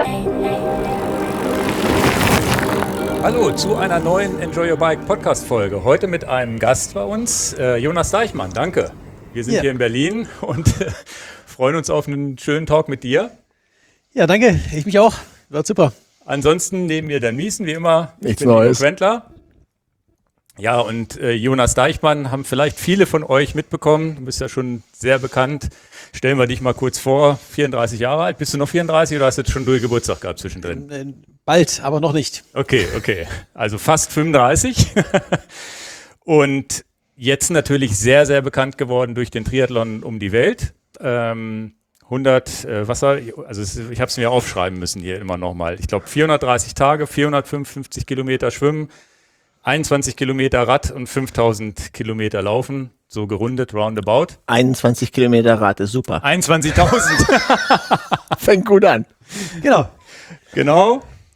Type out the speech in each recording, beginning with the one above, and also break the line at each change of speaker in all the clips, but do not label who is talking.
Hallo zu einer neuen Enjoy Your Bike Podcast-Folge. Heute mit einem Gast bei uns, Jonas Deichmann. Danke. Wir sind hier in Berlin und freuen uns auf einen schönen Talk mit dir.
Ja, danke. Ich mich auch. Wird super.
Ansonsten neben mir Dan Miesen, wie immer.
Nichts Neues.
Quentler. Ja, und Jonas Deichmann haben vielleicht viele von euch mitbekommen. Du bist ja schon sehr bekannt. Stellen wir dich mal kurz vor. 34 Jahre alt. Bist du noch 34 oder hast du jetzt schon Geburtstag gehabt zwischendrin?
Bald, aber noch nicht.
Okay. Also fast 35. Und jetzt natürlich sehr, sehr bekannt geworden durch den Triathlon um die Welt. 100, ich habe es mir aufschreiben müssen hier immer nochmal. Ich glaube 430 Tage, 455 Kilometer Schwimmen, 21 Kilometer Rad und 5000 Kilometer Laufen, so gerundet, roundabout.
21 Kilometer Rad ist super.
21.000.
Fängt gut an.
Genau.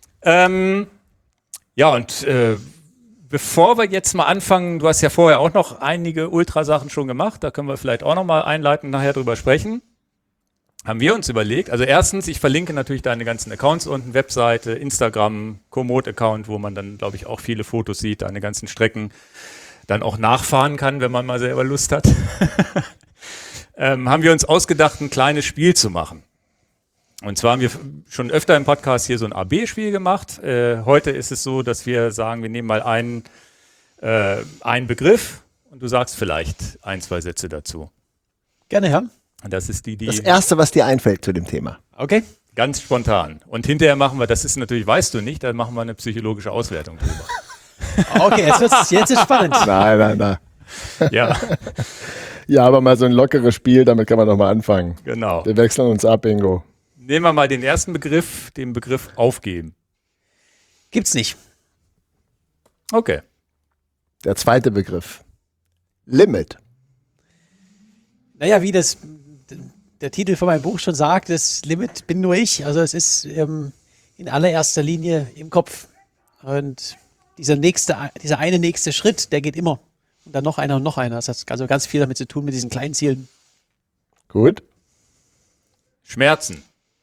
Bevor wir jetzt mal anfangen, du hast ja vorher auch noch einige Ultrasachen schon gemacht, da können wir vielleicht auch noch mal einleitend nachher drüber sprechen. Haben wir uns überlegt, also erstens, ich verlinke natürlich deine ganzen Accounts unten, Webseite, Instagram, Komoot-Account, wo man dann, glaube ich, auch viele Fotos sieht, deine ganzen Strecken dann auch nachfahren kann, wenn man mal selber Lust hat. Haben wir uns ausgedacht, ein kleines Spiel zu machen. Und zwar haben wir schon öfter im Podcast hier so ein AB-Spiel gemacht. Heute ist es so, dass wir sagen, wir nehmen mal einen Begriff und du sagst vielleicht 1, 2 Sätze dazu.
Gerne, Herr.
Das ist die
Das Erste, was dir einfällt zu dem Thema.
Okay.
Ganz spontan. Und hinterher machen wir, das ist natürlich, weißt du nicht, dann machen wir eine psychologische Auswertung drüber.
Okay, jetzt ist spannend.
Nein.
Ja,
Ja, aber mal so ein lockeres Spiel, damit kann man doch mal anfangen.
genau.
Wir wechseln uns ab, Ingo.
Nehmen wir mal den ersten Begriff, den Begriff aufgeben.
Gibt's nicht.
Okay.
Der zweite Begriff. Limit.
Naja, wie der Titel von meinem Buch schon sagt, das Limit bin nur ich. Also es ist in allererster Linie im Kopf. Und dieser eine nächste Schritt, der geht immer. Und dann noch einer und noch einer. Das hat also ganz viel damit zu tun mit diesen kleinen Zielen.
Gut.
Schmerzen.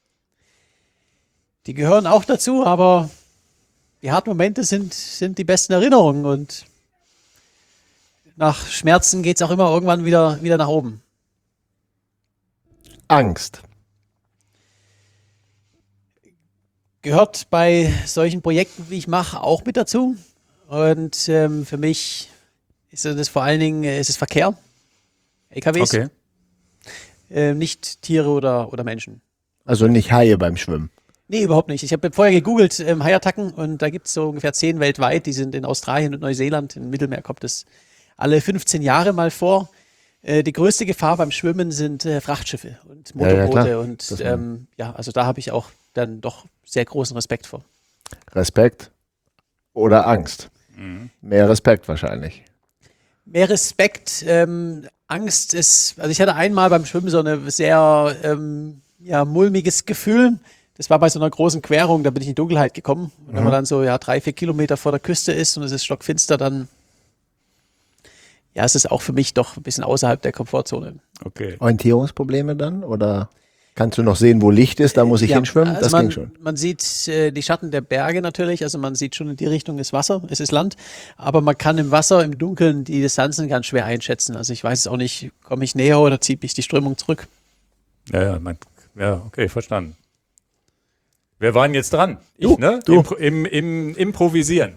Die gehören auch dazu, aber die harten Momente sind die besten Erinnerungen. Und nach Schmerzen geht es auch immer irgendwann wieder nach oben.
Angst.
Gehört bei solchen Projekten, wie ich mache, auch mit dazu. Und für mich ist das vor allen Dingen ist es Verkehr, LKWs,
Okay.
nicht Tiere oder Menschen.
Also nicht Haie beim Schwimmen.
Nee, überhaupt nicht. Ich habe vorher gegoogelt, Haiattacken, und da gibt es so ungefähr 10 weltweit. Die sind in Australien und Neuseeland. Im Mittelmeer kommt es alle 15 Jahre mal vor. Die größte Gefahr beim Schwimmen sind Frachtschiffe und Motorboote.
klar.
Und also da habe ich auch dann doch sehr großen Respekt vor.
Respekt oder Angst? Mehr Respekt wahrscheinlich.
Mehr Respekt, Angst ist, also ich hatte einmal beim Schwimmen so eine sehr mulmiges Gefühl. Das war bei so einer großen Querung, da bin ich in Dunkelheit gekommen. Und wenn man dann so 3-4 Kilometer vor der Küste ist und es ist stockfinster, dann es ist auch für mich doch ein bisschen außerhalb der Komfortzone.
Okay.
Orientierungsprobleme dann? Oder kannst du noch sehen, wo Licht ist? Da muss ich hinschwimmen?
Also
Das ging schon.
Man sieht die Schatten der Berge natürlich, also man sieht schon in die Richtung ist Wasser, es ist Land, aber man kann im Wasser, im Dunkeln die Distanzen ganz schwer einschätzen. Also ich weiß es auch nicht, komme ich näher oder zieht mich die Strömung zurück?
Ja, okay, verstanden. Wer war denn jetzt dran?
Du,
Ich, ne?
du.
Im Improvisieren.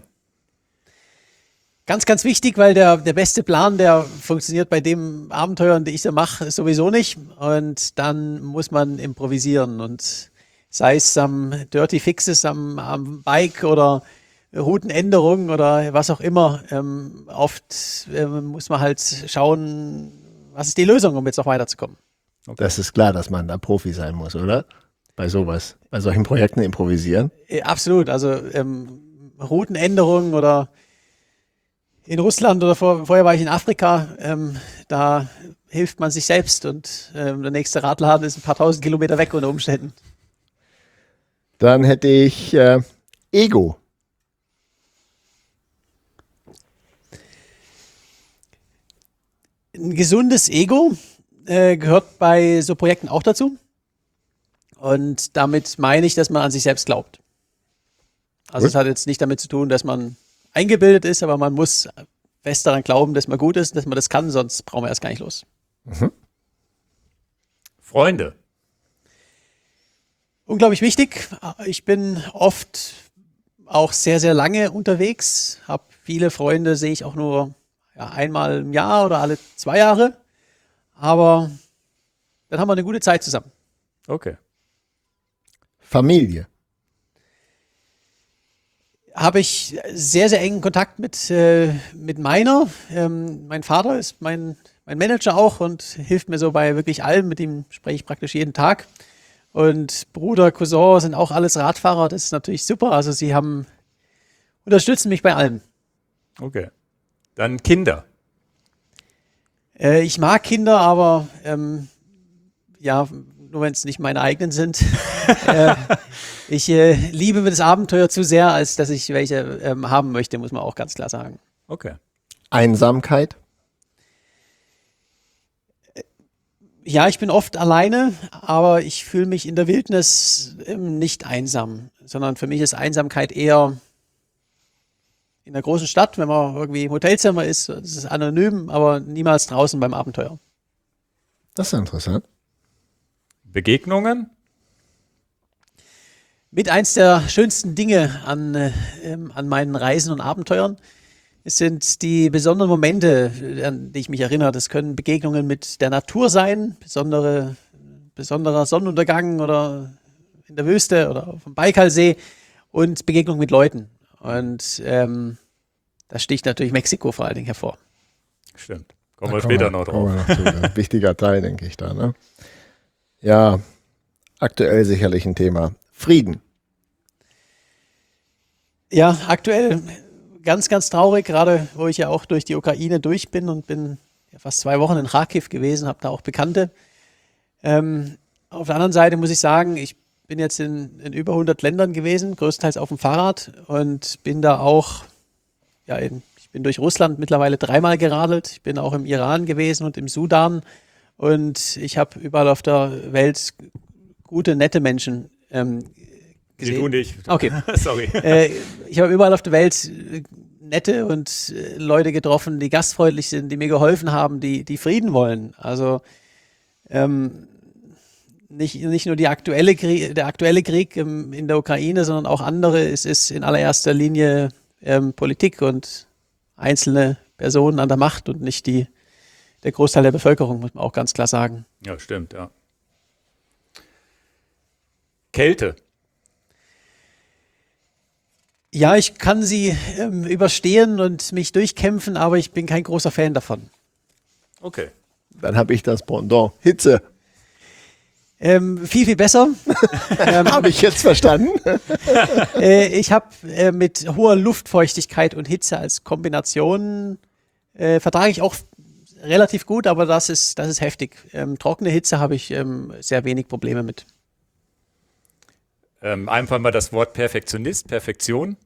Ganz, ganz wichtig, weil der beste Plan, der funktioniert bei dem Abenteuern, die ich so mache, sowieso nicht. Und dann muss man improvisieren. Und sei es am Dirty Fixes am Bike oder Routenänderungen oder was auch immer. Oft muss man halt schauen, was ist die Lösung, um jetzt noch weiterzukommen.
Okay.
Das ist klar, dass man da Profi sein muss, oder? Bei sowas. Bei solchen Projekten improvisieren.
Absolut. Also Routenänderungen oder in Russland oder vorher war ich in Afrika, da hilft man sich selbst und der nächste Radladen ist ein paar tausend Kilometer weg unter Umständen.
Dann hätte ich Ego.
Ein gesundes Ego gehört bei so Projekten auch dazu. Und damit meine ich, dass man an sich selbst glaubt. Also es hat jetzt nicht damit zu tun, dass man eingebildet ist, aber man muss fest daran glauben, dass man gut ist, dass man das kann, sonst brauchen wir erst gar nicht los.
Freunde.
Unglaublich wichtig. Ich bin oft auch sehr, sehr lange unterwegs. Habe viele Freunde, sehe ich auch nur einmal im Jahr oder alle 2 Jahre. Aber dann haben wir eine gute Zeit zusammen.
Okay.
Familie.
Habe ich sehr, sehr engen Kontakt mit meiner. Mein Vater ist mein Manager auch und hilft mir so bei wirklich allem. Mit ihm spreche ich praktisch jeden Tag. Und Bruder, Cousin sind auch alles Radfahrer. Das ist natürlich super. Also sie unterstützen mich bei allem.
Okay. Dann Kinder.
Ich mag Kinder, aber nur wenn es nicht meine eigenen sind. Ich liebe das Abenteuer zu sehr, als dass ich welche haben möchte, muss man auch ganz klar sagen.
Okay.
Einsamkeit.
Ja, ich bin oft alleine, aber ich fühle mich in der Wildnis nicht einsam, sondern für mich ist Einsamkeit eher in der großen Stadt, wenn man irgendwie im Hotelzimmer ist, das ist anonym, aber niemals draußen beim Abenteuer.
Das ist interessant.
Begegnungen.
Mit eins der schönsten Dinge an meinen Reisen und Abenteuern. Es sind die besonderen Momente, an die ich mich erinnere. Das können Begegnungen mit der Natur sein, besonderer Sonnenuntergang oder in der Wüste oder auf dem Baikalsee und Begegnungen mit Leuten. Und da sticht natürlich Mexiko vor allen Dingen hervor.
Stimmt. Kommen wir später noch drauf.
Kommen wir noch zu. Ein wichtiger Teil, denke ich da. Ne? Ja, aktuell sicherlich ein Thema. Frieden.
Ja, aktuell ganz, ganz traurig, gerade wo ich ja auch durch die Ukraine durch bin und bin ja fast 2 Wochen in Kharkiv gewesen, habe da auch Bekannte. Auf der anderen Seite muss ich sagen, ich bin jetzt in über 100 Ländern gewesen, größtenteils auf dem Fahrrad und bin da auch, ich bin durch Russland mittlerweile 3-mal geradelt. Ich bin auch im Iran gewesen und im Sudan und ich habe überall auf der Welt gute, nette Menschen gesehen.
Sie tun dich.
Okay.
Sorry.
Ich habe überall auf der Welt nette und Leute getroffen, die gastfreundlich sind, die mir geholfen haben, die Frieden wollen. Also nicht nur der aktuelle Krieg in der Ukraine, sondern auch andere. Es ist in allererster Linie Politik und einzelne Personen an der Macht und nicht der Großteil der Bevölkerung, muss man auch ganz klar sagen.
Ja, stimmt, ja. Kälte.
Ja, ich kann sie überstehen und mich durchkämpfen, aber ich bin kein großer Fan davon.
Okay.
Dann habe ich das Pendant. Hitze.
Viel, viel besser.
Habe ich jetzt verstanden?
Ich habe mit hoher Luftfeuchtigkeit und Hitze als Kombination vertrage ich auch relativ gut, aber das ist heftig. Trockene Hitze habe ich sehr wenig Probleme mit.
Einfach mal das Wort Perfektionist, Perfektion.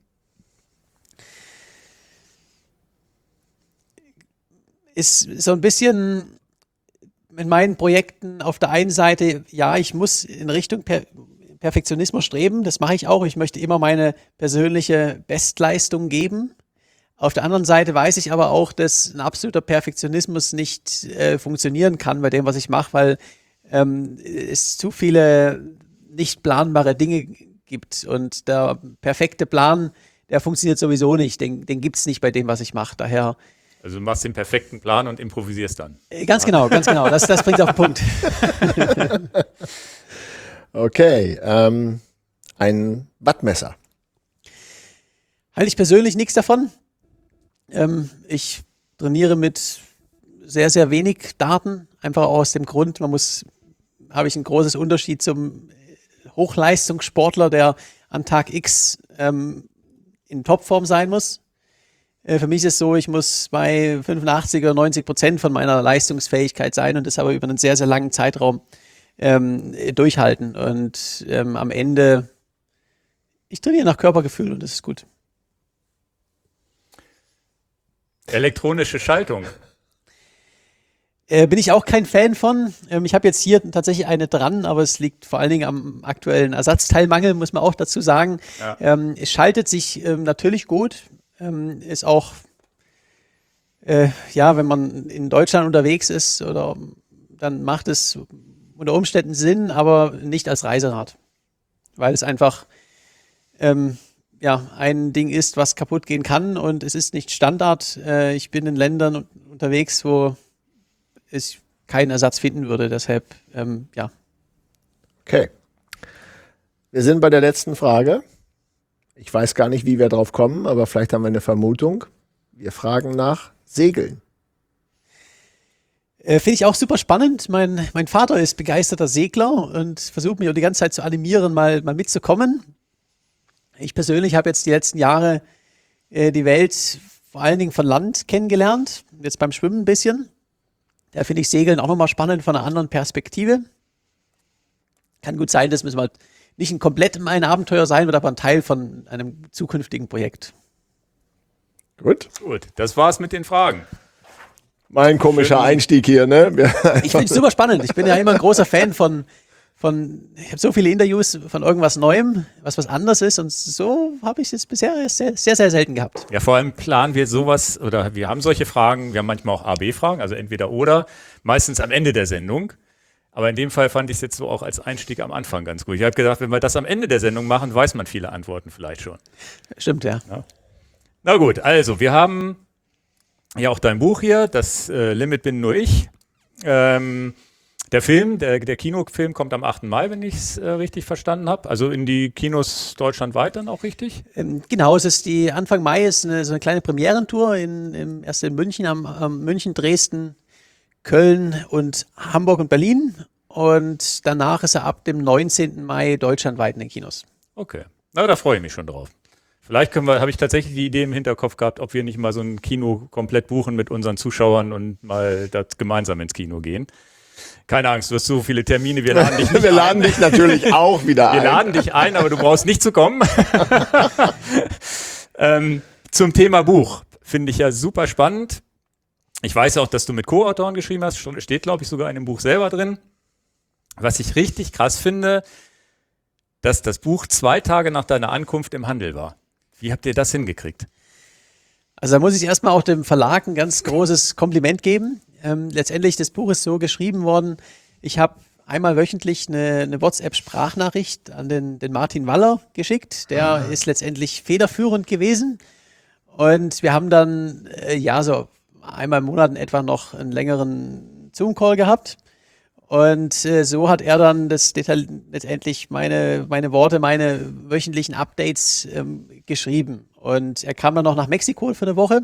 Ist so ein bisschen in meinen Projekten auf der einen Seite, ja, ich muss in Richtung Perfektionismus streben, das mache ich auch. Ich möchte immer meine persönliche Bestleistung geben. Auf der anderen Seite weiß ich aber auch, dass ein absoluter Perfektionismus nicht funktionieren kann bei dem, was ich mache, weil es zu viele nicht planbare Dinge gibt. Und der perfekte Plan, der funktioniert sowieso nicht. Den gibt es nicht bei dem, was ich mache. Daher.
Also du machst den perfekten Plan und improvisierst dann.
Ganz genau. Das bringt auf den Punkt.
Okay. Ein Wattmesser.
Halte ich persönlich nichts davon. Ich trainiere mit sehr, sehr wenig Daten. Einfach aus dem Grund, habe ich einen großen Unterschied zum Hochleistungssportler, der an Tag X in Topform sein muss. Für mich ist es so, ich muss bei 85 oder 90% von meiner Leistungsfähigkeit sein und das aber über einen sehr, sehr langen Zeitraum durchhalten. Und am Ende, ich trainiere nach Körpergefühl und das ist gut.
Elektronische Schaltung.
Bin ich auch kein Fan von. Ich habe jetzt hier tatsächlich eine dran, aber es liegt vor allen Dingen am aktuellen Ersatzteilmangel, muss man auch dazu sagen.
Ja.
Es schaltet sich natürlich gut. Ist auch, wenn man in Deutschland unterwegs ist, oder dann macht es unter Umständen Sinn, aber nicht als Reiserad. Weil es einfach ein Ding ist, was kaputt gehen kann, und es ist nicht Standard. Ich bin in Ländern unterwegs, wo ich keinen Ersatz finden würde. Deshalb,
Okay. Wir sind bei der letzten Frage. Ich weiß gar nicht, wie wir drauf kommen, aber vielleicht haben wir eine Vermutung. Wir fragen nach Segeln.
Finde ich auch super spannend. Mein Vater ist begeisterter Segler und versucht mich auch die ganze Zeit zu animieren, mal mitzukommen. Ich persönlich habe jetzt die letzten Jahre die Welt vor allen Dingen von Land kennengelernt. Jetzt beim Schwimmen ein bisschen. Da finde ich Segeln auch nochmal spannend von einer anderen Perspektive. Kann gut sein, das müssen wir nicht komplett mein Abenteuer sein, wird aber ein Teil von einem zukünftigen Projekt.
Gut.
Gut, das war's mit den Fragen.
Mein komischer Einstieg hier, ne?
Ich finde es super spannend. Ich bin ja immer ein großer Fan ich habe so viele Interviews von irgendwas Neuem, was anderes ist, und so habe ich es bisher sehr, sehr, sehr selten gehabt.
Ja, vor allem planen wir sowas, oder wir haben solche Fragen, wir haben manchmal auch A-B-Fragen, also entweder oder, meistens am Ende der Sendung. Aber in dem Fall fand ich es jetzt so auch als Einstieg am Anfang ganz gut. Ich habe gedacht, wenn wir das am Ende der Sendung machen, weiß man viele Antworten vielleicht schon.
Stimmt, ja.
Na gut, also wir haben ja auch dein Buch hier, das Limit bin nur ich. Der Film, der Kinofilm kommt am 8. Mai, wenn ich es richtig verstanden habe. Also in die Kinos deutschlandweit dann auch richtig?
Genau, es ist Anfang Mai ist so eine kleine Premierentour erst in München, München, Dresden, Köln und Hamburg und Berlin. Und danach ist er ab dem 19. Mai deutschlandweit in den Kinos.
Okay, na, da freue ich mich schon drauf. Vielleicht habe ich tatsächlich die Idee im Hinterkopf gehabt, ob wir nicht mal so ein Kino komplett buchen mit unseren Zuschauern und mal das gemeinsam ins Kino gehen. Keine Angst, du hast so viele Termine, wir laden dich nicht
Wir laden dich natürlich auch wieder ein.
Wir laden dich ein, aber du brauchst nicht zu kommen. Zum Thema Buch finde ich ja super spannend. Ich weiß auch, dass du mit Co-Autoren geschrieben hast, steht, glaube ich, sogar in dem Buch selber drin. Was ich richtig krass finde, dass das Buch 2 Tage nach deiner Ankunft im Handel war. Wie habt ihr das hingekriegt?
Also da muss ich erstmal auch dem Verlag ein ganz großes Kompliment geben. Letztendlich, das Buch ist so geschrieben worden, ich habe einmal wöchentlich eine WhatsApp-Sprachnachricht an den Martin Waller geschickt. Der ist letztendlich federführend gewesen. Und wir haben dann, so einmal im Monat in etwa noch einen längeren Zoom-Call gehabt. Und so hat er dann letztendlich meine Worte, meine wöchentlichen Updates geschrieben. Und er kam dann noch nach Mexiko für eine Woche.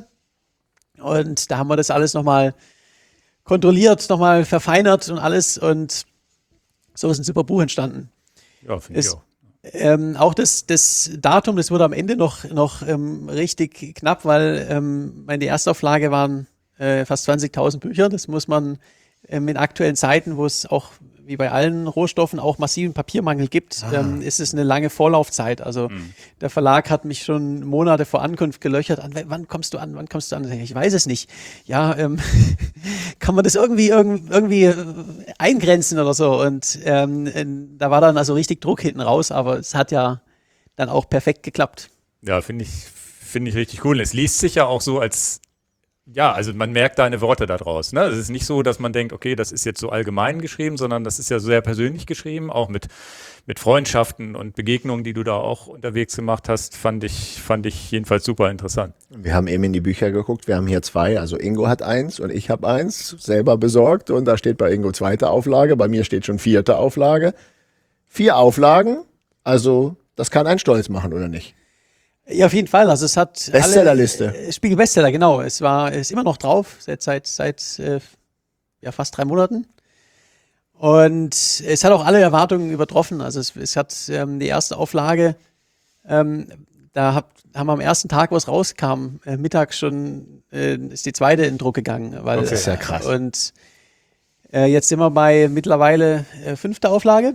Und da haben wir das alles nochmal kontrolliert, nochmal verfeinert und alles. Und so ist ein super Buch entstanden.
Ja, finde ich auch.
Auch das Datum, das wurde am Ende noch richtig knapp, weil meine Erstauflage waren fast 20.000 Bücher. Das muss man in aktuellen Zeiten, wo es auch wie bei allen Rohstoffen auch massiven Papiermangel gibt, ist es eine lange Vorlaufzeit. Also der Verlag hat mich schon Monate vor Ankunft gelöchert. Wann kommst du an? Ich weiß es nicht. Ja, kann man das irgendwie eingrenzen oder so? Und da war dann also richtig Druck hinten raus, aber es hat ja dann auch perfekt geklappt.
Ja, finde ich richtig cool. Es liest sich ja auch so als, ja, also man merkt deine Worte da draus. Ne? Es ist nicht so, dass man denkt, okay, das ist jetzt so allgemein geschrieben, sondern das ist ja sehr persönlich geschrieben, auch mit Freundschaften und Begegnungen, die du da auch unterwegs gemacht hast, fand ich jedenfalls super interessant.
Wir haben eben in die Bücher geguckt, wir haben hier 2, also Ingo hat 1 und ich habe 1 selber besorgt und da steht bei Ingo 2. Auflage, bei mir steht schon 4. Auflage. 4 Auflagen, also das kann einen stolz machen, oder nicht?
Ja, auf jeden Fall. Also es hat
Bestsellerliste.
Spiegel Bestseller, genau. Ist immer noch drauf seit fast 3 Monaten. Und es hat auch alle Erwartungen übertroffen. Also es hat die erste Auflage, haben wir am ersten Tag, wo es rauskam, mittags schon ist die zweite in Druck gegangen. Weil,
das ist ja krass.
Und jetzt sind wir bei mittlerweile 5. Auflage.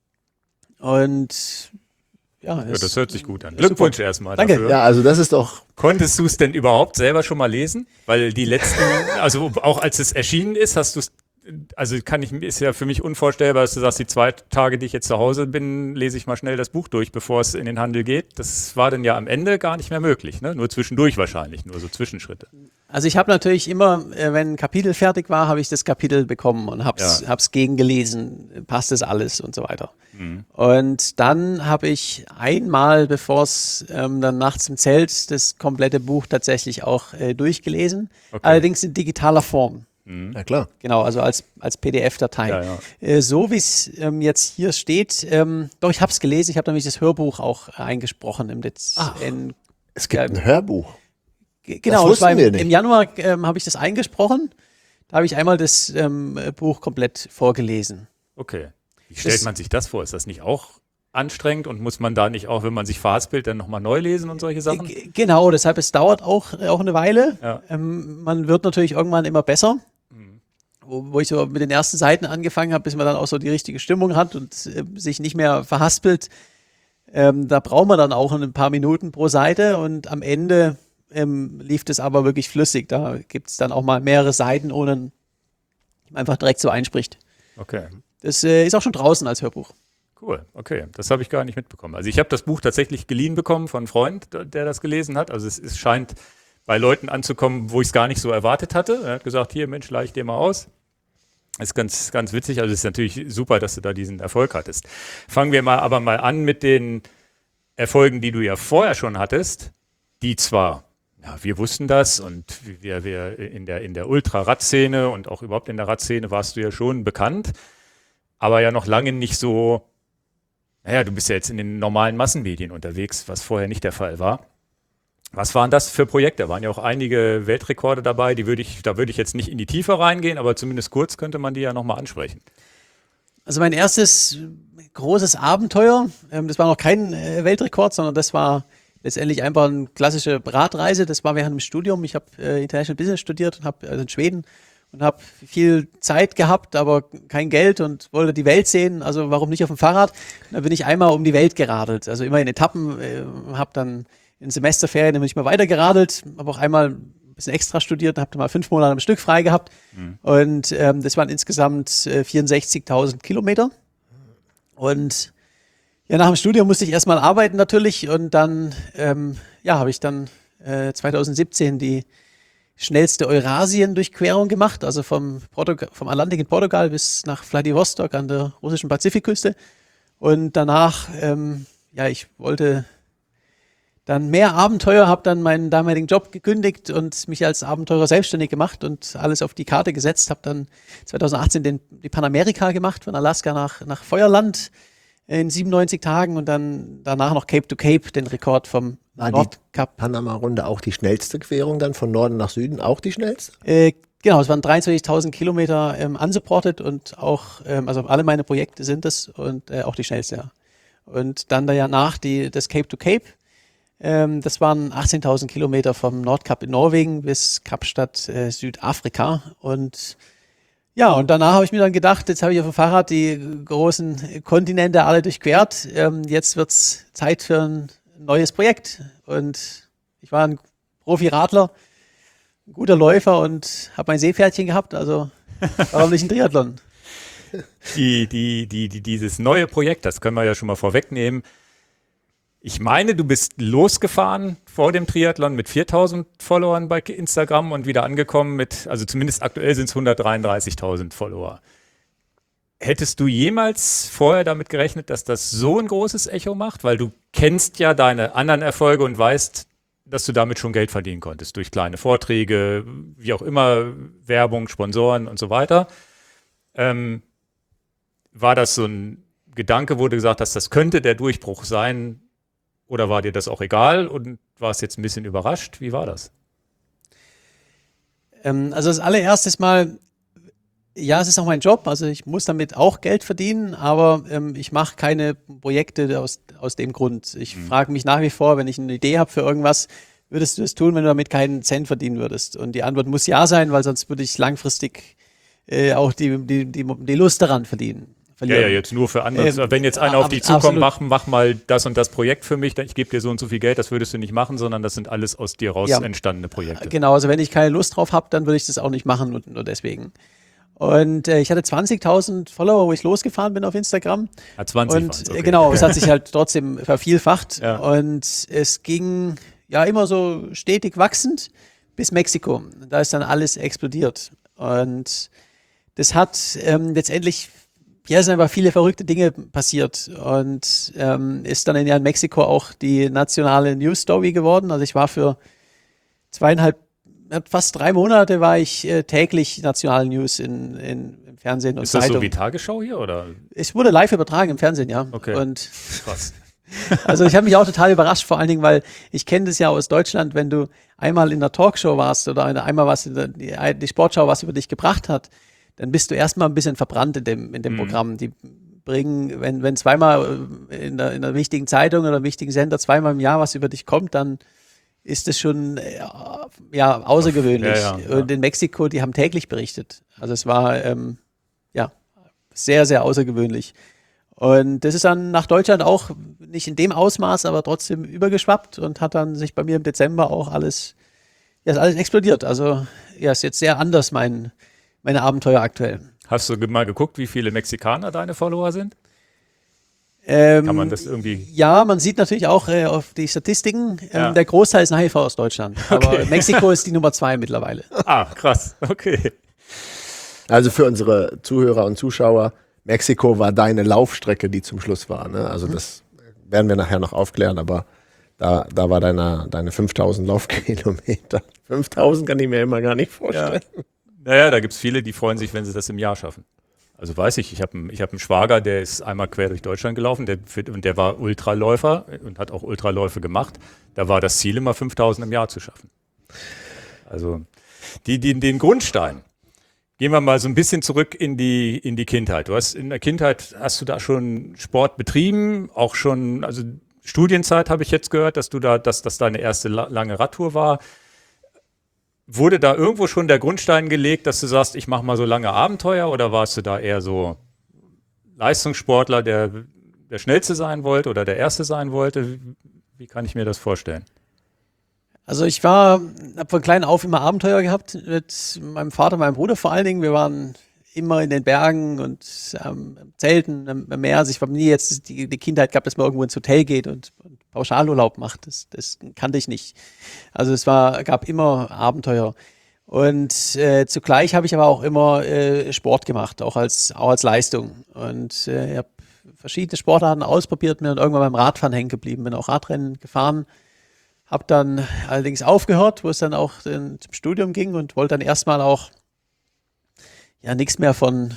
Und ja,
das hört sich gut an. Glückwunsch erstmal
Danke.
dafür.
Ja, also das ist doch
Konntest du es denn überhaupt selber schon mal lesen? Weil die letzten, also auch als es erschienen ist, hast du es, also ist ja für mich unvorstellbar, dass du sagst, die 2 Tage, die ich jetzt zu Hause bin, lese ich mal schnell das Buch durch, bevor es in den Handel geht. Das war dann ja am Ende gar nicht mehr möglich, ne? Nur zwischendurch wahrscheinlich, nur so Zwischenschritte.
Also ich habe natürlich immer, wenn ein Kapitel fertig war, habe ich das Kapitel bekommen und hab's gegengelesen, passt das alles und so weiter. Und dann habe ich einmal, bevor es dann nachts im Zelt, das komplette Buch tatsächlich auch durchgelesen, allerdings in digitaler Form.
Na klar.
Genau, also als PDF-Datei.
Ja.
So wie es jetzt hier steht, doch, ich habe es gelesen, ich habe nämlich das Hörbuch auch eingesprochen im Dezember.
Es gibt ein Hörbuch.
Genau,
das wussten wir nicht.
im Januar habe ich das eingesprochen. Da habe ich einmal das Buch komplett vorgelesen.
Okay. Wie stellt man sich das vor? Ist das nicht auch anstrengend und muss man da nicht auch, wenn man sich verhaspelt, dann nochmal neu lesen und solche Sachen?
Genau, deshalb, es dauert auch eine Weile.
Ja.
Man wird natürlich irgendwann immer besser. Wo ich so mit den ersten Seiten angefangen habe, bis man dann auch so die richtige Stimmung hat und sich nicht mehr verhaspelt. Da braucht man dann auch ein paar Minuten pro Seite und am Ende lief das aber wirklich flüssig. Da gibt es dann auch mal mehrere Seiten, ohne einfach direkt so einspricht.
Okay.
Das ist auch schon draußen als Hörbuch.
Cool, okay. Das habe ich gar nicht mitbekommen. Also ich habe das Buch tatsächlich geliehen bekommen von einem Freund, der das gelesen hat. Also es scheint bei Leuten anzukommen, wo ich es gar nicht so erwartet hatte. Er hat gesagt, hier Mensch, leih ich dir mal aus. Ist ganz, ganz witzig. Also es ist natürlich super, dass du da diesen Erfolg hattest. Fangen wir aber mal an mit den Erfolgen, die du ja vorher schon hattest, die zwar, ja, wir wussten das und wir in der Ultra-Rad-Szene und auch überhaupt in der Rad-Szene warst du ja schon bekannt, aber ja noch lange nicht so, naja, du bist ja jetzt in den normalen Massenmedien unterwegs, was vorher nicht der Fall war. Was waren das für Projekte? Da waren ja auch einige Weltrekorde dabei, da würde ich jetzt nicht in die Tiefe reingehen, aber zumindest kurz könnte man die ja nochmal ansprechen.
Also mein erstes großes Abenteuer, das war noch kein Weltrekord, sondern das war letztendlich einfach eine klassische Radreise. Das war während dem Studium. Ich habe International Business studiert und habe in Schweden und habe viel Zeit gehabt, aber kein Geld und wollte die Welt sehen. Also warum nicht auf dem Fahrrad? Und da bin ich einmal um die Welt geradelt. Also immer in Etappen, habe dann in Semesterferien bin ich mal weiter geradelt, habe auch einmal ein bisschen extra studiert und habe dann mal 5 Monate am Stück frei gehabt. Und das waren insgesamt 64.000 Kilometer. Und ja, nach dem Studium musste ich erstmal arbeiten natürlich und dann habe ich dann 2017 die schnellste Eurasien-Durchquerung gemacht, also vom Atlantik in Portugal bis nach Vladivostok an der russischen Pazifikküste. Und danach, ich wollte dann mehr Abenteuer, habe dann meinen damaligen Job gekündigt und mich als Abenteurer selbstständig gemacht und alles auf die Karte gesetzt. Habe dann 2018 die Panamerika gemacht, von Alaska nach Feuerland in 97 Tagen und dann danach noch Cape to Cape, den Rekord vom Nordkap.
Panama-Runde auch die schnellste Querung dann von Norden nach Süden, auch die schnellste?
Genau, es waren 23.000 Kilometer unsupported und auch, also alle meine Projekte sind es und auch die schnellste, ja. Und dann danach das Cape to Cape. Das waren 18.000 Kilometer vom Nordkap in Norwegen bis Kapstadt, Südafrika. Und ja, und danach habe ich mir dann gedacht, jetzt habe ich auf dem Fahrrad die großen Kontinente alle durchquert. Jetzt wird's Zeit für ein neues Projekt. Und ich war ein Profi-Radler, ein guter Läufer und habe mein Seepferdchen gehabt. Also warum nicht ein Triathlon?
Dieses neue Projekt, das können wir ja schon mal vorwegnehmen. Ich meine, du bist losgefahren vor dem Triathlon mit 4.000 Followern bei Instagram und wieder angekommen also zumindest aktuell sind es 133.000 Follower. Hättest du jemals vorher damit gerechnet, dass das so ein großes Echo macht? Weil du kennst ja deine anderen Erfolge und weißt, dass du damit schon Geld verdienen konntest. Durch kleine Vorträge, wie auch immer, Werbung, Sponsoren und so weiter. War das so ein Gedanke, wo du gesagt hast, das könnte der Durchbruch sein? Oder war dir das auch egal und warst jetzt ein bisschen überrascht? Wie war das?
Also das allererstes Mal, ja, es ist auch mein Job, also ich muss damit auch Geld verdienen, aber ich mache keine Projekte aus dem Grund. Ich frage mich nach wie vor, wenn ich eine Idee habe für irgendwas, würdest du es tun, wenn du damit keinen Cent verdienen würdest? Und die Antwort muss ja sein, weil sonst würde ich langfristig auch die Lust daran verlieren. verlieren.
Ja, jetzt nur für andere. Wenn jetzt einer auf dich zukommt, mach mal das und das Projekt für mich, ich gebe dir so und so viel Geld, das würdest du nicht machen, sondern das sind alles aus dir raus entstandene Projekte.
Genau, also wenn ich keine Lust drauf habe, dann würde ich das auch nicht machen, nur deswegen. Und ich hatte 20.000 Follower, wo ich losgefahren bin auf Instagram.
20
und
okay.
Genau, es hat sich halt trotzdem vervielfacht.
Ja.
Und es ging ja immer so stetig wachsend bis Mexiko. Da ist dann alles explodiert. Und das hat letztendlich, ja, es sind einfach viele verrückte Dinge passiert. Und ist dann in Mexiko auch die nationale News Story geworden. Also ich war für fast 3 Monate war ich täglich National News im Fernsehen und
Zeitung. Ist das so wie
Tagesschau
hier, oder?
Es wurde live übertragen im Fernsehen, ja.
Okay,
und
krass.
Also ich habe mich auch total überrascht, vor allen Dingen, weil ich kenne das ja aus Deutschland, wenn du einmal in der Talkshow warst oder einmal was die Sportschau was über dich gebracht hat, dann bist du erstmal ein bisschen verbrannt in dem Programm. Die bringen, wenn zweimal in der wichtigen Zeitung oder wichtigen Sender zweimal im Jahr was über dich kommt, dann ist das schon außergewöhnlich.
Ja.
Und in Mexiko, die haben täglich berichtet. Also es war sehr, sehr außergewöhnlich. Und das ist dann nach Deutschland auch nicht in dem Ausmaß, aber trotzdem übergeschwappt und hat dann sich bei mir im Dezember auch ist alles explodiert. Also ist jetzt sehr anders meine Abenteuer aktuell.
Hast du mal geguckt, wie viele Mexikaner deine Follower sind? Kann man das irgendwie?
Ja, man sieht natürlich auch auf die Statistiken, der Großteil ist nach wie vor aus Deutschland. Aber Mexiko ist die Nummer 2 mittlerweile.
Ah, krass, okay.
Also für unsere Zuhörer und Zuschauer, Mexiko war deine Laufstrecke, die zum Schluss war. Ne? Also das werden wir nachher noch aufklären, aber da war deine 5.000 Laufkilometer. 5.000 kann ich mir immer gar nicht vorstellen.
Ja. Naja, da gibt es viele, die freuen sich, wenn sie das im Jahr schaffen. Also weiß ich hab einen Schwager, der ist einmal quer durch Deutschland gelaufen und der war Ultraläufer und hat auch Ultraläufe gemacht. Da war das Ziel immer 5.000 im Jahr zu schaffen. Also den Grundstein. Gehen wir mal so ein bisschen zurück in die Kindheit. In der Kindheit hast du da schon Sport betrieben, auch schon, also Studienzeit habe ich jetzt gehört, dass das deine erste lange Radtour war. Wurde da irgendwo schon der Grundstein gelegt, dass du sagst, ich mache mal so lange Abenteuer, oder warst du da eher so Leistungssportler, der Schnellste sein wollte oder der Erste sein wollte? Wie kann ich mir das vorstellen?
Also ich habe von klein auf immer Abenteuer gehabt mit meinem Vater, meinem Bruder vor allen Dingen. Wir waren immer in den Bergen und Zelten, am Meer. Also ich habe nie jetzt die Kindheit gehabt, dass man irgendwo ins Hotel geht und Pauschalurlaub macht. Das kannte ich nicht. Also gab immer Abenteuer. Und zugleich habe ich aber auch immer Sport gemacht, auch als Leistung. Und ich habe verschiedene Sportarten ausprobiert, bin dann irgendwann beim Radfahren hängen geblieben, bin auch Radrennen gefahren. Habe dann allerdings aufgehört, wo es dann auch zum Studium ging, und wollte dann erstmal auch nichts mehr von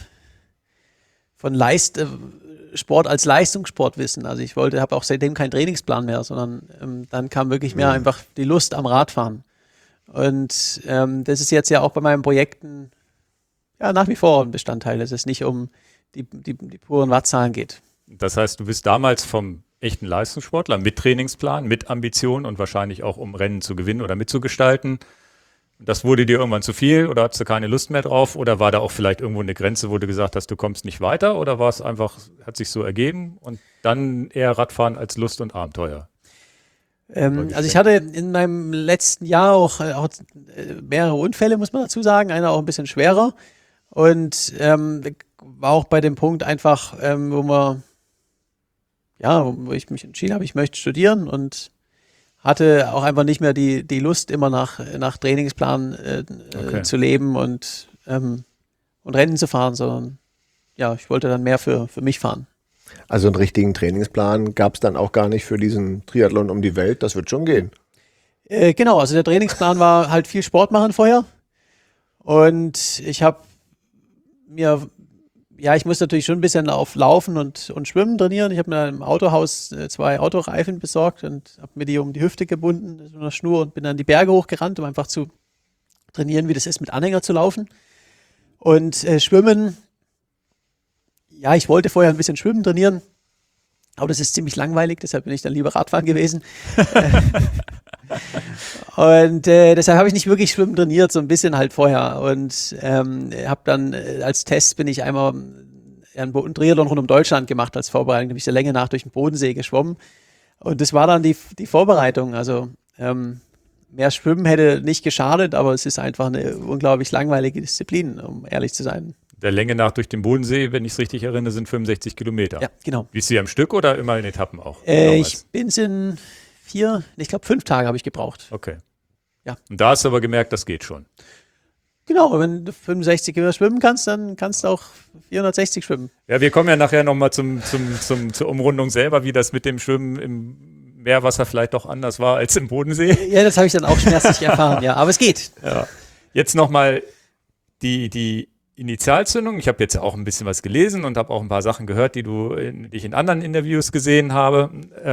Sport als Leistungssport wissen. Also ich habe auch seitdem keinen Trainingsplan mehr, sondern dann kam wirklich mehr einfach die Lust am Radfahren. Und das ist jetzt ja auch bei meinen Projekten nach wie vor ein Bestandteil, dass es nicht um die puren Wattzahlen geht.
Das heißt, du bist damals vom echten Leistungssportler mit Trainingsplan, mit Ambition und wahrscheinlich auch, um Rennen zu gewinnen oder mitzugestalten. Das wurde dir irgendwann zu viel, oder hattest du keine Lust mehr drauf, oder war da auch vielleicht irgendwo eine Grenze, wo du gesagt hast, du kommst nicht weiter, oder war es einfach, hat sich so ergeben und dann eher Radfahren als Lust und Abenteuer?
Also ich hatte in meinem letzten Jahr auch mehrere Unfälle, muss man dazu sagen, einer auch ein bisschen schwerer, und war auch bei dem Punkt einfach, wo ich mich entschieden habe, ich möchte studieren, und hatte auch einfach nicht mehr die Lust, immer nach Trainingsplan zu leben und Rennen zu fahren, sondern ich wollte dann mehr für mich fahren.
Also einen richtigen Trainingsplan gab es dann auch gar nicht für diesen Triathlon um die Welt, das wird schon gehen.
Genau, also der Trainingsplan war halt viel Sport machen vorher, und ich habe mir ich muss natürlich schon ein bisschen auf Laufen und Schwimmen trainieren. Ich habe mir im Autohaus 2 Autoreifen besorgt und habe mir die um die Hüfte gebunden, mit einer Schnur, und bin dann die Berge hochgerannt, um einfach zu trainieren, wie das ist, mit Anhänger zu laufen. Und Schwimmen, ich wollte vorher ein bisschen Schwimmen trainieren, aber das ist ziemlich langweilig, deshalb bin ich dann lieber Radfahren gewesen. Und deshalb habe ich nicht wirklich Schwimmen trainiert, so ein bisschen halt vorher. Und habe dann als Test bin ich einmal einen Triathlon rund um Deutschland gemacht als Vorbereitung. Da bin ich der Länge nach durch den Bodensee geschwommen. Und das war dann die Vorbereitung. Also mehr Schwimmen hätte nicht geschadet, aber es ist einfach eine unglaublich langweilige Disziplin, um ehrlich zu sein.
Der Länge nach durch den Bodensee, wenn ich es richtig erinnere, sind 65 Kilometer.
Ja, genau.
Bist du am Stück oder immer in Etappen auch?
Ich bin es in 5 Tage habe ich gebraucht.
Okay.
Ja.
Und da hast du aber gemerkt, das geht schon.
Genau, wenn du 65 Kilometer schwimmen kannst, dann kannst du auch 460 schwimmen.
Ja, wir kommen ja nachher nochmal zur Umrundung selber, wie das mit dem Schwimmen im Meerwasser vielleicht doch anders war als im Bodensee.
Ja, das habe ich dann auch schmerzlich erfahren, ja, aber es geht.
Ja. Jetzt nochmal die Initialzündung. Ich habe jetzt auch ein bisschen was gelesen und habe auch ein paar Sachen gehört, die ich in anderen Interviews gesehen habe.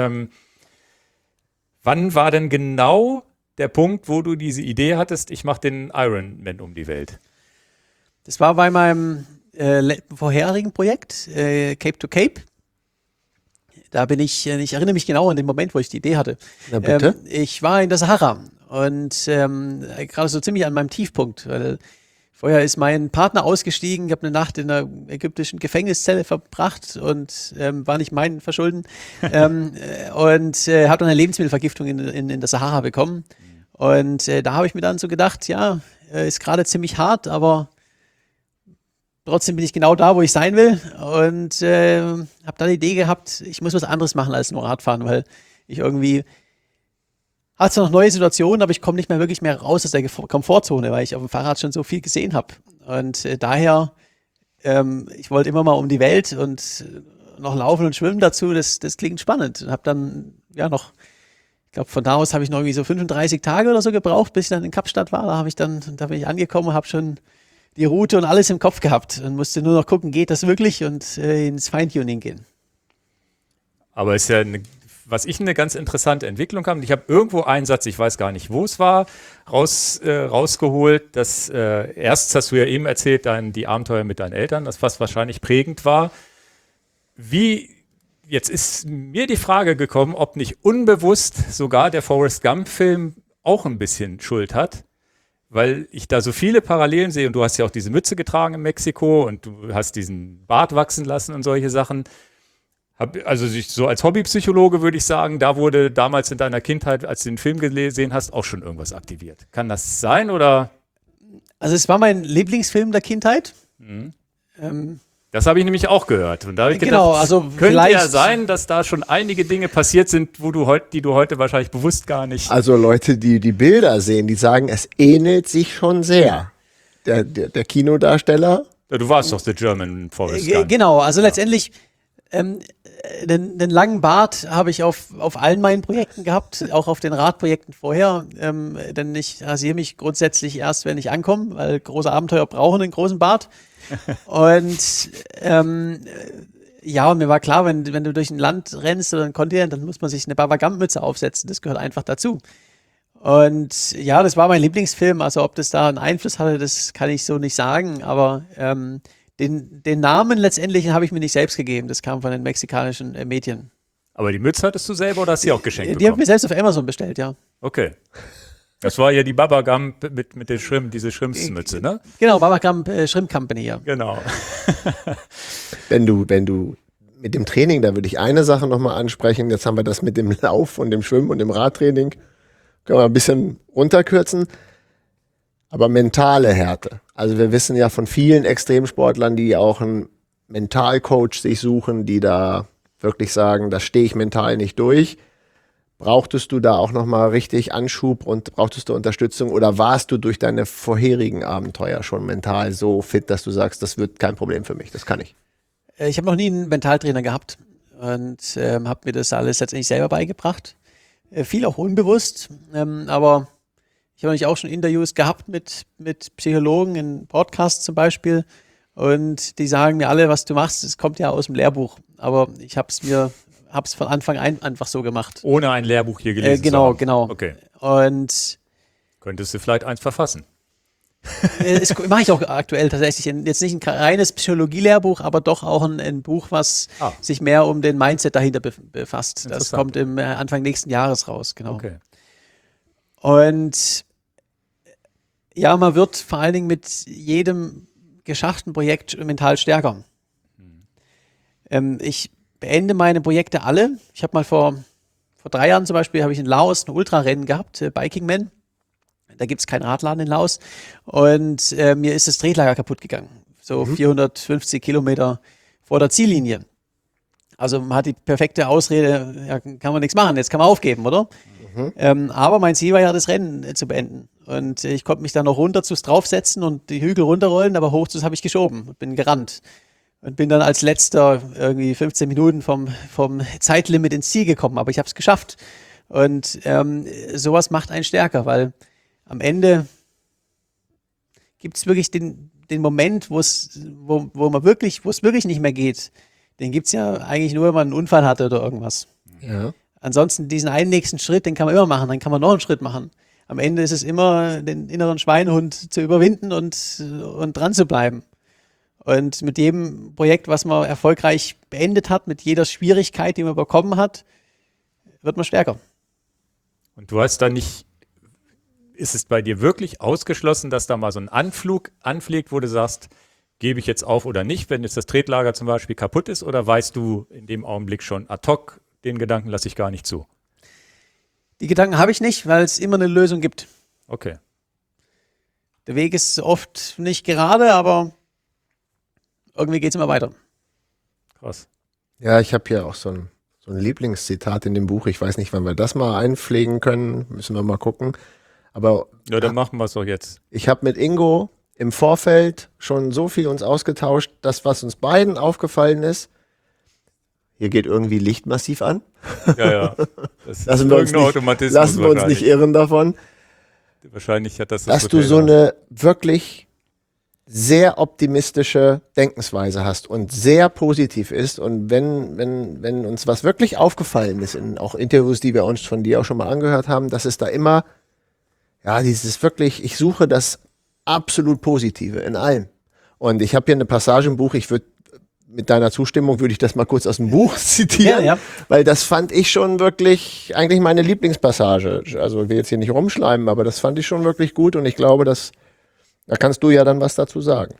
Wann war denn genau der Punkt, wo du diese Idee hattest, ich mache den Ironman um die Welt?
Das war bei meinem vorherigen Projekt, Cape to Cape. Da bin ich erinnere mich genau an den Moment, wo ich die Idee hatte.
Na bitte.
Ich war in der Sahara und gerade so ziemlich an meinem Tiefpunkt, weil vorher ist mein Partner ausgestiegen, ich habe eine Nacht in einer ägyptischen Gefängniszelle verbracht und war nicht mein Verschulden und habe dann eine Lebensmittelvergiftung in der Sahara bekommen. Und da habe ich mir dann so gedacht, ja, ist gerade ziemlich hart, aber trotzdem bin ich genau da, wo ich sein will und habe dann die Idee gehabt, ich muss was anderes machen als nur Radfahren, weil ich irgendwie hatte zwar noch neue Situationen, aber ich komme nicht mehr wirklich mehr raus aus der Komfortzone, weil ich auf dem Fahrrad schon so viel gesehen habe. Und daher, ich wollte immer mal um die Welt und noch laufen und schwimmen dazu, das klingt spannend. Und habe dann ja noch, ich glaube von da aus habe ich noch irgendwie so 35 Tage oder so gebraucht, bis ich dann in Kapstadt war. Da bin ich angekommen und habe schon die Route und alles im Kopf gehabt und musste nur noch gucken, geht das wirklich und ins Feintuning gehen.
Aber es ist ja was ich eine ganz interessante Entwicklung habe. Ich habe irgendwo einen Satz, ich weiß gar nicht, wo es war, rausgeholt. Dass erst hast du ja eben erzählt, die Abenteuer mit deinen Eltern, das was wahrscheinlich prägend war. Jetzt ist mir die Frage gekommen, ob nicht unbewusst sogar der Forrest Gump-Film auch ein bisschen Schuld hat, weil ich da so viele Parallelen sehe und du hast ja auch diese Mütze getragen in Mexiko und du hast diesen Bart wachsen lassen und solche Sachen. Also so als Hobbypsychologe würde ich sagen, da wurde damals in deiner Kindheit, als du den Film gesehen hast, auch schon irgendwas aktiviert. Kann das sein oder?
Also es war mein Lieblingsfilm der Kindheit.
Das habe ich nämlich auch gehört. Und da habe ich gedacht,
genau, also
könnte ja
vielleicht
sein, dass da schon einige Dinge passiert sind, die du heute wahrscheinlich bewusst gar nicht.
Also Leute, die die Bilder sehen, die sagen, es ähnelt sich schon sehr. Der Kinodarsteller.
Ja, du warst doch The German Forrest Gump.
Genau, also letztendlich den langen Bart habe ich auf allen meinen Projekten gehabt, auch auf den Radprojekten vorher, denn ich rasiere mich grundsätzlich erst, wenn ich ankomme, weil große Abenteuer brauchen einen großen Bart. Und ja, und mir war klar, wenn du durch ein Land rennst oder ein Kontinent, dann muss man sich eine Baba Gump-Mütze aufsetzen, das gehört einfach dazu. Und ja, das war mein Lieblingsfilm, also ob das da einen Einfluss hatte, das kann ich so nicht sagen, aber den Namen letztendlich habe ich mir nicht selbst gegeben. Das kam von den mexikanischen Medien.
Aber die Mütze hattest du selber oder hast du die auch geschenkt bekommen?
Die habe ich mir selbst auf Amazon bestellt, ja.
Okay. Das war ja die Baba Gump mit den diese Schrimpsmütze, ne?
Genau, Baba Gump Shrimp Company, ja.
Genau.
Wenn du mit dem Training, da würde ich eine Sache nochmal ansprechen. Jetzt haben wir das mit dem Lauf und dem Schwimmen und dem Radtraining. Können wir ein bisschen runterkürzen. Aber mentale Härte. Also wir wissen ja von vielen Extremsportlern, die auch einen Mentalcoach sich suchen, die da wirklich sagen, da stehe ich mental nicht durch. Brauchtest du da auch nochmal richtig Anschub und brauchtest du Unterstützung oder warst du durch deine vorherigen Abenteuer schon mental so fit, dass du sagst, das wird kein Problem für mich, das kann ich?
Ich habe noch nie einen Mentaltrainer gehabt und habe mir das alles letztendlich selber beigebracht. Viel auch unbewusst, aber ich habe auch schon Interviews gehabt mit Psychologen in Podcasts zum Beispiel und die sagen mir alle, was du machst, das kommt ja aus dem Lehrbuch. Aber ich habe es von Anfang an einfach so gemacht.
Ohne ein Lehrbuch hier gelesen zu haben.
Genau.
Okay.
Und
könntest du vielleicht eins verfassen?
Das mache ich auch aktuell tatsächlich. Jetzt nicht ein reines Psychologie-Lehrbuch, aber doch auch ein Buch, was sich mehr um den Mindset dahinter befasst. Das kommt im Anfang nächsten Jahres raus, genau.
Okay.
Und ja, man wird vor allen Dingen mit jedem geschafften Projekt mental stärker. Ich beende meine Projekte alle. Ich habe mal vor 3 Jahren zum Beispiel, habe ich in Laos ein Ultrarennen gehabt, Biking Man. Da gibt es keinen Radladen in Laos. Und mir ist das Tretlager kaputt gegangen. So 450 Kilometer vor der Ziellinie. Also man hat die perfekte Ausrede, ja, kann man nichts machen, jetzt kann man aufgeben, oder? Aber mein Ziel war ja, das Rennen zu beenden. Und ich konnte mich dann noch runter zu draufsetzen und die Hügel runterrollen, aber hoch zu habe ich geschoben und bin gerannt. Und bin dann als letzter irgendwie 15 Minuten vom Zeitlimit ins Ziel gekommen, aber ich habe es geschafft. Und sowas macht einen stärker, weil am Ende gibt es wirklich den Moment, wo es wirklich nicht mehr geht. Den gibt es ja eigentlich nur, wenn man einen Unfall hatte oder irgendwas.
Ja.
Ansonsten diesen einen nächsten Schritt, den kann man immer machen, dann kann man noch einen Schritt machen. Am Ende ist es immer, den inneren Schweinehund zu überwinden und dran zu bleiben. Und mit jedem Projekt, was man erfolgreich beendet hat, mit jeder Schwierigkeit, die man bekommen hat, wird man stärker.
Und du hast da nicht, ist es bei dir wirklich ausgeschlossen, dass da mal so ein Anflug anfliegt, wo du sagst, gebe ich jetzt auf oder nicht, wenn jetzt das Tretlager zum Beispiel kaputt ist, oder weißt du in dem Augenblick schon ad hoc, den Gedanken lasse ich gar nicht zu?
Die Gedanken habe ich nicht, weil es immer eine Lösung gibt.
Okay.
Der Weg ist oft nicht gerade, aber irgendwie geht es immer weiter.
Krass.
Ja, ich habe hier auch so ein Lieblingszitat in dem Buch. Ich weiß nicht, wann wir das mal einpflegen können. Müssen wir mal gucken. Aber
Ja, dann machen wir es doch jetzt.
ich habe mit Ingo im Vorfeld schon so viel uns ausgetauscht, dass was uns beiden aufgefallen ist, hier geht irgendwie Licht massiv an.
Ja. Das
Lassen wir uns nicht irren davon.
Wahrscheinlich hat das
Dass
Hotel
du so eine wirklich sehr optimistische Denkensweise hast und sehr positiv ist. Und wenn uns was wirklich aufgefallen ist, in auch Interviews, die wir uns von dir auch schon mal angehört haben, dass es da immer, ja, dieses wirklich, ich suche das absolut Positive in allem. Und ich habe hier eine Passage im Buch, mit deiner Zustimmung würde ich das mal kurz aus dem Buch zitieren,
Ja.
weil das fand ich schon wirklich eigentlich meine Lieblingspassage. Also ich will jetzt hier nicht rumschleimen, aber das fand ich schon wirklich gut und ich glaube, da kannst du ja dann was dazu sagen.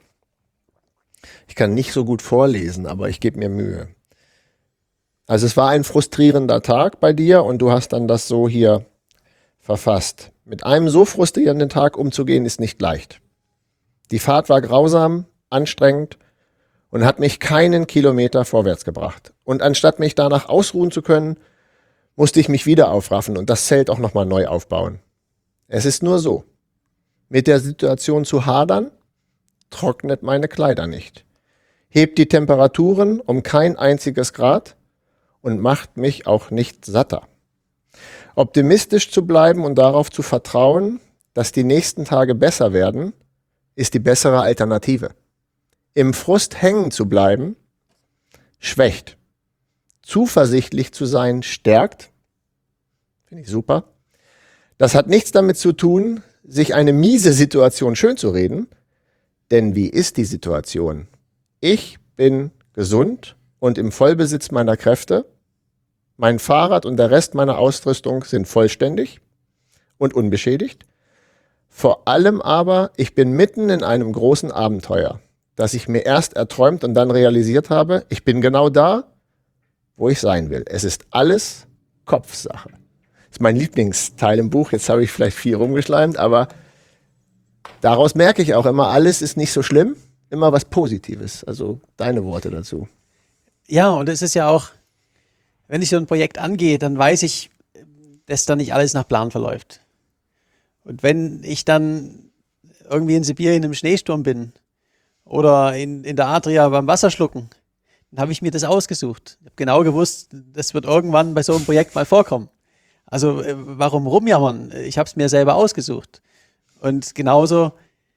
Ich kann nicht so gut vorlesen, aber ich gebe mir Mühe. Also es war ein frustrierender Tag bei dir und du hast dann das so hier verfasst. Mit einem so frustrierenden Tag umzugehen, ist nicht leicht. Die Fahrt war grausam, anstrengend und hat mich keinen Kilometer vorwärts gebracht. Und anstatt mich danach ausruhen zu können, musste ich mich wieder aufraffen und das Zelt auch nochmal neu aufbauen. Es ist nur so. Mit der Situation zu hadern, trocknet meine Kleider nicht, hebt die Temperaturen um kein einziges Grad und macht mich auch nicht satter. Optimistisch zu bleiben und darauf zu vertrauen, dass die nächsten Tage besser werden, ist die bessere Alternative. Im Frust hängen zu bleiben, schwächt. Zuversichtlich zu sein, stärkt. Finde ich super. Das hat nichts damit zu tun, sich eine miese Situation schön zu reden. Denn wie ist die Situation? Ich bin gesund und im Vollbesitz meiner Kräfte. Mein Fahrrad und der Rest meiner Ausrüstung sind vollständig und unbeschädigt. Vor allem aber, ich bin mitten in einem großen Abenteuer, das ich mir erst erträumt und dann realisiert habe. Ich bin genau da, wo ich sein will. Es ist alles Kopfsache. Das ist mein Lieblingsteil im Buch. Jetzt habe ich vielleicht viel rumgeschleimt, aber daraus merke ich auch immer, alles ist nicht so schlimm. Immer was Positives. Also deine Worte dazu.
Ja, und es ist ja auch, wenn ich so ein Projekt angehe, dann weiß ich, dass da nicht alles nach Plan verläuft. Und wenn ich dann irgendwie in Sibirien im Schneesturm bin oder in der Adria beim Wasserschlucken, dann habe ich mir das ausgesucht. Ich habe genau gewusst, das wird irgendwann bei so einem Projekt mal vorkommen. Also warum rumjammern? Ich habe es mir selber ausgesucht. Und genauso,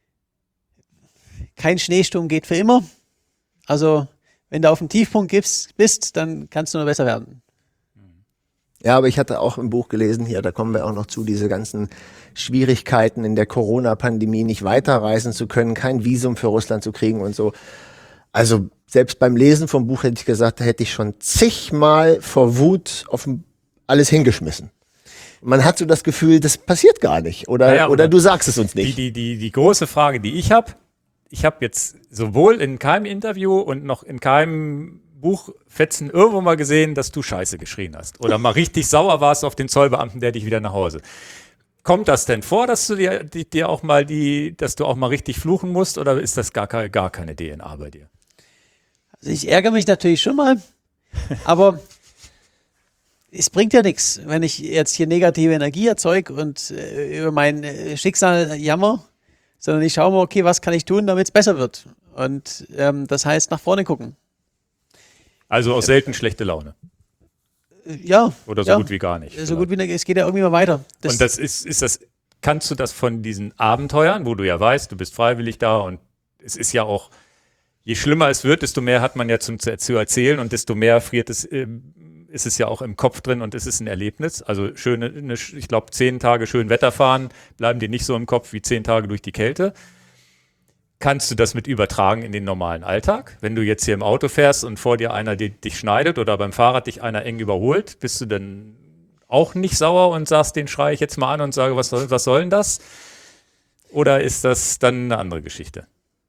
kein Schneesturm geht für immer. Also wenn du auf dem Tiefpunkt bist, dann kannst du nur besser werden.
Ja, aber ich hatte auch im Buch gelesen, hier, da kommen wir auch noch zu, diese ganzen Schwierigkeiten in der Corona-Pandemie, nicht weiterreisen zu können, kein Visum für Russland zu kriegen und so. Also selbst beim Lesen vom Buch hätte ich gesagt, da hätte ich schon zigmal vor Wut auf alles hingeschmissen. Man hat so das Gefühl, das passiert gar nicht. Oder du sagst es uns nicht.
Die große Frage, die ich habe jetzt sowohl in keinem Interview und noch in keinem Buchfetzen irgendwo mal gesehen, dass du Scheiße geschrien hast oder mal richtig sauer warst auf den Zollbeamten, der dich wieder nach Hause. Kommt das denn vor, dass du dir auch mal dass du auch mal richtig fluchen musst, oder ist das gar keine DNA bei dir?
Also ich ärgere mich natürlich schon mal, aber es bringt ja nichts, wenn ich jetzt hier negative Energie erzeuge und über mein Schicksal jammer, sondern ich schaue mal, okay, was kann ich tun, damit es besser wird? Und das heißt, nach vorne gucken.
Also auch selten schlechte Laune.
Ja.
Oder so gut wie gar nicht.
So gut wie es geht ja irgendwie mal weiter.
Und kannst du das von diesen Abenteuern, wo du ja weißt, du bist freiwillig da, und es ist ja auch, je schlimmer es wird, desto mehr hat man ja zu erzählen, und desto mehr ist es ja auch im Kopf drin, und es ist ein Erlebnis. Also ich glaube, 10 Tage schön Wetter fahren bleiben dir nicht so im Kopf wie 10 Tage durch die Kälte. Kannst du das mit übertragen in den normalen Alltag? Wenn du jetzt hier im Auto fährst und vor dir einer dich schneidet oder beim Fahrrad dich einer eng überholt, bist du dann auch nicht sauer und sagst, den schreie ich jetzt mal an und sage, was soll denn das? Oder ist das dann eine andere Geschichte?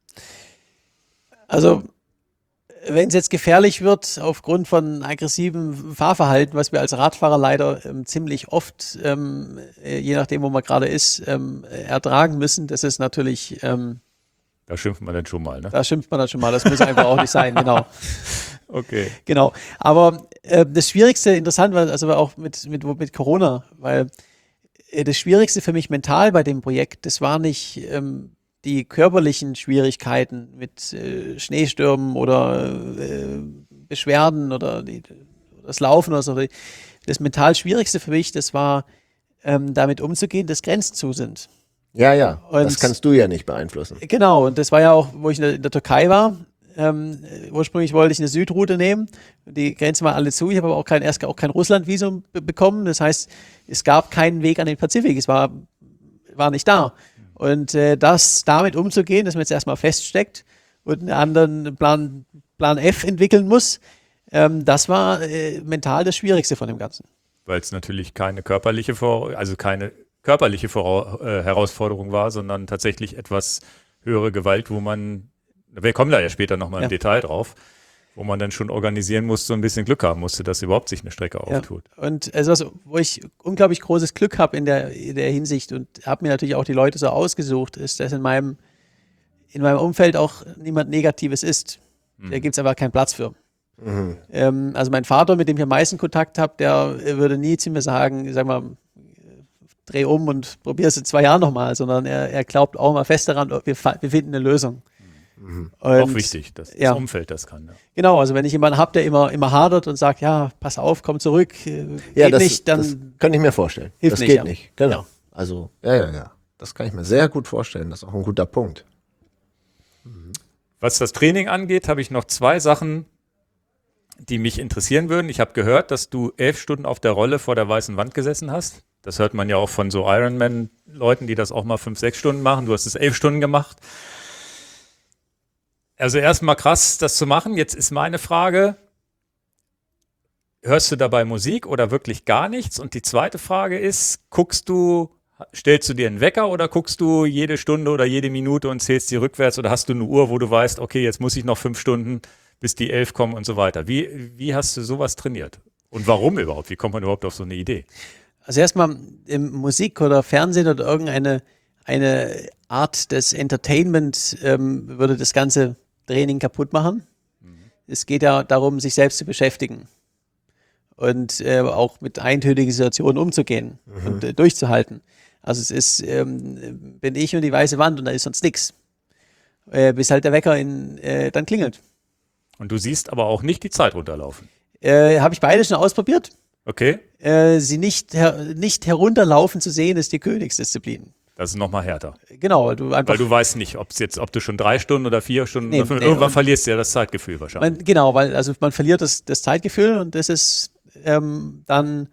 Also, wenn es jetzt gefährlich wird, aufgrund von aggressivem Fahrverhalten, was wir als Radfahrer leider ziemlich oft, je nachdem, wo man gerade ist, ertragen müssen, das ist natürlich...
da schimpft man dann schon mal, ne?
Da schimpft man dann schon mal, das muss einfach auch nicht sein, genau.
Okay.
Genau, aber das Schwierigste, interessant war, also auch mit Corona, weil das Schwierigste für mich mental bei dem Projekt, das war nicht die körperlichen Schwierigkeiten mit Schneestürmen oder Beschwerden oder das Laufen oder so. Das mental Schwierigste für mich, das war damit umzugehen, dass Grenzen zu sind.
Ja,
und
das kannst du ja nicht beeinflussen.
Genau, und das war ja auch, wo ich in der Türkei war. Ursprünglich wollte ich eine Südroute nehmen. Die Grenzen waren alle zu. Ich habe aber erst auch kein Russland-Visum bekommen. Das heißt, es gab keinen Weg an den Pazifik. Es war nicht da. Und damit umzugehen, dass man jetzt erstmal feststeckt und einen anderen Plan F entwickeln muss, das war mental das Schwierigste von dem Ganzen. Weil
es natürlich keine körperliche Herausforderung war, sondern tatsächlich etwas höhere Gewalt, wir kommen da ja später nochmal im Detail drauf, wo man dann schon organisieren musste, so ein bisschen Glück haben musste, dass überhaupt sich eine Strecke auftut.
Und also, wo ich unglaublich großes Glück habe in der Hinsicht und habe mir natürlich auch die Leute so ausgesucht, ist, dass in meinem Umfeld auch niemand Negatives ist. Da gibt es aber keinen Platz für. Also mein Vater, mit dem ich am meisten Kontakt habe, der würde nie zu mir sagen, sag mal, dreh um und probier es in 2 Jahren nochmal, sondern er glaubt auch mal fest daran, wir finden eine Lösung.
Und, auch wichtig, dass das Umfeld das kann. Ja.
Genau, also wenn ich jemanden habe, der immer hadert und sagt, ja, pass auf, komm zurück,
das kann ich mir vorstellen.
Hilft
das
nicht,
geht nicht, genau. Ja. Also, ja. Das kann ich mir sehr gut vorstellen. Das ist auch ein guter Punkt.
Was das Training angeht, habe ich noch 2 Sachen, die mich interessieren würden. Ich habe gehört, dass du 11 Stunden auf der Rolle vor der weißen Wand gesessen hast. Das hört man ja auch von so Ironman-Leuten, die das auch mal 5-6 Stunden machen. Du hast es 11 Stunden gemacht. Also erstmal krass, das zu machen. Jetzt ist meine Frage, hörst du dabei Musik oder wirklich gar nichts? Und die zweite Frage ist, stellst du dir einen Wecker oder guckst du jede Stunde oder jede Minute und zählst die rückwärts, oder hast du eine Uhr, wo du weißt, okay, jetzt muss ich noch 5 Stunden, bis die 11 kommen und so weiter. Wie hast du sowas trainiert? Und warum überhaupt? Wie kommt man überhaupt auf so eine Idee?
Also erstmal Musik oder Fernsehen oder irgendeine Art des Entertainment würde das ganze Training kaputt machen. Es geht ja darum, sich selbst zu beschäftigen und auch mit eintönigen Situationen umzugehen und durchzuhalten. Also es ist, bin ich und die weiße Wand und da ist sonst nichts. Bis halt der Wecker dann klingelt.
Und du siehst aber auch nicht die Zeit runterlaufen?
Habe ich beide schon ausprobiert.
Okay.
Sie nicht herunterlaufen zu sehen, ist die Königsdisziplin.
Das ist nochmal härter.
Genau.
Weil du weißt nicht, ob du schon 3 Stunden oder 4 Stunden oder 5, irgendwann verlierst du ja das Zeitgefühl wahrscheinlich.
Genau, weil man verliert das Zeitgefühl und das ist dann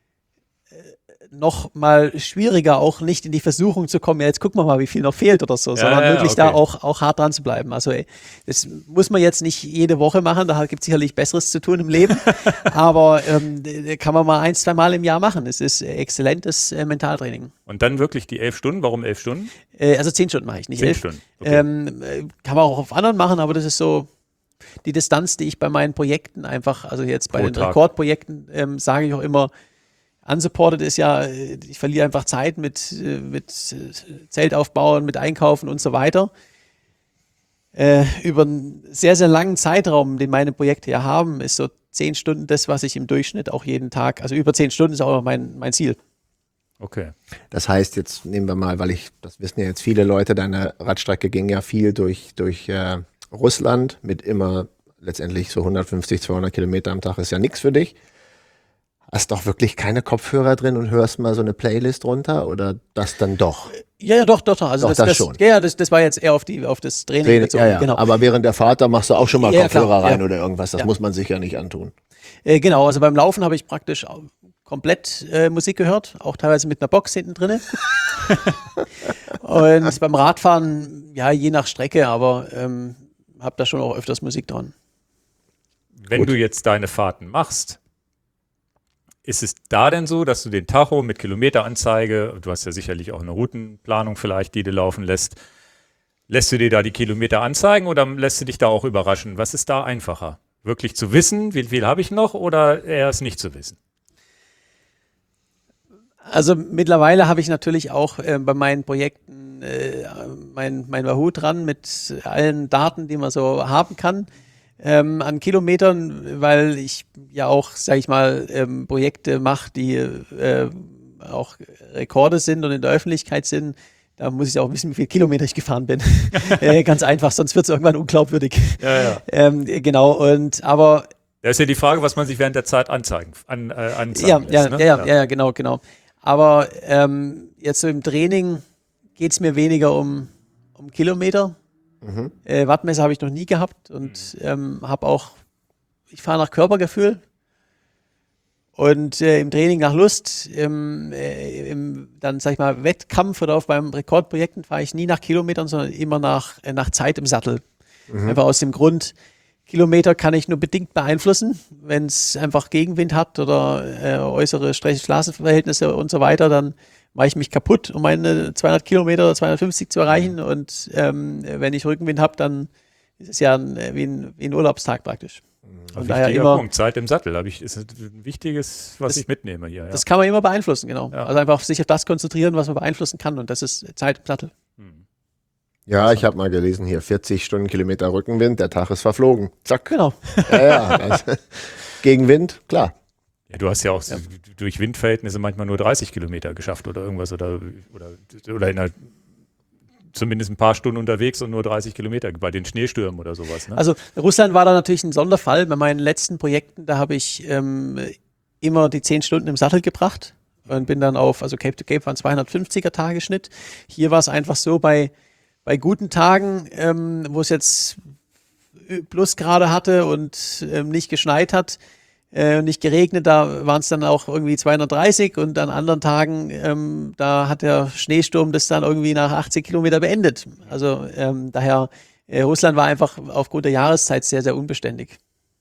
noch mal schwieriger, auch nicht in die Versuchung zu kommen, ja, jetzt gucken wir mal, wie viel noch fehlt oder so, sondern wirklich da auch hart dran zu bleiben. Also das muss man jetzt nicht jede Woche machen, da gibt es sicherlich Besseres zu tun im Leben, aber kann man mal 1-2 Mal im Jahr machen. Es ist exzellentes Mentaltraining.
Und dann wirklich die 11 Stunden? Warum 11 Stunden?
Also 10 Stunden mache ich, nicht
10
11.
Stunden. Okay.
Kann man auch auf anderen machen, aber das ist so die Distanz, die ich bei meinen Projekten einfach, also jetzt bei
Pro
den
Tag.
Rekordprojekten, sage ich auch immer, unsupported ist ja, ich verliere einfach Zeit mit Zelt aufbauen, mit Einkaufen und so weiter. Über einen sehr, sehr langen Zeitraum, den meine Projekte ja haben, ist so 10 Stunden das, was ich im Durchschnitt auch jeden Tag, also über 10 Stunden ist auch mein Ziel.
Okay.
Das heißt, jetzt nehmen wir mal, das wissen ja jetzt viele Leute, deine Radstrecke ging ja viel durch Russland mit immer letztendlich so 150, 200 Kilometer am Tag, ist ja nichts für dich. Hast doch wirklich keine Kopfhörer drin und hörst mal so eine Playlist runter oder das dann doch?
Ja, doch. Also
Doch, das schon.
Ja, das war jetzt eher auf das Training bezogen.
Ja.
Genau.
Aber während der Fahrt, da machst du auch schon mal
Ja,
Kopfhörer
klar,
rein
ja.
oder irgendwas. Das muss man sich ja nicht antun.
Genau, also beim Laufen habe ich praktisch komplett Musik gehört, auch teilweise mit einer Box hinten drin. Und beim Radfahren, ja, je nach Strecke, aber habe da schon auch öfters Musik dran.
Wenn du jetzt deine Fahrten machst, ist es da denn so, dass du den Tacho mit Kilometeranzeige, du hast ja sicherlich auch eine Routenplanung vielleicht, die du laufen lässt du dir da die Kilometer anzeigen oder lässt du dich da auch überraschen? Was ist da einfacher? Wirklich zu wissen, wie viel habe ich noch oder eher es nicht zu wissen?
Also mittlerweile habe ich natürlich auch bei meinen Projekten mein Wahoo dran mit allen Daten, die man so haben kann. An Kilometern, weil ich ja auch, sage ich mal, Projekte mache, die auch Rekorde sind und in der Öffentlichkeit sind. Da muss ich auch wissen, wie viele Kilometer ich gefahren bin. Ganz einfach, sonst wird es irgendwann unglaubwürdig.
Ja.
Genau, aber
Da ist ja die Frage, was man sich während der Zeit anzeigen lässt. Ne?
Ja, genau. Aber jetzt so im Training geht es mir weniger um Kilometer. Wattmesser habe ich noch nie gehabt und ich fahre nach Körpergefühl und im Training nach Lust. Dann sag ich mal Wettkampf oder auch beim Rekordprojekten fahre ich nie nach Kilometern, sondern immer nach Zeit im Sattel. Einfach aus dem Grund, Kilometer kann ich nur bedingt beeinflussen. Wenn es einfach Gegenwind hat oder äußere Straßenverhältnisse und so weiter, dann mache ich mich kaputt, um meine 200 Kilometer oder 250 zu erreichen. Und wenn ich Rückenwind habe, dann ist es ja wie ein Urlaubstag praktisch.
Ein wichtiger Punkt, Zeit im Sattel, ist ein wichtiges, was ich mitnehme hier. Ja.
Das kann man immer beeinflussen, genau.
Ja.
Also einfach sich auf das konzentrieren, was man beeinflussen kann. Und das ist Zeit im Sattel.
Ja, ich habe mal gelesen hier, 40 Stundenkilometer Rückenwind, der Tag ist verflogen. Zack.
Genau.
Ja. Gegenwind, klar.
Ja, du hast ja auch durch Windverhältnisse manchmal nur 30 Kilometer geschafft oder irgendwas oder zumindest ein paar Stunden unterwegs und nur 30 Kilometer bei den Schneestürmen oder sowas. Ne?
Also Russland war da natürlich ein Sonderfall. Bei meinen letzten Projekten, da habe ich immer die 10 Stunden im Sattel gebracht und bin dann also Cape to Cape war ein 250er Tagesschnitt. Hier war es einfach so, bei guten Tagen, wo es jetzt Plusgrade hatte und nicht geschneit hat, nicht geregnet, da waren es dann auch irgendwie 230 und an anderen Tagen, da hat der Schneesturm das dann irgendwie nach 80 Kilometer beendet. Also daher, Russland war einfach aufgrund der Jahreszeit sehr, sehr unbeständig.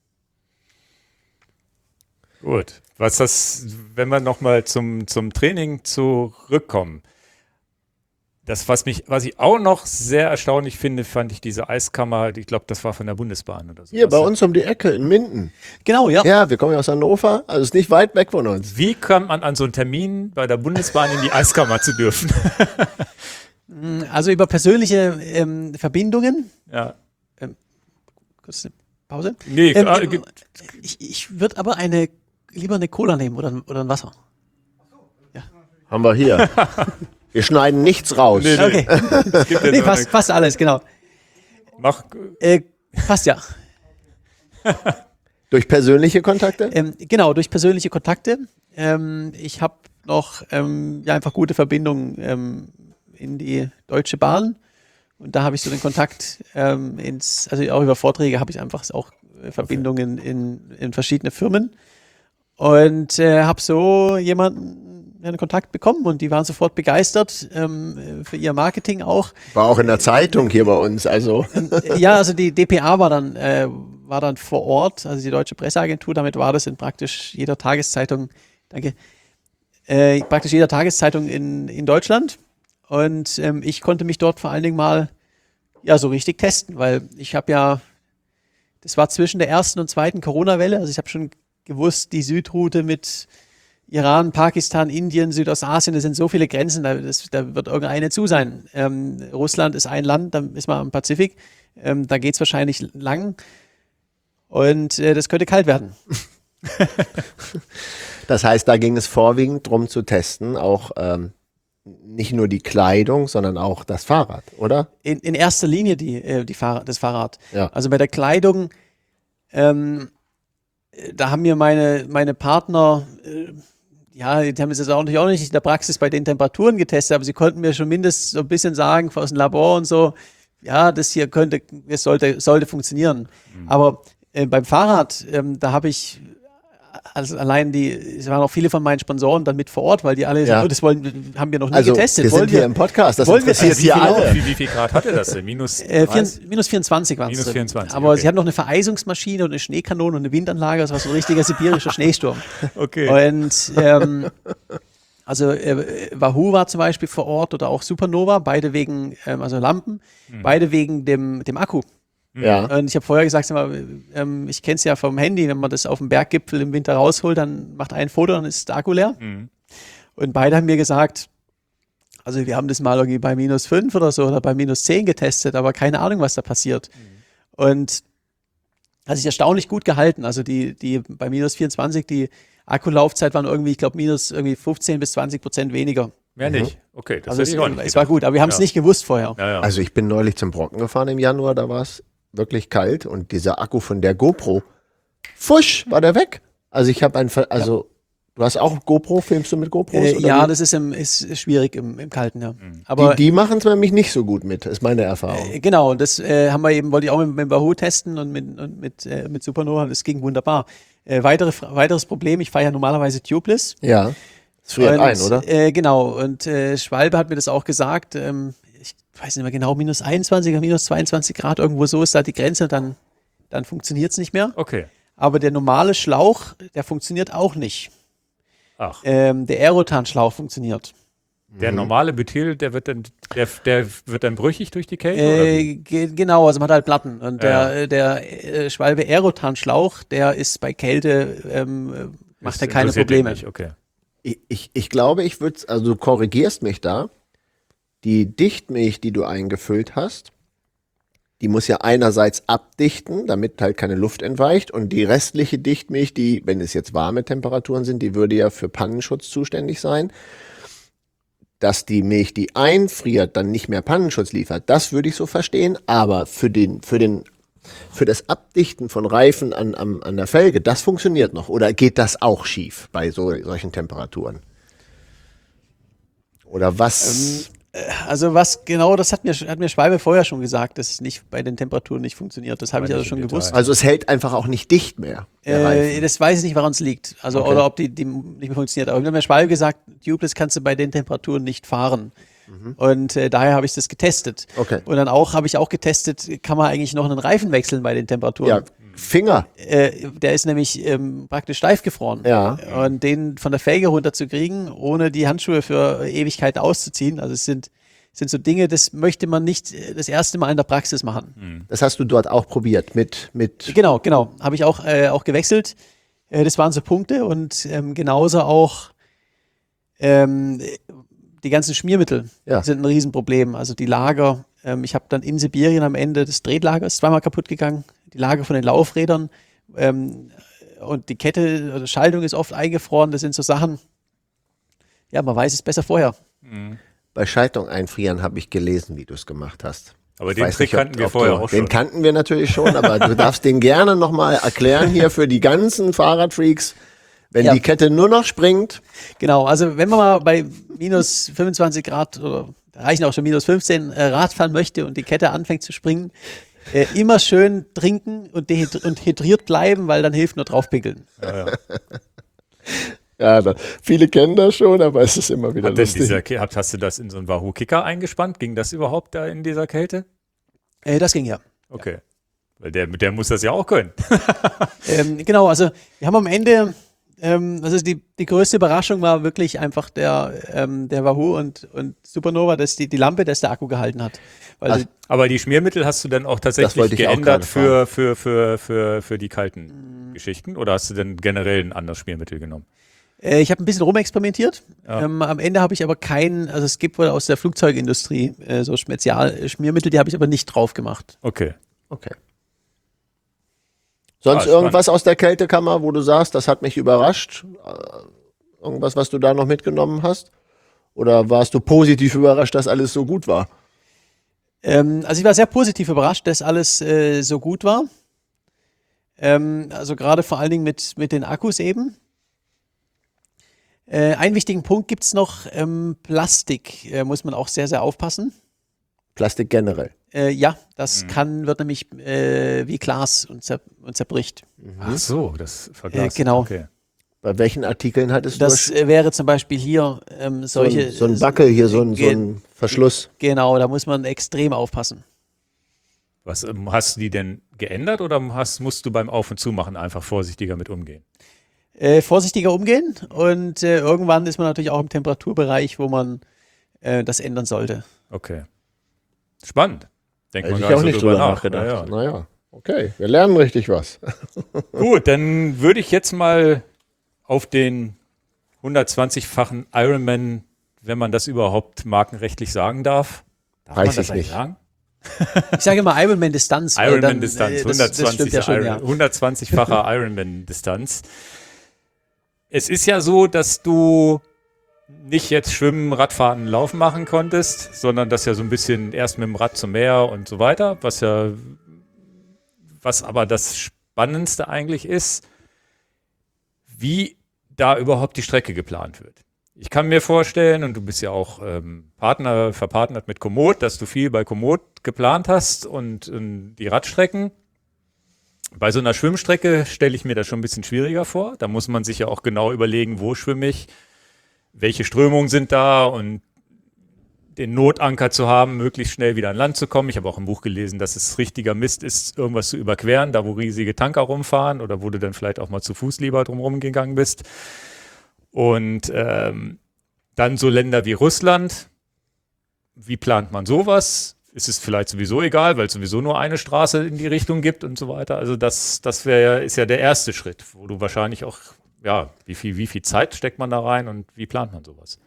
Gut, wenn wir nochmal zum Training zurückkommen. Was ich auch noch sehr erstaunlich finde, fand ich diese Eiskammer, ich glaube, das war von der Bundesbahn oder so.
Hier bei uns um die Ecke in Minden.
Genau, ja.
Ja, wir kommen ja aus Hannover, also ist nicht weit weg von uns.
Wie kommt man an so einen Termin bei der Bundesbahn in die Eiskammer zu dürfen?
Also über persönliche Verbindungen.
Ja.
Kurz eine Pause.
Nee,
Ich würde aber lieber eine Cola nehmen oder ein Wasser.
Haben wir hier. Wir schneiden nichts raus.
Nee.
Okay. Nee, passt alles, genau. Passt ja.
Durch persönliche Kontakte?
Genau, durch persönliche Kontakte. Ich habe noch einfach gute Verbindungen in die Deutsche Bahn. Und da habe ich so den Kontakt also auch über Vorträge habe ich einfach auch Verbindungen in verschiedene Firmen. Und habe so einen Kontakt bekommen und die waren sofort begeistert für ihr Marketing auch.
War auch in der Zeitung hier bei uns, also.
Ja, also die DPA war dann vor Ort, also die Deutsche Presseagentur, damit war das in praktisch jeder Tageszeitung, praktisch jeder Tageszeitung in Deutschland. Und ich konnte mich dort vor allen Dingen mal so richtig testen, weil ich habe ja das war zwischen der ersten und zweiten Corona-Welle. Also ich habe schon gewusst, die Südroute mit Iran, Pakistan, Indien, Südostasien, das sind so viele Grenzen, da wird irgendeine zu sein. Russland ist ein Land, dann ist man am Pazifik, da geht es wahrscheinlich lang und das könnte kalt werden.
Das heißt, da ging es vorwiegend darum zu testen, auch nicht nur die Kleidung, sondern auch das Fahrrad, oder?
In erster Linie das Fahrrad.
Ja.
Also bei der Kleidung, da haben mir meine Partner, die haben das jetzt auch nicht in der Praxis bei den Temperaturen getestet, aber sie konnten mir schon mindestens so ein bisschen sagen aus dem Labor und so, ja, das hier sollte funktionieren. Aber beim Fahrrad, da habe ich also allein es waren auch viele von meinen Sponsoren dann mit vor Ort, weil die alle
Ja.
Haben wir noch nie getestet.
Wir sind hier im Podcast, das
wollen wir-
interessiert hier alle.
Wie viel Grad hatte das denn? Minus 30?
Minus 24 waren es.
Minus 24,
Aber
okay.
sie haben noch eine Vereisungsmaschine und eine Schneekanone und eine Windanlage. Das war so ein richtiger sibirischer Schneesturm.
Okay.
Und also Wahoo war zum Beispiel vor Ort oder auch Supernova, beide wegen, also Lampen, beide wegen dem Akku.
Ja.
Und ich habe vorher gesagt, ich kenne es ja vom Handy, wenn man das auf dem Berggipfel im Winter rausholt, dann macht ein Foto, dann ist der Akku leer. Und beide haben mir gesagt, also wir haben das mal irgendwie bei minus 5 oder so oder bei minus 10 getestet, aber keine Ahnung, was da passiert. Und hat sich erstaunlich gut gehalten. Also die bei minus 24, die Akkulaufzeit waren irgendwie, ich glaube, minus irgendwie 15 bis 20% weniger.
Mehr nicht. Okay, das
Also
hätte ich auch nicht
es war
gedacht.
gut, aber wir haben es
Ja.
nicht gewusst vorher.
Ja, ja.
Also ich bin neulich zum Brocken gefahren im Januar, da war es wirklich kalt und dieser Akku von der GoPro, fusch, war der weg. Also ich habe du hast auch GoPro, filmst du mit GoPros? oder
Ja,
wie?
das ist schwierig im Kalten, ja. Aber
Die machen es nämlich nicht so gut mit, ist meine Erfahrung.
genau, und das wollte ich auch mit Wahoo testen und mit Supernova, das ging wunderbar. Weiteres Problem, ich fahre ja normalerweise tubeless.
Ja, es friert ein, oder?
Genau, und Schwalbe hat mir das auch gesagt, ich weiß nicht mehr genau, minus 21 oder minus 22 Grad, irgendwo so ist da die Grenze, dann funktioniert es nicht mehr.
Okay.
Aber der normale Schlauch, der funktioniert auch nicht.
Ach,
Der Aerotan-Schlauch funktioniert.
der normale Butyl, der wird dann brüchig durch die Kälte? oder wie?
Genau, also man hat halt Platten. Und
Ja.
der Schwalbe Aerotan-Schlauch, der ist bei Kälte, macht er
Das
keine
interessiert dich
Probleme.
nicht, okay.
Ich glaube, also du korrigierst mich da, die Dichtmilch, die du eingefüllt hast, die muss ja einerseits abdichten, damit halt keine Luft entweicht und die restliche Dichtmilch, die, wenn es jetzt warme Temperaturen sind, die würde ja für Pannenschutz zuständig sein. Dass die Milch, die einfriert, dann nicht mehr Pannenschutz liefert, das würde ich so verstehen, aber für das Abdichten von Reifen an der Felge, das funktioniert noch. Oder geht das auch schief bei solchen Temperaturen? Oder was?
Also was genau, das hat mir Schwalbe vorher schon gesagt, dass es nicht bei den Temperaturen nicht funktioniert. Das habe ich
Aber
also
nicht
schon
im
gewusst.
Detail.
Also es hält einfach auch nicht dicht mehr. Der Reifen.
Das weiß ich nicht, woran es liegt. Also
Okay.
oder ob die nicht mehr funktioniert. Aber mir hat mir Schwalbe gesagt, Tubeless kannst du bei den Temperaturen nicht fahren. Und daher habe ich das getestet.
Okay.
Und dann habe ich auch getestet, kann man eigentlich noch einen Reifen wechseln bei den Temperaturen.
Ja, Finger.
Der ist nämlich praktisch steif gefroren.
Ja.
Und den von der Felge runterzukriegen, ohne die Handschuhe für Ewigkeiten auszuziehen, also es sind so Dinge, das möchte man nicht das erste Mal in der Praxis machen.
Das hast du dort auch probiert mit
Genau. Habe ich auch gewechselt. Das waren so Punkte und genauso auch die ganzen Schmiermittel
Ja.
sind ein Riesenproblem. Also die Lager, ich habe dann in Sibirien am Ende das Drehtlager ist zweimal kaputt gegangen, die Lager von den Laufrädern und die Kette oder Schaltung ist oft eingefroren. Das sind so Sachen, ja, man weiß es besser vorher.
bei Schaltung einfrieren habe ich gelesen, wie du es gemacht hast.
Aber
Ich
den
weiß
Trick
nicht,
kannten wir vorher auch schon.
Den kannten wir natürlich schon, aber du darfst den gerne nochmal erklären hier für die ganzen Fahrradfreaks. Wenn
Ja.
die Kette nur noch springt,
Genau, also wenn man mal bei minus 25 Grad oder da reichen auch schon minus 15 Rad fahren möchte und die Kette anfängt zu springen, immer schön trinken und hydriert bleiben, weil dann hilft nur draufpinkeln.
viele kennen das schon, aber es ist immer wieder
Hat denn
lustig.
hast du das in so einen Wahoo-Kicker eingespannt? Ging das überhaupt da in dieser Kälte?
Das ging ja.
Okay. Weil der muss das ja auch können.
Genau, also wir haben am Ende, Also die größte Überraschung war wirklich einfach der Wahoo und Supernova, dass die Lampe, dass der Akku gehalten hat. Weil
Aber die Schmiermittel hast du dann auch tatsächlich
wollte ich auch
geändert
gerade
für die kalten Geschichten? Oder hast du denn generell ein anderes Schmiermittel genommen?
ich habe ein bisschen rumexperimentiert.
Ja.
Am Ende habe ich aber also es gibt wohl aus der Flugzeugindustrie so Spezialschmiermittel, die habe ich aber nicht drauf gemacht.
Okay.
Okay. Sonst
spannend.
irgendwas aus der Kältekammer, wo du sagst, das hat mich überrascht? Irgendwas, was du da noch mitgenommen hast? Oder warst du positiv überrascht, dass alles so gut war?
Also ich war sehr positiv überrascht, dass alles so gut war. Also gerade vor allen Dingen mit den Akkus eben. Einen wichtigen Punkt gibt es noch, Plastik muss man auch sehr, sehr aufpassen.
Plastik generell.
Ja, das wird nämlich wie Glas und zerbricht.
Ach so, das verglast.
Genau.
Okay.
Bei welchen Artikeln hattest du
Das wäre zum Beispiel hier solche.
so ein Backel hier, so ein Verschluss?
Genau, da muss man extrem aufpassen.
Was, hast du die denn geändert oder musst du beim Auf- und Zumachen einfach vorsichtiger mit umgehen?
Vorsichtiger umgehen und irgendwann ist man natürlich auch im Temperaturbereich, wo man das ändern sollte.
Okay. Spannend. Denkt
Hätte
man
ich
gar
auch
nicht
nicht
so drüber
drüber
nach.
nachgedacht.
Naja.
Naja, okay, wir lernen richtig was.
Gut, dann würde ich jetzt mal auf den 120-fachen Ironman, wenn man das überhaupt markenrechtlich sagen darf. Darf
Weiß
man das
ich
eigentlich
nicht.
sagen?
Ich sage immer Ironman-Distanz. weil dann,
Ironman-Distanz,
das stimmt ja schon, ja.
120-facher Ironman-Distanz. Es ist ja so, dass du nicht jetzt Schwimmen, Radfahren, Laufen machen konntest, sondern das ja so ein bisschen erst mit dem Rad zum Meer und so weiter, was aber das Spannendste eigentlich ist, wie da überhaupt die Strecke geplant wird. Ich kann mir vorstellen, und du bist ja auch verpartnert mit Komoot, dass du viel bei Komoot geplant hast und die Radstrecken. Bei so einer Schwimmstrecke stelle ich mir das schon ein bisschen schwieriger vor. Da muss man sich ja auch genau überlegen, wo schwimme ich, welche Strömungen sind da und den Notanker zu haben, möglichst schnell wieder an Land zu kommen. Ich habe auch im Buch gelesen, dass es richtiger Mist ist, irgendwas zu überqueren, da wo riesige Tanker rumfahren oder wo du dann vielleicht auch mal zu Fuß lieber drumherum gegangen bist. Und dann so Länder wie Russland. Wie plant man sowas? Ist es vielleicht sowieso egal, weil es sowieso nur eine Straße in die Richtung gibt und so weiter. Also das ist ja der erste Schritt, wo du wahrscheinlich auch, ja, wie viel Zeit steckt man da rein und wie plant man sowas?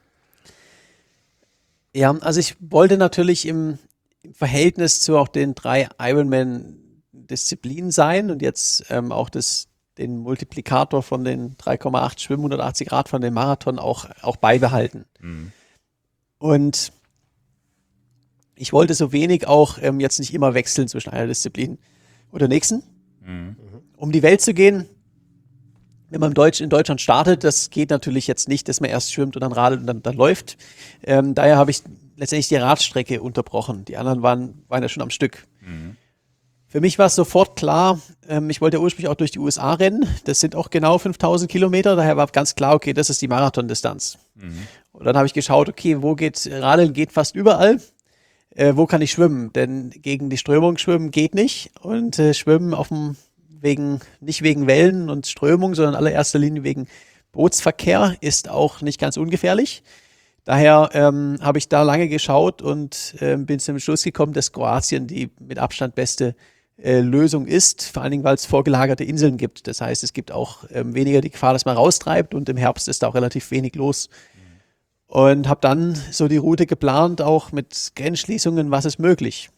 Ja, also ich wollte natürlich im Verhältnis zu auch den 3 Ironman-Disziplinen sein und jetzt auch den Multiplikator von den 3,8 Schwimmen, 180 Grad von dem Marathon auch beibehalten.
Mhm.
Und ich wollte so wenig auch jetzt nicht immer wechseln zwischen einer Disziplin und der nächsten.
Mhm.
Um die Welt zu gehen, wenn man in Deutschland startet, das geht natürlich jetzt nicht, dass man erst schwimmt und dann radelt und dann läuft. Daher habe ich letztendlich die Radstrecke unterbrochen. Die anderen waren ja schon am Stück.
Mhm.
Für mich war es sofort klar, ich wollte ja ursprünglich auch durch die USA rennen. Das sind auch genau 5000 Kilometer. Daher war ganz klar, okay, das ist die Marathondistanz.
Mhm.
Und dann habe ich geschaut, okay, Radeln geht fast überall. Wo kann ich schwimmen? Denn gegen die Strömung schwimmen geht nicht. Und schwimmen nicht wegen Wellen und Strömung, sondern in allererster Linie wegen Bootsverkehr ist auch nicht ganz ungefährlich. Daher habe ich da lange geschaut und bin zum Schluss gekommen, dass Kroatien die mit Abstand beste Lösung ist, vor allen Dingen, weil es vorgelagerte Inseln gibt. Das heißt, es gibt auch weniger die Gefahr, dass man raustreibt und im Herbst ist da auch relativ wenig los. Und habe dann so die Route geplant, auch mit Grenzschließungen, was ist möglich.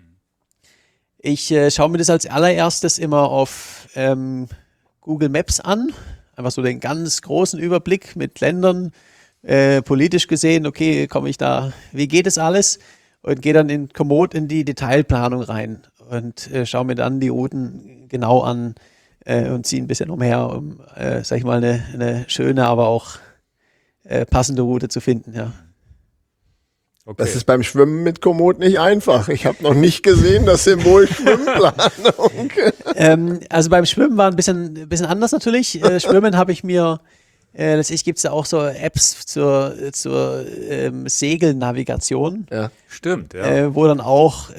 Ich schaue mir das als allererstes immer auf Google Maps an, einfach so den ganz großen Überblick mit Ländern, politisch gesehen, okay, komme ich da, wie geht es alles? Und gehe dann in Komoot in die Detailplanung rein und schaue mir dann die Routen genau an und ziehe ein bisschen umher, um, sag ich mal, eine schöne, aber auch passende Route zu finden, ja.
Okay.
Das ist beim Schwimmen mit Komoot nicht einfach. Ich habe noch nicht gesehen das Symbol Schwimmplanung.
Also beim Schwimmen war ein bisschen anders natürlich. Schwimmen habe ich mir, letztlich gibt es ja auch so Apps zur Segelnavigation,
Ja.
Stimmt, ja.
wo dann auch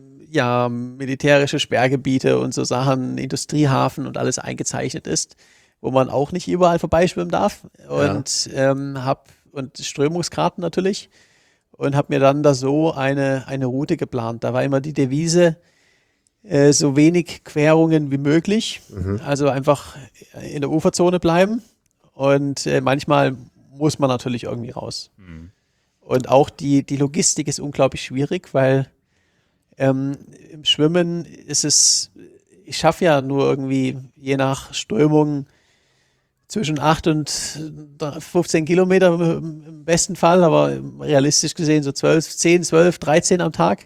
militärische Sperrgebiete und so Sachen, Industriehafen und alles eingezeichnet ist. wo man auch nicht überall vorbeischwimmen darf. Und und Strömungskarten natürlich. Und habe mir dann da so eine Route geplant. Da war immer die Devise, so wenig Querungen wie möglich. Also einfach in der Uferzone bleiben. Und manchmal muss man natürlich irgendwie raus. Und auch die Logistik ist unglaublich schwierig, weil im Schwimmen ist es, ich schaffe ja nur irgendwie je nach Strömung zwischen 8 und 15 Kilometer im besten Fall, aber realistisch gesehen so 10, 12, 13 am Tag.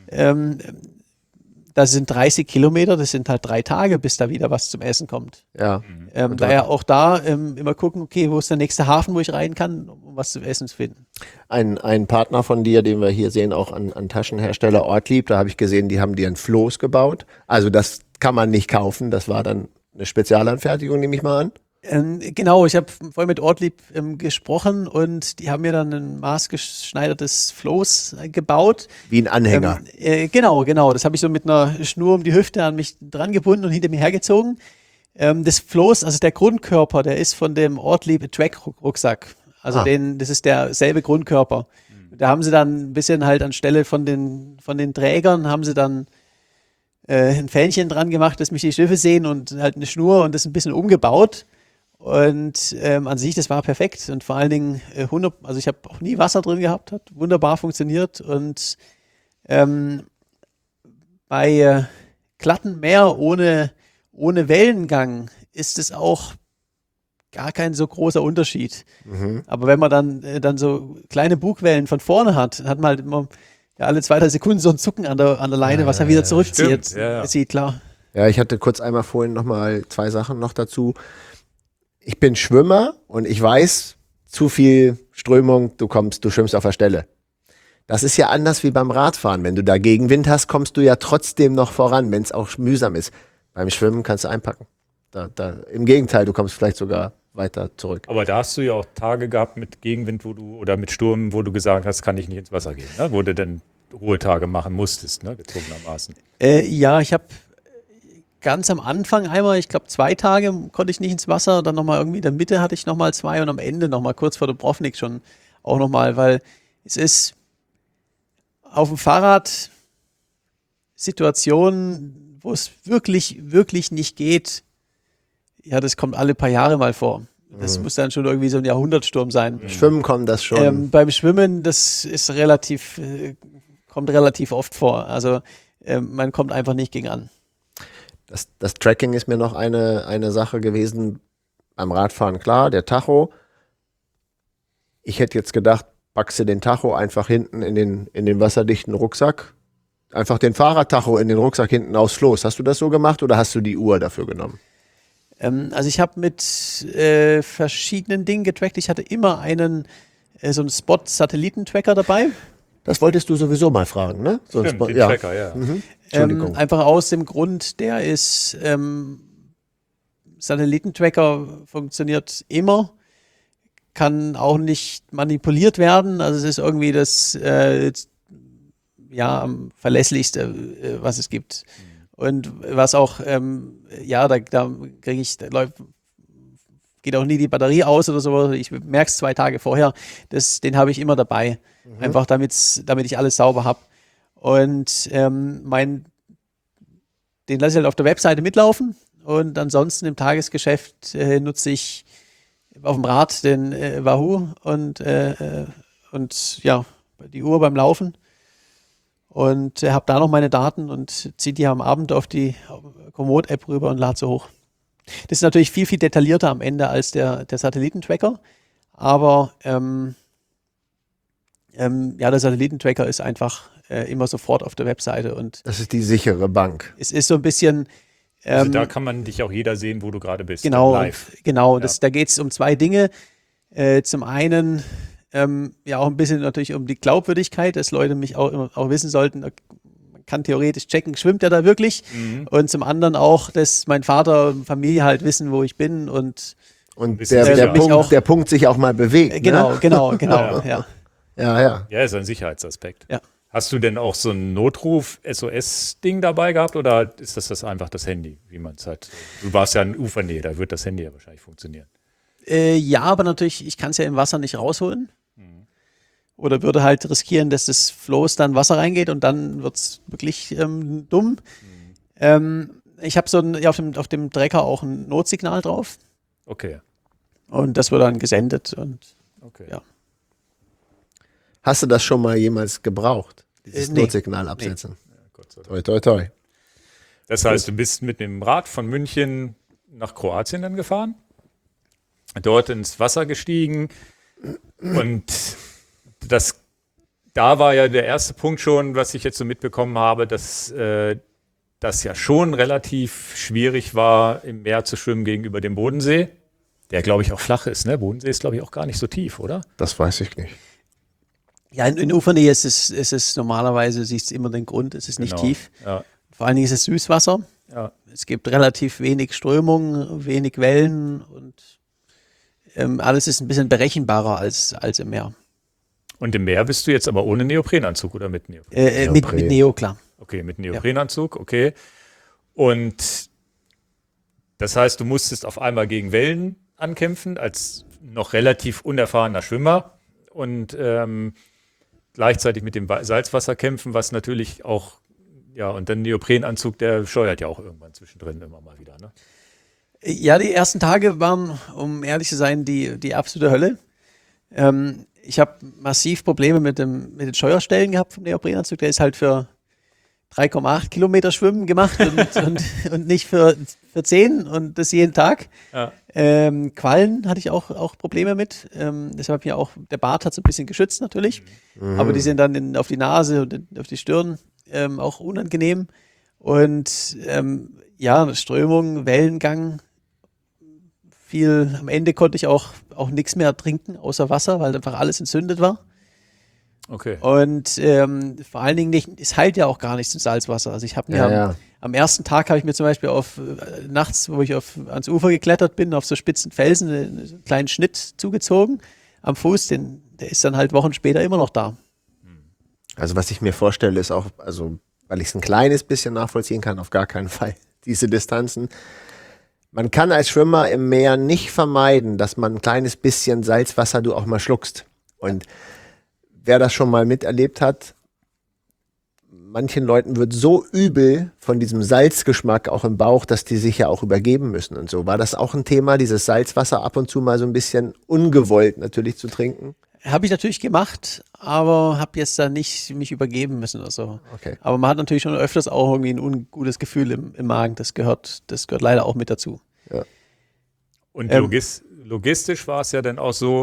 Das sind 30 Kilometer, das sind halt 3 Tage, bis da wieder was zum Essen kommt.
Ja.
Daher auch da immer gucken, okay, wo ist der nächste Hafen, wo ich rein kann, um was zu essen zu finden.
Ein Partner von dir, den wir hier sehen, auch an Taschenhersteller Ortlieb, da habe ich gesehen, die haben dir ein Floß gebaut. Also das kann man nicht kaufen, das war dann eine Spezialanfertigung, nehme ich mal an.
Genau, ich habe vorhin mit Ortlieb gesprochen und die haben mir dann ein maßgeschneidertes Floß gebaut.
Wie ein Anhänger.
Genau. Das habe ich so mit einer Schnur um die Hüfte an mich dran gebunden und hinter mir hergezogen. Das Floß, also der Grundkörper, der ist von dem Ortlieb Track-Rucksack. Also das ist derselbe Grundkörper. Da haben sie dann ein bisschen halt anstelle von den Trägern, haben sie dann ein Fähnchen dran gemacht, dass mich die Schiffe sehen und halt eine Schnur und das ein bisschen umgebaut. Und an sich, das war perfekt und vor allen Dingen also ich habe auch nie Wasser drin gehabt, hat wunderbar funktioniert und bei glatten Meer ohne Wellengang ist es auch gar kein so großer Unterschied. Aber wenn man dann so kleine Bugwellen von vorne hat man halt immer alle 2, 3 Sekunden so ein Zucken an der Leine, was er wieder zurückzieht. Sieht klar.
Ja, ich hatte kurz einmal vorhin nochmal 2 Sachen noch dazu. Ich bin Schwimmer und ich weiß, zu viel Strömung, du schwimmst auf der Stelle. Das ist ja anders wie beim Radfahren. Wenn du da Gegenwind hast, kommst du ja trotzdem noch voran, wenn es auch mühsam ist. Beim Schwimmen kannst du einpacken. Im Gegenteil, du kommst vielleicht sogar weiter zurück.
Aber da hast du ja auch Tage gehabt mit Gegenwind, oder mit Sturm, wo du gesagt hast, kann ich nicht ins Wasser gehen, ne? Wo du dann Ruhetage machen musstest, ne? Gezwungenermaßen.
Ja, ich habe ganz am Anfang einmal, ich glaube 2 Tage konnte ich nicht ins Wasser, dann nochmal irgendwie in der Mitte hatte ich nochmal 2 und am Ende nochmal kurz vor Dubrovnik schon auch nochmal, weil es ist auf dem Fahrrad Situationen, wo es wirklich, wirklich nicht geht. Ja, das kommt alle paar Jahre mal vor. Das muss dann schon irgendwie so ein Jahrhundertsturm sein.
Schwimmen kommt das schon.
Beim Schwimmen, das ist kommt relativ oft vor. Also man kommt einfach nicht gegen an.
Das Tracking ist mir noch eine Sache gewesen. Beim Radfahren, klar, der Tacho. Ich hätte jetzt gedacht, packst du den Tacho einfach hinten in den wasserdichten Rucksack. Einfach den Fahrradtacho in den Rucksack hinten aufs Floß. Hast du das so gemacht oder hast du die Uhr dafür genommen?
Also ich habe mit verschiedenen Dingen getrackt. Ich hatte immer so einen Spot-Satellitentracker dabei.
Das wolltest du sowieso mal fragen, ne? So
Stimmt, den Tracker, ja.
Entschuldigung.
Einfach aus dem Grund, der ist, Satellitentracker funktioniert immer, kann auch nicht manipuliert werden. Also es ist irgendwie das am verlässlichste, was es gibt. Und was auch, da geht auch nie die Batterie aus oder so. Ich merke es 2 Tage vorher. Den habe ich immer dabei. Einfach damit ich alles sauber habe. Und den lasse ich halt auf der Webseite mitlaufen. Und ansonsten im Tagesgeschäft nutze ich auf dem Rad den Wahoo und die Uhr beim Laufen. Und habe da noch meine Daten und ziehe die am Abend auf die Komoot-App rüber und lade sie hoch. Das ist natürlich viel, viel detaillierter am Ende als der Satellitentracker. Aber der Satellitentracker ist einfach immer sofort auf der Webseite. Und
das ist die sichere Bank.
Es ist so ein bisschen...
Also da kann man dich auch jeder sehen, wo du gerade bist.
Genau,
live.
Genau. Da geht es um 2 Dinge. Zum einen auch ein bisschen natürlich um die Glaubwürdigkeit, dass Leute mich auch wissen sollten, man kann theoretisch checken, schwimmt er da wirklich? Und zum anderen auch, dass mein Vater und Familie halt wissen, wo ich bin und
der Punkt sich auch mal bewegt.
Genau.
Ja,
Ja, ist ein Sicherheitsaspekt.
Ja.
Hast du denn auch so ein Notruf-SOS-Ding dabei gehabt oder ist das einfach das Handy, wie man es hat? Du warst ja in Ufernähe, da wird das Handy ja wahrscheinlich funktionieren.
Ja, aber natürlich, ich kann es ja im Wasser nicht rausholen. Oder würde halt riskieren, dass das Floß dann Wasser reingeht und dann wird es wirklich dumm. Ich habe auf dem Trecker auch ein Notsignal drauf
Okay,
und das wird dann gesendet und
okay.
ja.
Hast du das schon mal jemals gebraucht? Dieses
Nee.
Notsignal absetzen?
Gott sei Dank.
Toi, toi, toi.
Das heißt, du bist mit dem Rad von München nach Kroatien dann gefahren, dort ins Wasser gestiegen und da war ja der erste Punkt schon, was ich jetzt so mitbekommen habe, dass das ja schon relativ schwierig war, im Meer zu schwimmen gegenüber dem Bodensee, der, glaube ich, auch flach ist. Ne? Bodensee ist, glaube ich, auch gar nicht so tief, oder?
Das weiß ich nicht.
Ja, in Ufernähe ist es normalerweise, siehst du immer den Grund, es ist nicht
Genau.
tief.
Ja,
Vor allen Dingen ist es Süßwasser.
ja.
Es gibt relativ wenig Strömung, wenig Wellen und alles ist ein bisschen berechenbarer als im Meer.
Und im Meer bist du jetzt aber ohne Neoprenanzug oder mit Neopren?
Mit Neo, klar.
Okay, mit Neoprenanzug, okay. Und das heißt, du musstest auf einmal gegen Wellen ankämpfen, als noch relativ unerfahrener Schwimmer und gleichzeitig mit dem Salzwasser kämpfen, was natürlich auch, ja, und dann Neoprenanzug, der scheuert ja auch irgendwann zwischendrin immer mal wieder, ne?
Ja, die ersten Tage waren, um ehrlich zu sein, die absolute Hölle. Ich habe massiv Probleme mit den Steuerstellen gehabt vom Neoprenanzug. Der ist halt für 3,8 Kilometer Schwimmen gemacht und nicht für 10 und das jeden Tag.
Ja.
Quallen hatte ich auch Probleme mit. Deshalb mir auch, der Bart hat so ein bisschen geschützt natürlich. Aber die sind dann auf die Nase und auf die Stirn auch unangenehm. Und ja, Strömung, Wellengang, viel, am Ende konnte ich auch nichts mehr trinken außer Wasser, weil einfach alles entzündet war.
Okay.
Und vor allen Dingen es heilt ja auch gar nichts im Salzwasser. Also ich habe mir
Ja.
am ersten Tag habe ich mir zum Beispiel nachts, wo ich ans Ufer geklettert bin, auf so spitzen Felsen einen kleinen Schnitt zugezogen am Fuß, der ist dann halt Wochen später immer noch da.
Also was ich mir vorstelle, ist auch, also weil ich es ein kleines bisschen nachvollziehen kann, auf gar keinen Fall diese Distanzen. Man kann als Schwimmer im Meer nicht vermeiden, dass man ein kleines bisschen Salzwasser du auch mal schluckst. Und wer das schon mal miterlebt hat, manchen Leuten wird so übel von diesem Salzgeschmack auch im Bauch, dass die sich ja auch übergeben müssen und so. War das auch ein Thema, dieses Salzwasser ab und zu mal so ein bisschen ungewollt natürlich zu trinken?
Habe ich natürlich gemacht, aber habe jetzt da nicht mich übergeben müssen oder so.
Okay.
Aber man hat natürlich schon öfters auch irgendwie ein ungutes Gefühl im Magen. Das gehört leider auch mit dazu.
Ja.
Und logistisch war es ja dann auch so,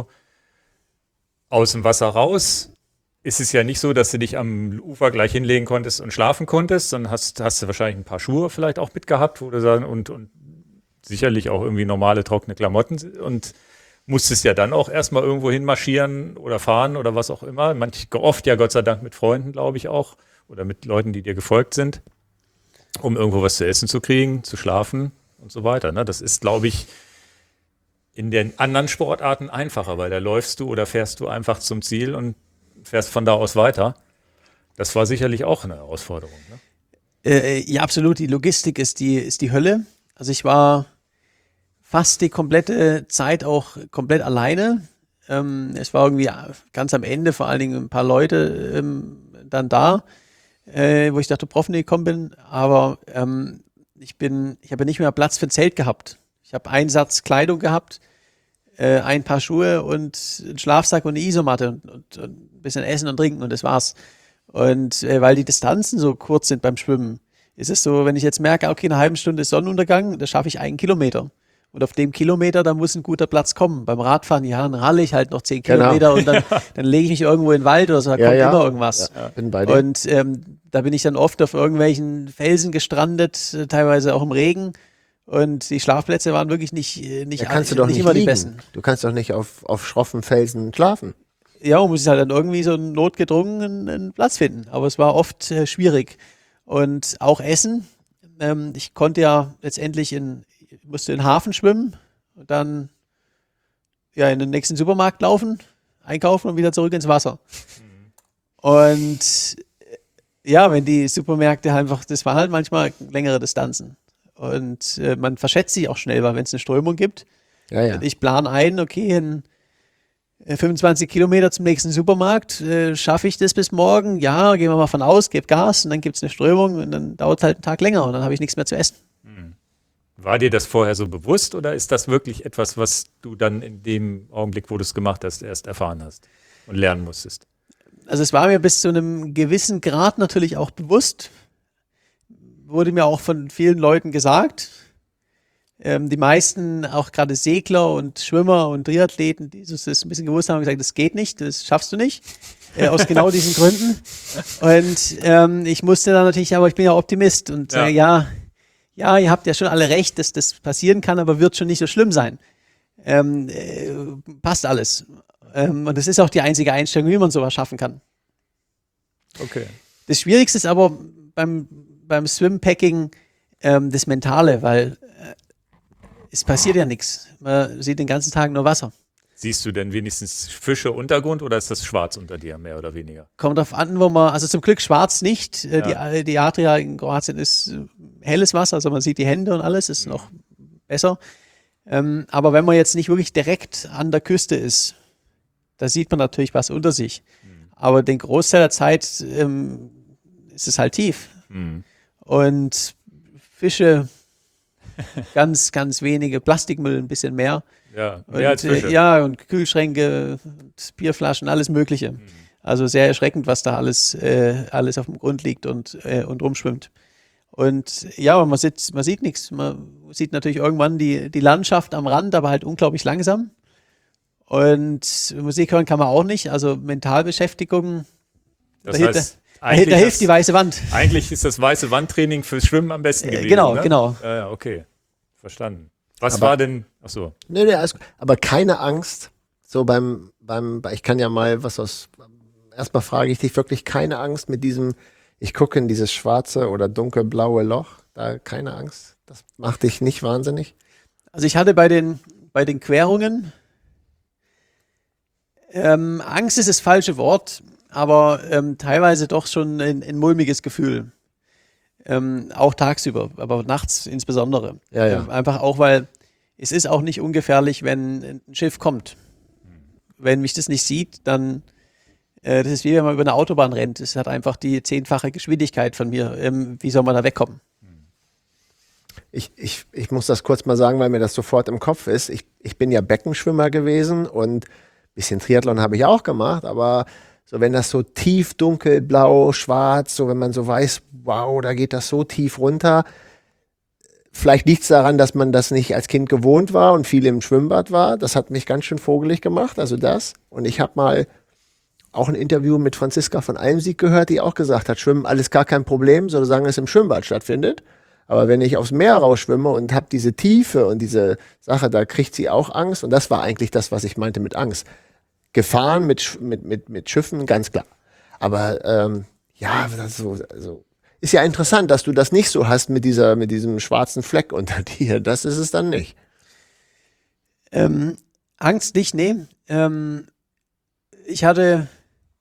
aus dem Wasser raus ist es ja nicht so, dass du dich am Ufer gleich hinlegen konntest und schlafen konntest, sondern hast du wahrscheinlich ein paar Schuhe vielleicht auch mitgehabt, wo du sagen, und sicherlich auch irgendwie normale trockene Klamotten und musstest ja dann auch erstmal irgendwo hin marschieren oder fahren oder was auch immer. Oft ja Gott sei Dank mit Freunden, glaube ich auch, oder mit Leuten, die dir gefolgt sind, um irgendwo was zu essen zu kriegen, zu schlafen und so weiter. Ne? Das ist, glaube ich, in den anderen Sportarten einfacher, weil da läufst du oder fährst du einfach zum Ziel und fährst von da aus weiter. Das war sicherlich auch eine Herausforderung. Ne?
Ja, absolut. Die Logistik ist die Hölle. Also ich war fast die komplette Zeit auch komplett alleine. Es war irgendwie ganz am Ende vor allen Dingen ein paar Leute dann da, wo ich dachte, Profne gekommen bin. Aber ich habe nicht mehr Platz für ein Zelt gehabt. Ich habe einen Satz Kleidung gehabt, ein paar Schuhe und einen Schlafsack und eine Isomatte und ein bisschen Essen und Trinken und das war's. Und weil die Distanzen so kurz sind beim Schwimmen, ist es so, wenn ich jetzt merke, okay, in einer halben Stunde ist Sonnenuntergang, da schaffe ich 1 Kilometer. Und auf dem Kilometer, da muss ein guter Platz kommen. Beim Radfahren, ja, dann ralle ich halt noch 10 Kilometer und dann lege ich mich irgendwo in den Wald oder so, da kommt immer irgendwas.
Ja, bin bei dir.
Und da bin ich dann oft auf irgendwelchen Felsen gestrandet, teilweise auch im Regen. Und die Schlafplätze waren wirklich nicht
kannst du doch nicht
immer die
liegen.
besten.
Du kannst doch nicht auf schroffen Felsen schlafen.
Ja, man muss halt dann irgendwie so notgedrungen einen Platz finden. Aber es war oft schwierig. Und auch Essen. Ich konnte ja letztendlich musste in den Hafen schwimmen und dann ja in den nächsten Supermarkt laufen, einkaufen und wieder zurück ins Wasser. Und Ja, wenn die Supermärkte einfach, das waren halt manchmal längere Distanzen. Und man verschätzt sich auch schnell, weil wenn es eine Strömung gibt,
Ja, ja.
und ich plane ein, okay, in 25 Kilometer zum nächsten Supermarkt, schaffe ich das bis morgen? Ja, gehen wir mal von aus, gebe Gas und dann gibt es eine Strömung und dann dauert es halt einen Tag länger und dann habe ich nichts mehr zu essen.
War dir das vorher so bewusst oder ist das wirklich etwas, was du dann in dem Augenblick, wo du es gemacht hast, erst erfahren hast und lernen musstest?
Also es war mir bis zu einem gewissen Grad natürlich auch bewusst, wurde mir auch von vielen Leuten gesagt. Die meisten, auch gerade Segler und Schwimmer und Triathleten, die das ein bisschen gewusst haben, gesagt, das geht nicht, das schaffst du nicht. Aus genau diesen Gründen. Und ich musste dann natürlich, aber ich bin ja Optimist und sage, ja, ihr habt ja schon alle recht, dass das passieren kann, aber wird schon nicht so schlimm sein. Passt alles. Und das ist auch die einzige Einstellung, wie man sowas schaffen kann.
Okay.
Das Schwierigste ist aber beim Swimpacking das Mentale, weil es passiert ja nichts. Man sieht den ganzen Tag nur Wasser.
Siehst du denn wenigstens Fische Untergrund oder ist das schwarz unter dir, mehr oder weniger?
Kommt drauf an, also zum Glück schwarz nicht. Die Adria in Kroatien ist helles Wasser, also man sieht die Hände und alles, ist noch besser. Aber wenn man jetzt nicht wirklich direkt an der Küste ist, da sieht man natürlich was unter sich. Aber den Großteil der Zeit ist es halt tief. Und Fische, ganz, ganz wenige, Plastikmüll ein bisschen mehr.
Ja, mehr
Und,
als Fische.
und Kühlschränke, und Bierflaschen, alles Mögliche. Also sehr erschreckend, was da alles auf dem Grund liegt und rumschwimmt. Und ja, aber man sieht nichts. Man sieht natürlich irgendwann die Landschaft am Rand, aber halt unglaublich langsam. Und Musik hören kann man auch nicht, also Mentalbeschäftigung.
Das
Da
heißt,
da hilft die weiße Wand.
Eigentlich ist das weiße Wandtraining fürs Schwimmen am besten gewesen.
Genau,
ne?
genau.
Ja, okay. Verstanden. Was
Aber-
war denn, achso,
Nee, alles gut. Aber keine Angst, so ich kann ja mal erstmal frage ich dich wirklich keine Angst mit diesem, ich gucke in dieses schwarze oder dunkelblaue Loch, da keine Angst. Das macht dich nicht wahnsinnig?
Also ich hatte bei den Querungen, Angst ist das falsche Wort, aber teilweise doch schon ein mulmiges Gefühl. Auch tagsüber, aber nachts insbesondere.
Ja.
Einfach auch, weil es ist auch nicht ungefährlich, wenn ein Schiff kommt. Wenn mich das nicht sieht, dann das ist wie wenn man über eine Autobahn rennt. Es hat einfach die 10-fache Geschwindigkeit von mir. Wie soll man da wegkommen?
Ich muss das kurz mal sagen, weil mir das sofort im Kopf ist. Ich bin ja Beckenschwimmer gewesen und ein bisschen Triathlon habe ich auch gemacht, aber so wenn das so tief dunkel, blau, schwarz, so wenn man so weiß, wow, da geht das so tief runter. Vielleicht liegt es daran, dass man das nicht als Kind gewohnt war und viel im Schwimmbad war. Das hat mich ganz schön vogelig gemacht, also das. Und ich habe mal auch ein Interview mit Franziska von Almsieg gehört, die auch gesagt hat, Schwimmen alles gar kein Problem, solange es im Schwimmbad stattfindet. Aber wenn ich aufs Meer rausschwimme und habe diese Tiefe und diese Sache, da kriegt sie auch Angst. Und das war eigentlich das, was ich meinte mit Angst. Gefahren mit Schiffen, ganz klar. Aber ja, das ist ja interessant, dass du das nicht so hast mit diesem schwarzen Fleck unter dir. Das ist es dann nicht.
Angst nicht, nee. Ich hatte,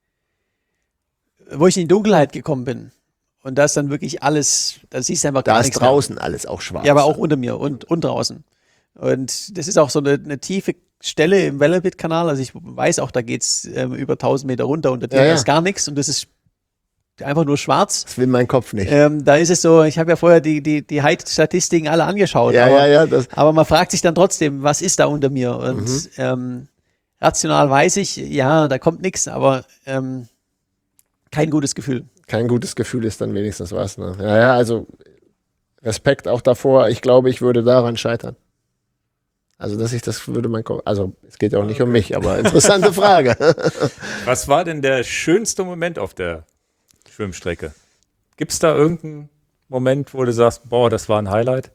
wo ich in die Dunkelheit gekommen bin, und da ist dann wirklich alles, da siehst du einfach gar
Da ist
nichts mehr.
draußen alles auch schwarz.
Ja, aber auch unter mir und draußen. Und das ist auch so eine tiefe Stelle im Wellerbit-Kanal. Also ich weiß auch, da geht's über 1000 Meter runter. Unter dir
Ja, ja.
ist gar nichts und das ist einfach nur schwarz.
Das will mein Kopf nicht.
Da ist es so, ich habe ja vorher die Height-Statistiken alle angeschaut.
Ja.
Aber man fragt sich dann trotzdem, was ist da unter mir? Und rational weiß ich, ja, da kommt nichts, aber kein gutes Gefühl.
Kein gutes Gefühl ist dann wenigstens was. Ne? Ja, also Respekt auch davor. Ich glaube, ich würde daran scheitern. Also, das würde mein Kopf, also es geht ja auch nicht um mich, aber interessante Frage.
was war denn der schönste Moment auf der Schwimmstrecke? Gibt es da irgendeinen Moment, wo du sagst, boah, das war ein Highlight?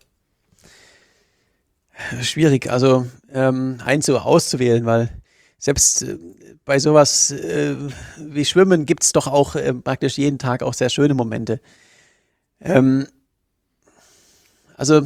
Schwierig, also eins so auszuwählen, weil selbst bei sowas wie Schwimmen gibt es doch auch praktisch jeden Tag auch sehr schöne Momente. Also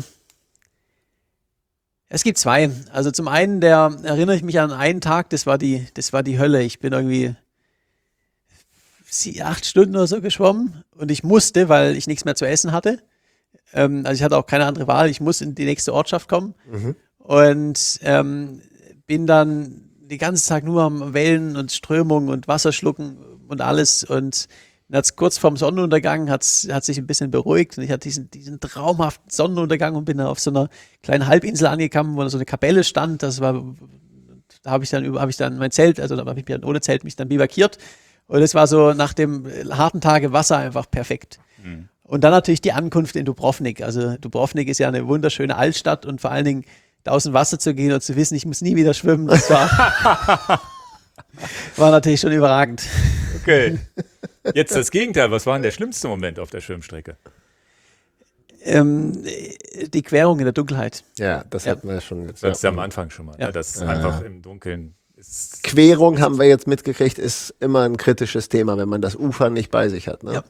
es gibt zwei. Also zum einen, da erinnere ich mich an einen Tag, das war die Hölle. Ich bin irgendwie 8 Stunden oder so geschwommen und ich musste, weil ich nichts mehr zu essen hatte. Also ich hatte auch keine andere Wahl, ich muss in die nächste Ortschaft kommen und bin dann den ganzen Tag nur am Wellen und Strömung und Wasser schlucken und alles und dann hat's kurz vorm Sonnenuntergang hat sich ein bisschen beruhigt und ich hatte diesen traumhaften Sonnenuntergang und bin dann auf so einer kleinen Halbinsel angekommen, wo so eine Kapelle stand. Da habe ich dann mein Zelt, also da habe ich ohne Zelt mich dann bivakiert und es war so nach dem harten Tage Wasser einfach perfekt. Und dann natürlich die Ankunft in Dubrovnik. Also Dubrovnik ist ja eine wunderschöne Altstadt und vor allen Dingen da aus dem Wasser zu gehen und zu wissen, ich muss nie wieder schwimmen, das war natürlich schon überragend.
Okay. Jetzt das Gegenteil. Was war denn der schlimmste Moment auf der Schwimmstrecke?
Die Querung in der Dunkelheit.
Ja, das hatten wir schon jetzt.
Das ist ja am Anfang schon mal.
Ja.
Ne? Das einfach im Dunkeln ist.
Querung haben wir jetzt mitgekriegt, ist immer ein kritisches Thema, wenn man das Ufer nicht bei sich hat. Ne?
Ja.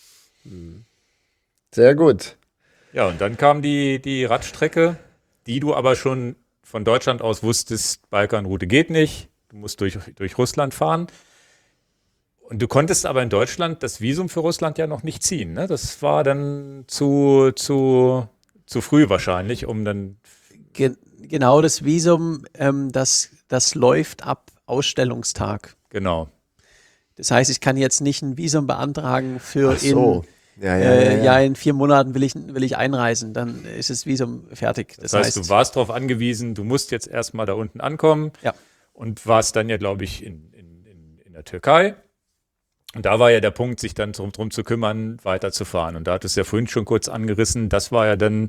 Sehr gut.
Ja, und dann kam die Radstrecke, die du aber schon von Deutschland aus wusstest, Balkanroute geht nicht. Du musst durch Russland fahren. Und du konntest aber in Deutschland das Visum für Russland ja noch nicht ziehen. Ne? Das war dann zu früh wahrscheinlich, um dann.
Genau, das Visum, das läuft ab Ausstellungstag.
Genau.
Das heißt, ich kann jetzt nicht ein Visum beantragen für
Ach so.
in 4 Monaten will ich einreisen, dann ist das Visum fertig.
Das heißt, du warst darauf angewiesen, du musst jetzt erstmal da unten ankommen und warst dann ja, glaube ich, in der Türkei. Und da war ja der Punkt, sich dann drum zu kümmern, weiterzufahren. Und da hattest du ja vorhin schon kurz angerissen, das war ja dann,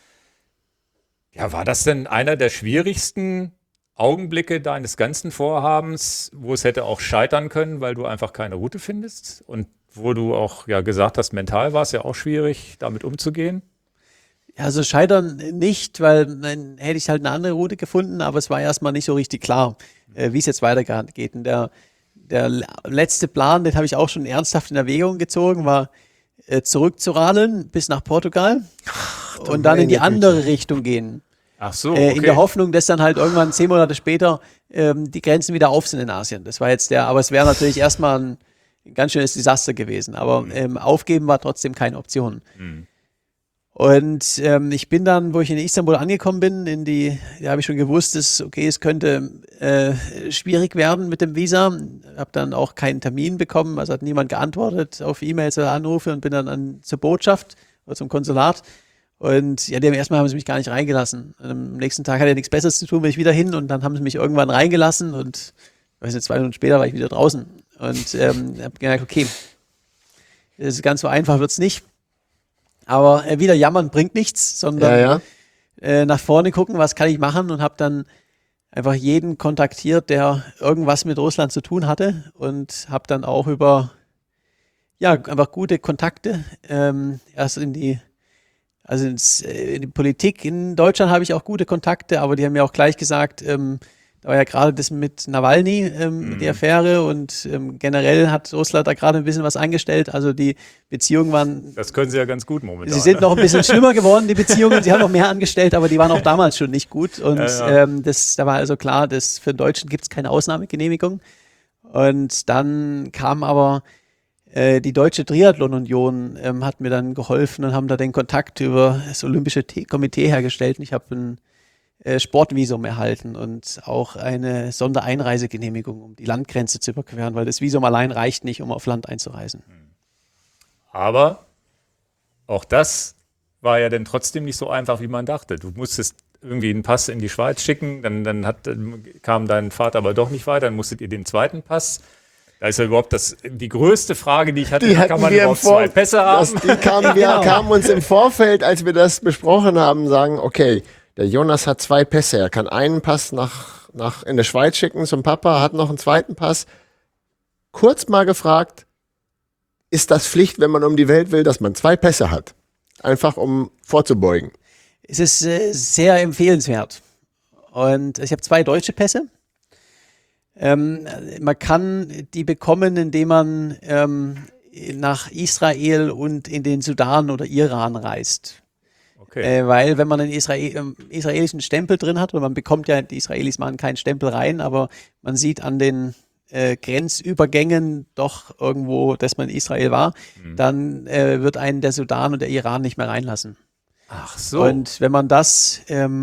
war das denn einer der schwierigsten Augenblicke deines ganzen Vorhabens, wo es hätte auch scheitern können, weil du einfach keine Route findest? Und wo du auch gesagt hast, mental war es ja auch schwierig, damit umzugehen?
Ja, also scheitern nicht, weil dann hätte ich halt eine andere Route gefunden, aber es war erstmal nicht so richtig klar, wie es jetzt weitergeht. Und der letzte Plan, den habe ich auch schon ernsthaft in Erwägung gezogen, war zurückzuradeln bis nach Portugal und dann in die andere Richtung gehen.
Ach so, okay.
In der Hoffnung, dass dann halt irgendwann 10 Monate später die Grenzen wieder auf sind in Asien. Das war jetzt aber es wäre natürlich erstmal ein ganz schönes Desaster gewesen. Aber aufgeben war trotzdem keine Option. Und ich bin dann, wo ich in Istanbul angekommen bin, da habe ich schon gewusst, dass, okay, es könnte schwierig werden mit dem Visa. Habe dann auch keinen Termin bekommen, also hat niemand geantwortet auf E-Mails oder Anrufe und bin dann zur Botschaft oder zum Konsulat. Und erstmal haben sie mich gar nicht reingelassen. Und am nächsten Tag hatte ich nichts Besseres zu tun, bin ich wieder hin und dann haben sie mich irgendwann reingelassen und ich weiß nicht, 2 Minuten später war ich wieder draußen und habe gemerkt, okay, das ist ganz so einfach wird's nicht. Aber wieder jammern bringt nichts, sondern nach vorne gucken, was kann ich machen und habe dann einfach jeden kontaktiert, der irgendwas mit Russland zu tun hatte und habe dann auch über einfach gute Kontakte erst in die Politik in Deutschland habe ich auch gute Kontakte, aber die haben mir auch gleich gesagt, da war ja gerade das mit Nawalny, die Affäre und generell hat Russland da gerade ein bisschen was angestellt. Also die Beziehungen waren...
Das können sie ja ganz gut momentan.
Sie sind noch ein bisschen schlimmer geworden, die Beziehungen. Sie haben noch mehr angestellt, aber die waren auch damals schon nicht gut. Und da war also klar, dass für den Deutschen gibt es keine Ausnahmegenehmigung. Und dann kam aber die Deutsche Triathlon-Union hat mir dann geholfen und haben da den Kontakt über das Olympische Komitee hergestellt. Und ich habe ein Sportvisum erhalten und auch eine Sondereinreisegenehmigung, um die Landgrenze zu überqueren, weil das Visum allein reicht nicht, um auf Land einzureisen.
Aber auch das war ja dann trotzdem nicht so einfach, wie man dachte. Du musstest irgendwie einen Pass in die Schweiz schicken, dann kam dein Vater aber doch nicht weiter, dann musstet ihr den zweiten Pass. Da ist ja überhaupt die größte Frage, die ich hatte, kann man überhaupt 2 Pässe haben?
Kamen uns im Vorfeld, als wir das besprochen haben, sagen, okay, der Jonas hat 2 Pässe, er kann einen Pass nach in der Schweiz schicken zum Papa, hat noch einen zweiten Pass. Kurz mal gefragt, ist das Pflicht, wenn man um die Welt will, dass man 2 Pässe hat? Einfach um vorzubeugen.
Es ist sehr empfehlenswert. Und ich habe 2 deutsche Pässe. Man kann die bekommen, indem man nach Israel und in den Sudan oder Iran reist.
Okay.
Weil wenn man einen israelischen Stempel drin hat, und man bekommt ja, die Israelis machen keinen Stempel rein, aber man sieht an den Grenzübergängen doch irgendwo, dass man in Israel war, dann wird einen der Sudan und der Iran nicht mehr reinlassen.
Ach so.
Und wenn man das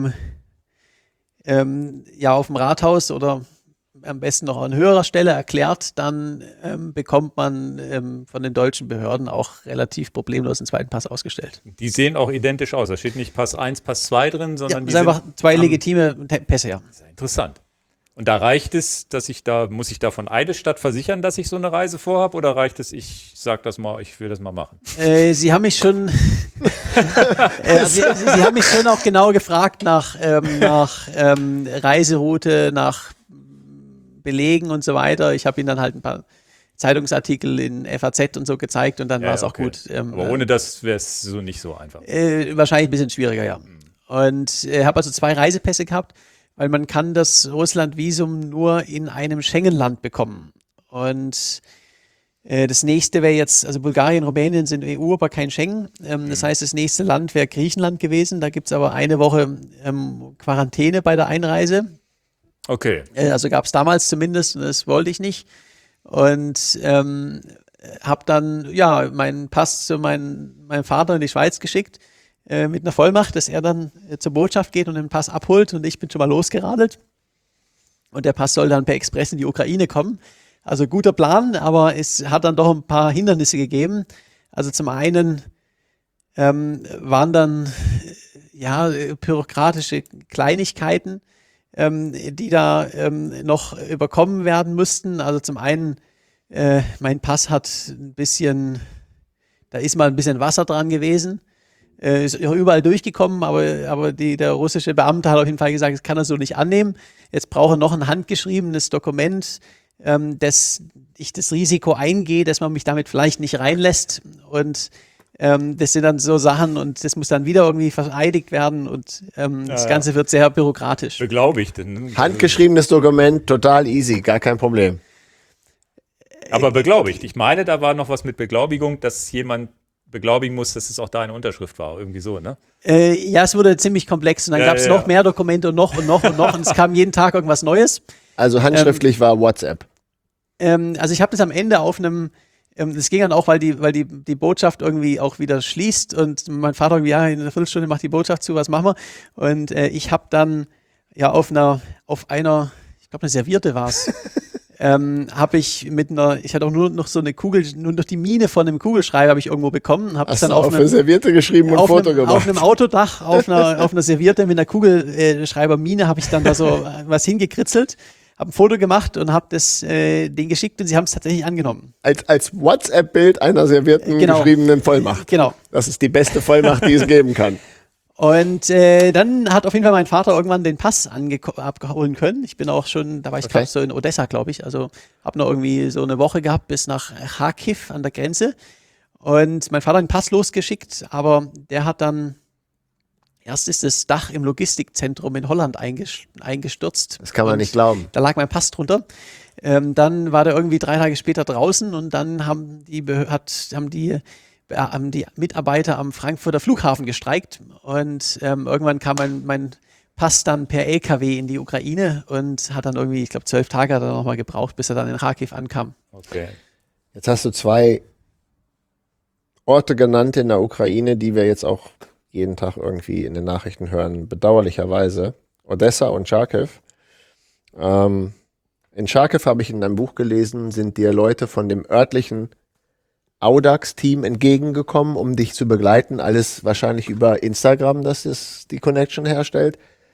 ja auf dem Rathaus oder am besten noch an höherer Stelle erklärt, dann bekommt man von den deutschen Behörden auch relativ problemlos einen zweiten Pass ausgestellt.
Die sehen auch identisch aus. Da steht nicht Pass 1, Pass 2 drin,
Ja,
sondern
das sind einfach zwei legitime Pässe, ja.
Sehr interessant. Und da reicht es, muss ich da von Eidesstadt versichern, dass ich so eine Reise vorhabe, oder reicht es, ich sag das mal, ich will das mal machen?
Sie haben mich schon, Sie haben mich schon auch genau gefragt nach Reiseroute, nach Belegen und so weiter. Ich habe Ihnen dann halt ein paar Zeitungsartikel in FAZ und so gezeigt und dann war es auch gut.
Aber ohne das wäre es so nicht so einfach.
Wahrscheinlich ein bisschen schwieriger, ja. Und habe also 2 Reisepässe gehabt, weil man kann das Russland-Visum nur in einem Schengen-Land bekommen. Und das nächste wäre jetzt, also Bulgarien, Rumänien sind EU, aber kein Schengen. Das heißt, das nächste Land wäre Griechenland gewesen. Da gibt es aber eine Woche Quarantäne bei der Einreise.
Okay.
Also gab es damals zumindest und das wollte ich nicht. Und habe dann ja meinen Pass zu meinem Vater in die Schweiz geschickt mit einer Vollmacht, dass er dann zur Botschaft geht und den Pass abholt und ich bin schon mal losgeradelt. Und der Pass soll dann per Express in die Ukraine kommen. Also guter Plan, aber es hat dann doch ein paar Hindernisse gegeben. Also zum einen waren dann ja bürokratische Kleinigkeiten, die da noch überkommen werden müssten. Also zum einen, mein Pass hat ein bisschen, da ist mal ein bisschen Wasser dran gewesen. Ist überall durchgekommen, aber der russische Beamte hat auf jeden Fall gesagt, das kann er so nicht annehmen. Jetzt brauche er noch ein handgeschriebenes Dokument, dass ich das Risiko eingehe, dass man mich damit vielleicht nicht reinlässt. Und das sind dann so Sachen und das muss dann wieder irgendwie vereidigt werden und das Ganze wird sehr bürokratisch.
Beglaubigt.
Handgeschriebenes Dokument, total easy, gar kein Problem.
Aber beglaubigt. Ich meine, da war noch was mit Beglaubigung, dass jemand beglaubigen muss, dass es auch deine Unterschrift war. Irgendwie so, ne?
Ja, es wurde ziemlich komplex und dann gab es noch mehr Dokumente und noch und es kam jeden Tag irgendwas Neues.
Also handschriftlich war WhatsApp.
Also ich habe das am Ende auf einem, das ging dann auch, weil die Botschaft irgendwie auch wieder schließt und mein Vater irgendwie, ja, in einer Viertelstunde macht die Botschaft zu, was machen wir? Und ich habe dann ja auf einer, ich glaube eine Serviette war es, habe ich ich hatte auch nur noch so eine Kugel, nur noch die Mine von einem Kugelschreiber habe ich irgendwo bekommen.
Hast du auf eine Serviette geschrieben und ein Foto gemacht?
Auf einem Autodach, auf einer Serviette mit einer Kugelschreibermine habe ich dann da so was hingekritzelt, habe ein Foto gemacht und habe das denen geschickt und sie haben es tatsächlich angenommen.
Als WhatsApp-Bild einer servierten geschriebenen Vollmacht.
Genau.
Das ist die beste Vollmacht, die es geben kann.
Und dann hat auf jeden Fall mein Vater irgendwann den Pass abholen können. Ich bin auch schon, da war ich gerade so in Odessa, glaube ich. Also habe noch irgendwie so eine Woche gehabt bis nach Kharkiv an der Grenze. Und mein Vater hat den Pass losgeschickt, aber der hat dann, erst ist das Dach im Logistikzentrum in Holland eingestürzt.
Das kann man nicht glauben.
Da lag mein Pass drunter. Dann war der irgendwie 3 Tage später draußen und dann haben die Mitarbeiter am Frankfurter Flughafen gestreikt und irgendwann kam mein Pass dann per LKW in die Ukraine und hat dann irgendwie, ich glaube 12 Tage hat er nochmal gebraucht, bis er dann in Kharkiv ankam.
Okay.
Jetzt hast du 2 Orte genannt in der Ukraine, die wir jetzt auch jeden Tag irgendwie in den Nachrichten hören, bedauerlicherweise. Odessa und Charkiw. In Charkiw habe ich in deinem Buch gelesen, sind dir Leute von dem örtlichen Audax-Team entgegengekommen, um dich zu begleiten. Alles wahrscheinlich über Instagram, dass es die Connection herstellt.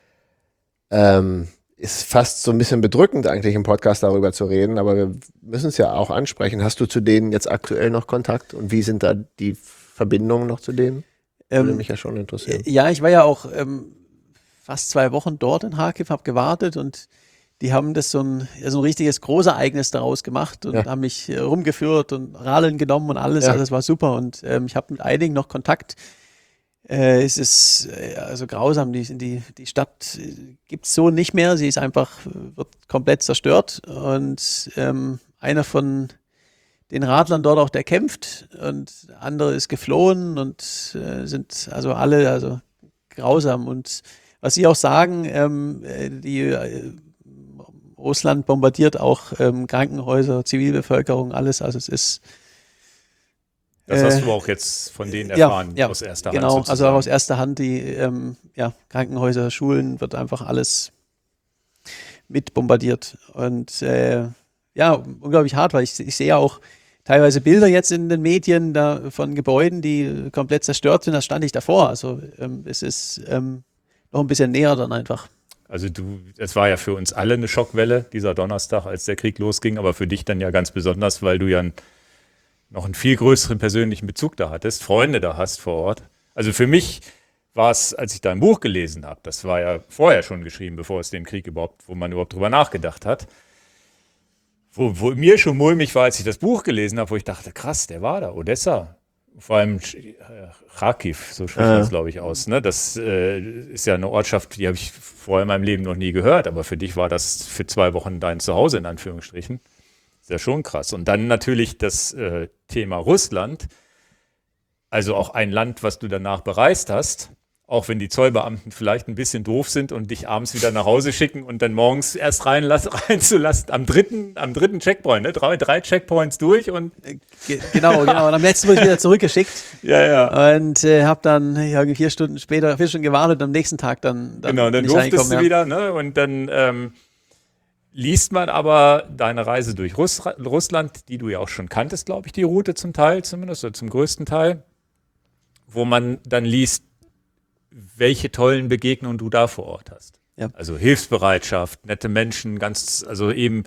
Ist fast so ein bisschen bedrückend eigentlich im Podcast darüber zu reden, aber wir müssen es ja auch ansprechen. Hast du zu denen jetzt aktuell noch Kontakt und wie sind da die Verbindungen noch zu denen? Würde mich ja schon interessieren.
Ja, ich war ja auch fast 2 Wochen dort in Kharkiv, habe gewartet und die haben das so ein richtiges Großereignis daraus gemacht und haben mich rumgeführt und Radeln genommen und alles. Ja. Also das war super und ich habe mit einigen noch Kontakt. Es ist also grausam, die Stadt gibt es so nicht mehr. Sie ist einfach, wird komplett zerstört und einer von den Radlern dort auch, der kämpft und der andere ist geflohen und sind also alle grausam. Und was sie auch sagen, die Russland bombardiert auch Krankenhäuser, Zivilbevölkerung, alles. Also es ist
Das hast du auch jetzt von denen erfahren, aus erster Hand.
Genau,
sozusagen.
also aus erster Hand die Krankenhäuser, Schulen, wird einfach alles mit bombardiert. Und unglaublich hart, weil ich sehe auch teilweise Bilder jetzt in den Medien da von Gebäuden, die komplett zerstört sind. Da stand ich davor. Also es ist noch ein bisschen näher dann einfach.
Also es war ja für uns alle eine Schockwelle, dieser Donnerstag, als der Krieg losging, aber für dich dann ja ganz besonders, weil du ja noch einen viel größeren persönlichen Bezug da hattest, Freunde da hast vor Ort. Also für mich war es, als ich dein Buch gelesen habe, das war ja vorher schon geschrieben, bevor es den Krieg wo man überhaupt drüber nachgedacht hat, wo mir schon mulmig war, als ich das Buch gelesen habe, wo ich dachte, krass, der war da, Odessa. Vor allem Kharkiv, so spricht das, glaube ich, aus. Ne? Das ist ja eine Ortschaft, die habe ich vorher in meinem Leben noch nie gehört, aber für dich war das für 2 Wochen dein Zuhause, in Anführungsstrichen. Ist ja schon krass. Und dann natürlich das Thema Russland, also auch ein Land, was du danach bereist hast, auch wenn die Zollbeamten vielleicht ein bisschen doof sind und dich abends wieder nach Hause schicken und dann morgens erst reinzulassen, am dritten Checkpoint, ne? Drei Checkpoints durch und
Genau. Und am letzten wurde ich wieder zurückgeschickt.
Ja.
Und habe dann 4 Stunden gewartet, am nächsten Tag dann
Genau, dann
bin ich
durftest du
reingekommen,
wieder, ne? Und dann liest man aber deine Reise durch Russland, die du ja auch schon kanntest, glaube ich, die Route zum Teil zumindest, oder zum größten Teil, wo man dann liest, welche tollen Begegnungen du da vor Ort hast.
Ja.
Also Hilfsbereitschaft, nette Menschen, also eben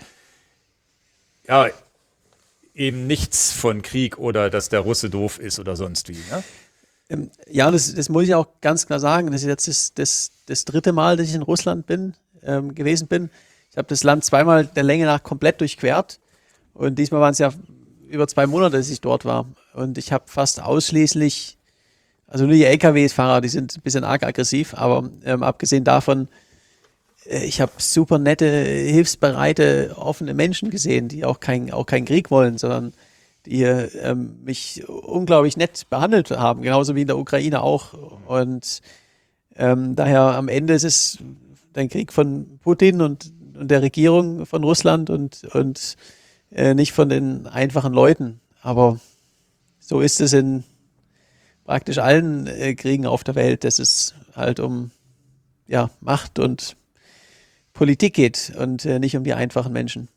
nichts von Krieg oder dass der Russe doof ist oder sonst wie. Ne?
Das muss ich auch ganz klar sagen. Das ist jetzt das 3. Mal, dass ich in Russland gewesen bin. Ich habe das Land 2-mal der Länge nach komplett durchquert. Und diesmal waren es ja über 2 Monate, dass ich dort war. Und ich habe fast ausschließlich, also nur die LKW-Fahrer, die sind ein bisschen arg aggressiv, aber abgesehen davon, ich habe super nette, hilfsbereite, offene Menschen gesehen, die auch keinen Krieg wollen, sondern die mich unglaublich nett behandelt haben, genauso wie in der Ukraine auch. Und daher am Ende ist es ein Krieg von Putin und der Regierung von Russland und nicht von den einfachen Leuten. Aber so ist es in praktisch allen Kriegen auf der Welt, dass es halt um Macht und Politik geht und nicht um die einfachen Menschen.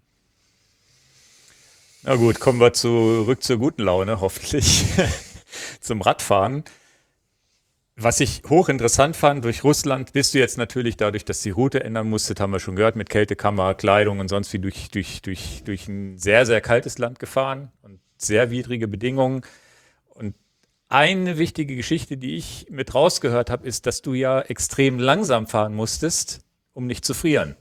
Na gut, kommen wir zurück zur guten Laune, hoffentlich, zum Radfahren. Was ich hochinteressant fand, durch Russland bist du jetzt natürlich dadurch, dass die Route ändern musstet, haben wir schon gehört, mit Kältekammer, Kleidung und sonst wie durch ein sehr, sehr kaltes Land gefahren und sehr widrige Bedingungen. Und eine wichtige Geschichte, die ich mit rausgehört habe, ist, dass du ja extrem langsam fahren musstest, um nicht zu frieren.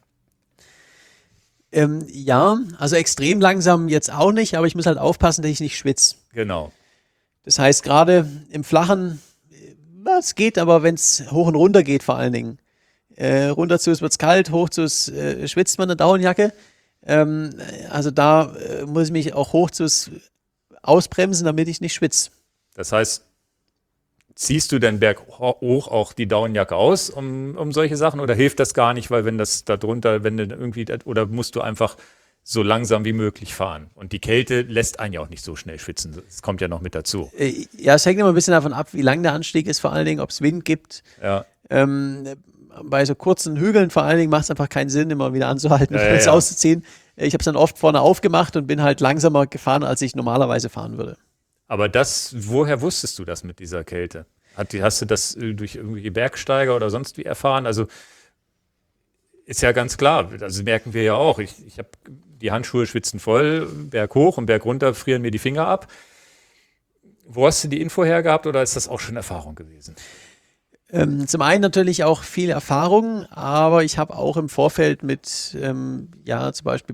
Also extrem langsam jetzt auch nicht, aber ich muss halt aufpassen, dass ich nicht schwitze.
Genau.
Das heißt, gerade im Flachen, es geht, aber wenn es hoch und runter geht vor allen Dingen. Runter zu es wird es kalt, hoch zu es schwitzt man eine Daunenjacke. Also da muss ich mich auch hoch zu es ausbremsen, damit ich nicht schwitze.
Das heißt, ziehst du denn berghoch auch die Daunenjacke aus, um solche Sachen, oder hilft das gar nicht, weil wenn das da drunter, wenn du irgendwie, oder musst du einfach so langsam wie möglich fahren? Und die Kälte lässt einen ja auch nicht so schnell schwitzen. Das kommt ja noch mit dazu.
Ja, es hängt immer ein bisschen davon ab, wie lang der Anstieg ist, vor allen Dingen, ob es Wind gibt.
Ja.
Bei so kurzen Hügeln vor allen Dingen macht es einfach keinen Sinn, immer wieder anzuhalten und es auszuziehen. Ich habe es dann oft vorne aufgemacht und bin halt langsamer gefahren, als ich normalerweise fahren würde.
Aber woher wusstest du das mit dieser Kälte? Hast du das durch irgendwelche Bergsteiger oder sonst wie erfahren? Also ist ja ganz klar, also merken wir ja auch. Ich habe die Handschuhe schwitzen voll, Berg hoch und Berg runter frieren mir die Finger ab. Wo hast du die Info her gehabt oder ist das auch schon Erfahrung gewesen?
Zum einen natürlich auch viel Erfahrung, aber ich habe auch im Vorfeld mit zum Beispiel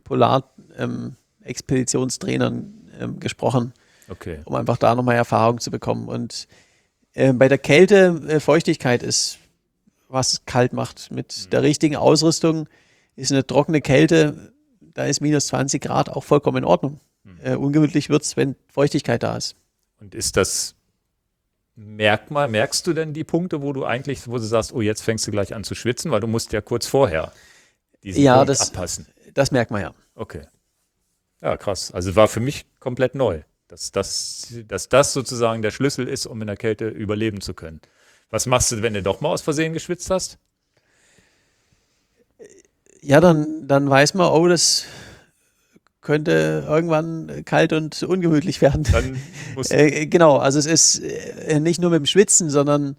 Polar-Expeditionstrainern gesprochen.
Okay.
Um einfach da nochmal Erfahrung zu bekommen. Und bei der Kälte, Feuchtigkeit ist, was kalt macht. Mit der richtigen Ausrüstung ist eine trockene Kälte, da ist minus 20 Grad auch vollkommen in Ordnung. Ungemütlich wird es, wenn Feuchtigkeit da ist.
Und ist das merkst du denn die Punkte, wo du sagst, oh, jetzt fängst du gleich an zu schwitzen, weil du musst ja kurz vorher diesen Punkt abpassen.
Das merkt man ja.
Okay. Ja, krass. Also war für mich komplett neu, dass das sozusagen der Schlüssel ist, um in der Kälte überleben zu können. Was machst du, wenn du doch mal aus Versehen geschwitzt hast?
Ja, dann weiß man, oh, das könnte irgendwann kalt und ungemütlich werden.
Dann musst
Genau, also es ist nicht nur mit dem Schwitzen, sondern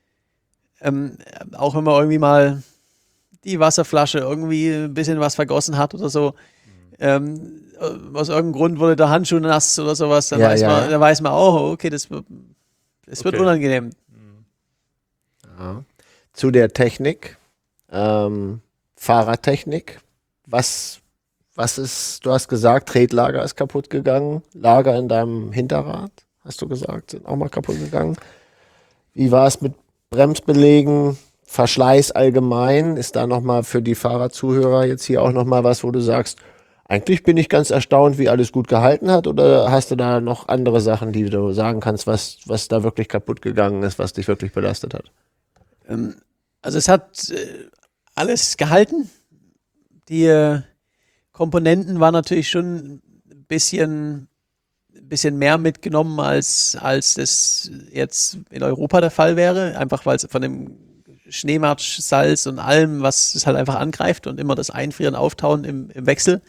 auch wenn man irgendwie mal die Wasserflasche irgendwie ein bisschen was vergossen hat oder so, aus irgendeinem Grund wurde der Handschuh nass oder sowas, dann weiß man auch, okay, das wird
Okay.
unangenehm.
Ja. Zu der Technik, Fahrradtechnik, was ist, du hast gesagt, Tretlager ist kaputt gegangen, Lager in deinem Hinterrad, hast du gesagt, sind auch mal kaputt gegangen. Wie war es mit Bremsbelägen, Verschleiß allgemein? Ist da nochmal für die Fahrradzuhörer jetzt hier auch nochmal was, wo du sagst, eigentlich bin ich ganz erstaunt, wie alles gut gehalten hat, oder hast du da noch andere Sachen, die du sagen kannst, was da wirklich kaputt gegangen ist, was dich wirklich belastet hat?
Also es hat alles gehalten. Die Komponenten waren natürlich schon ein bisschen mehr mitgenommen, als das jetzt in Europa der Fall wäre. Einfach weil es von dem Schneematsch, Salz und allem, was es halt einfach angreift und immer das Einfrieren, Auftauen im Wechsel.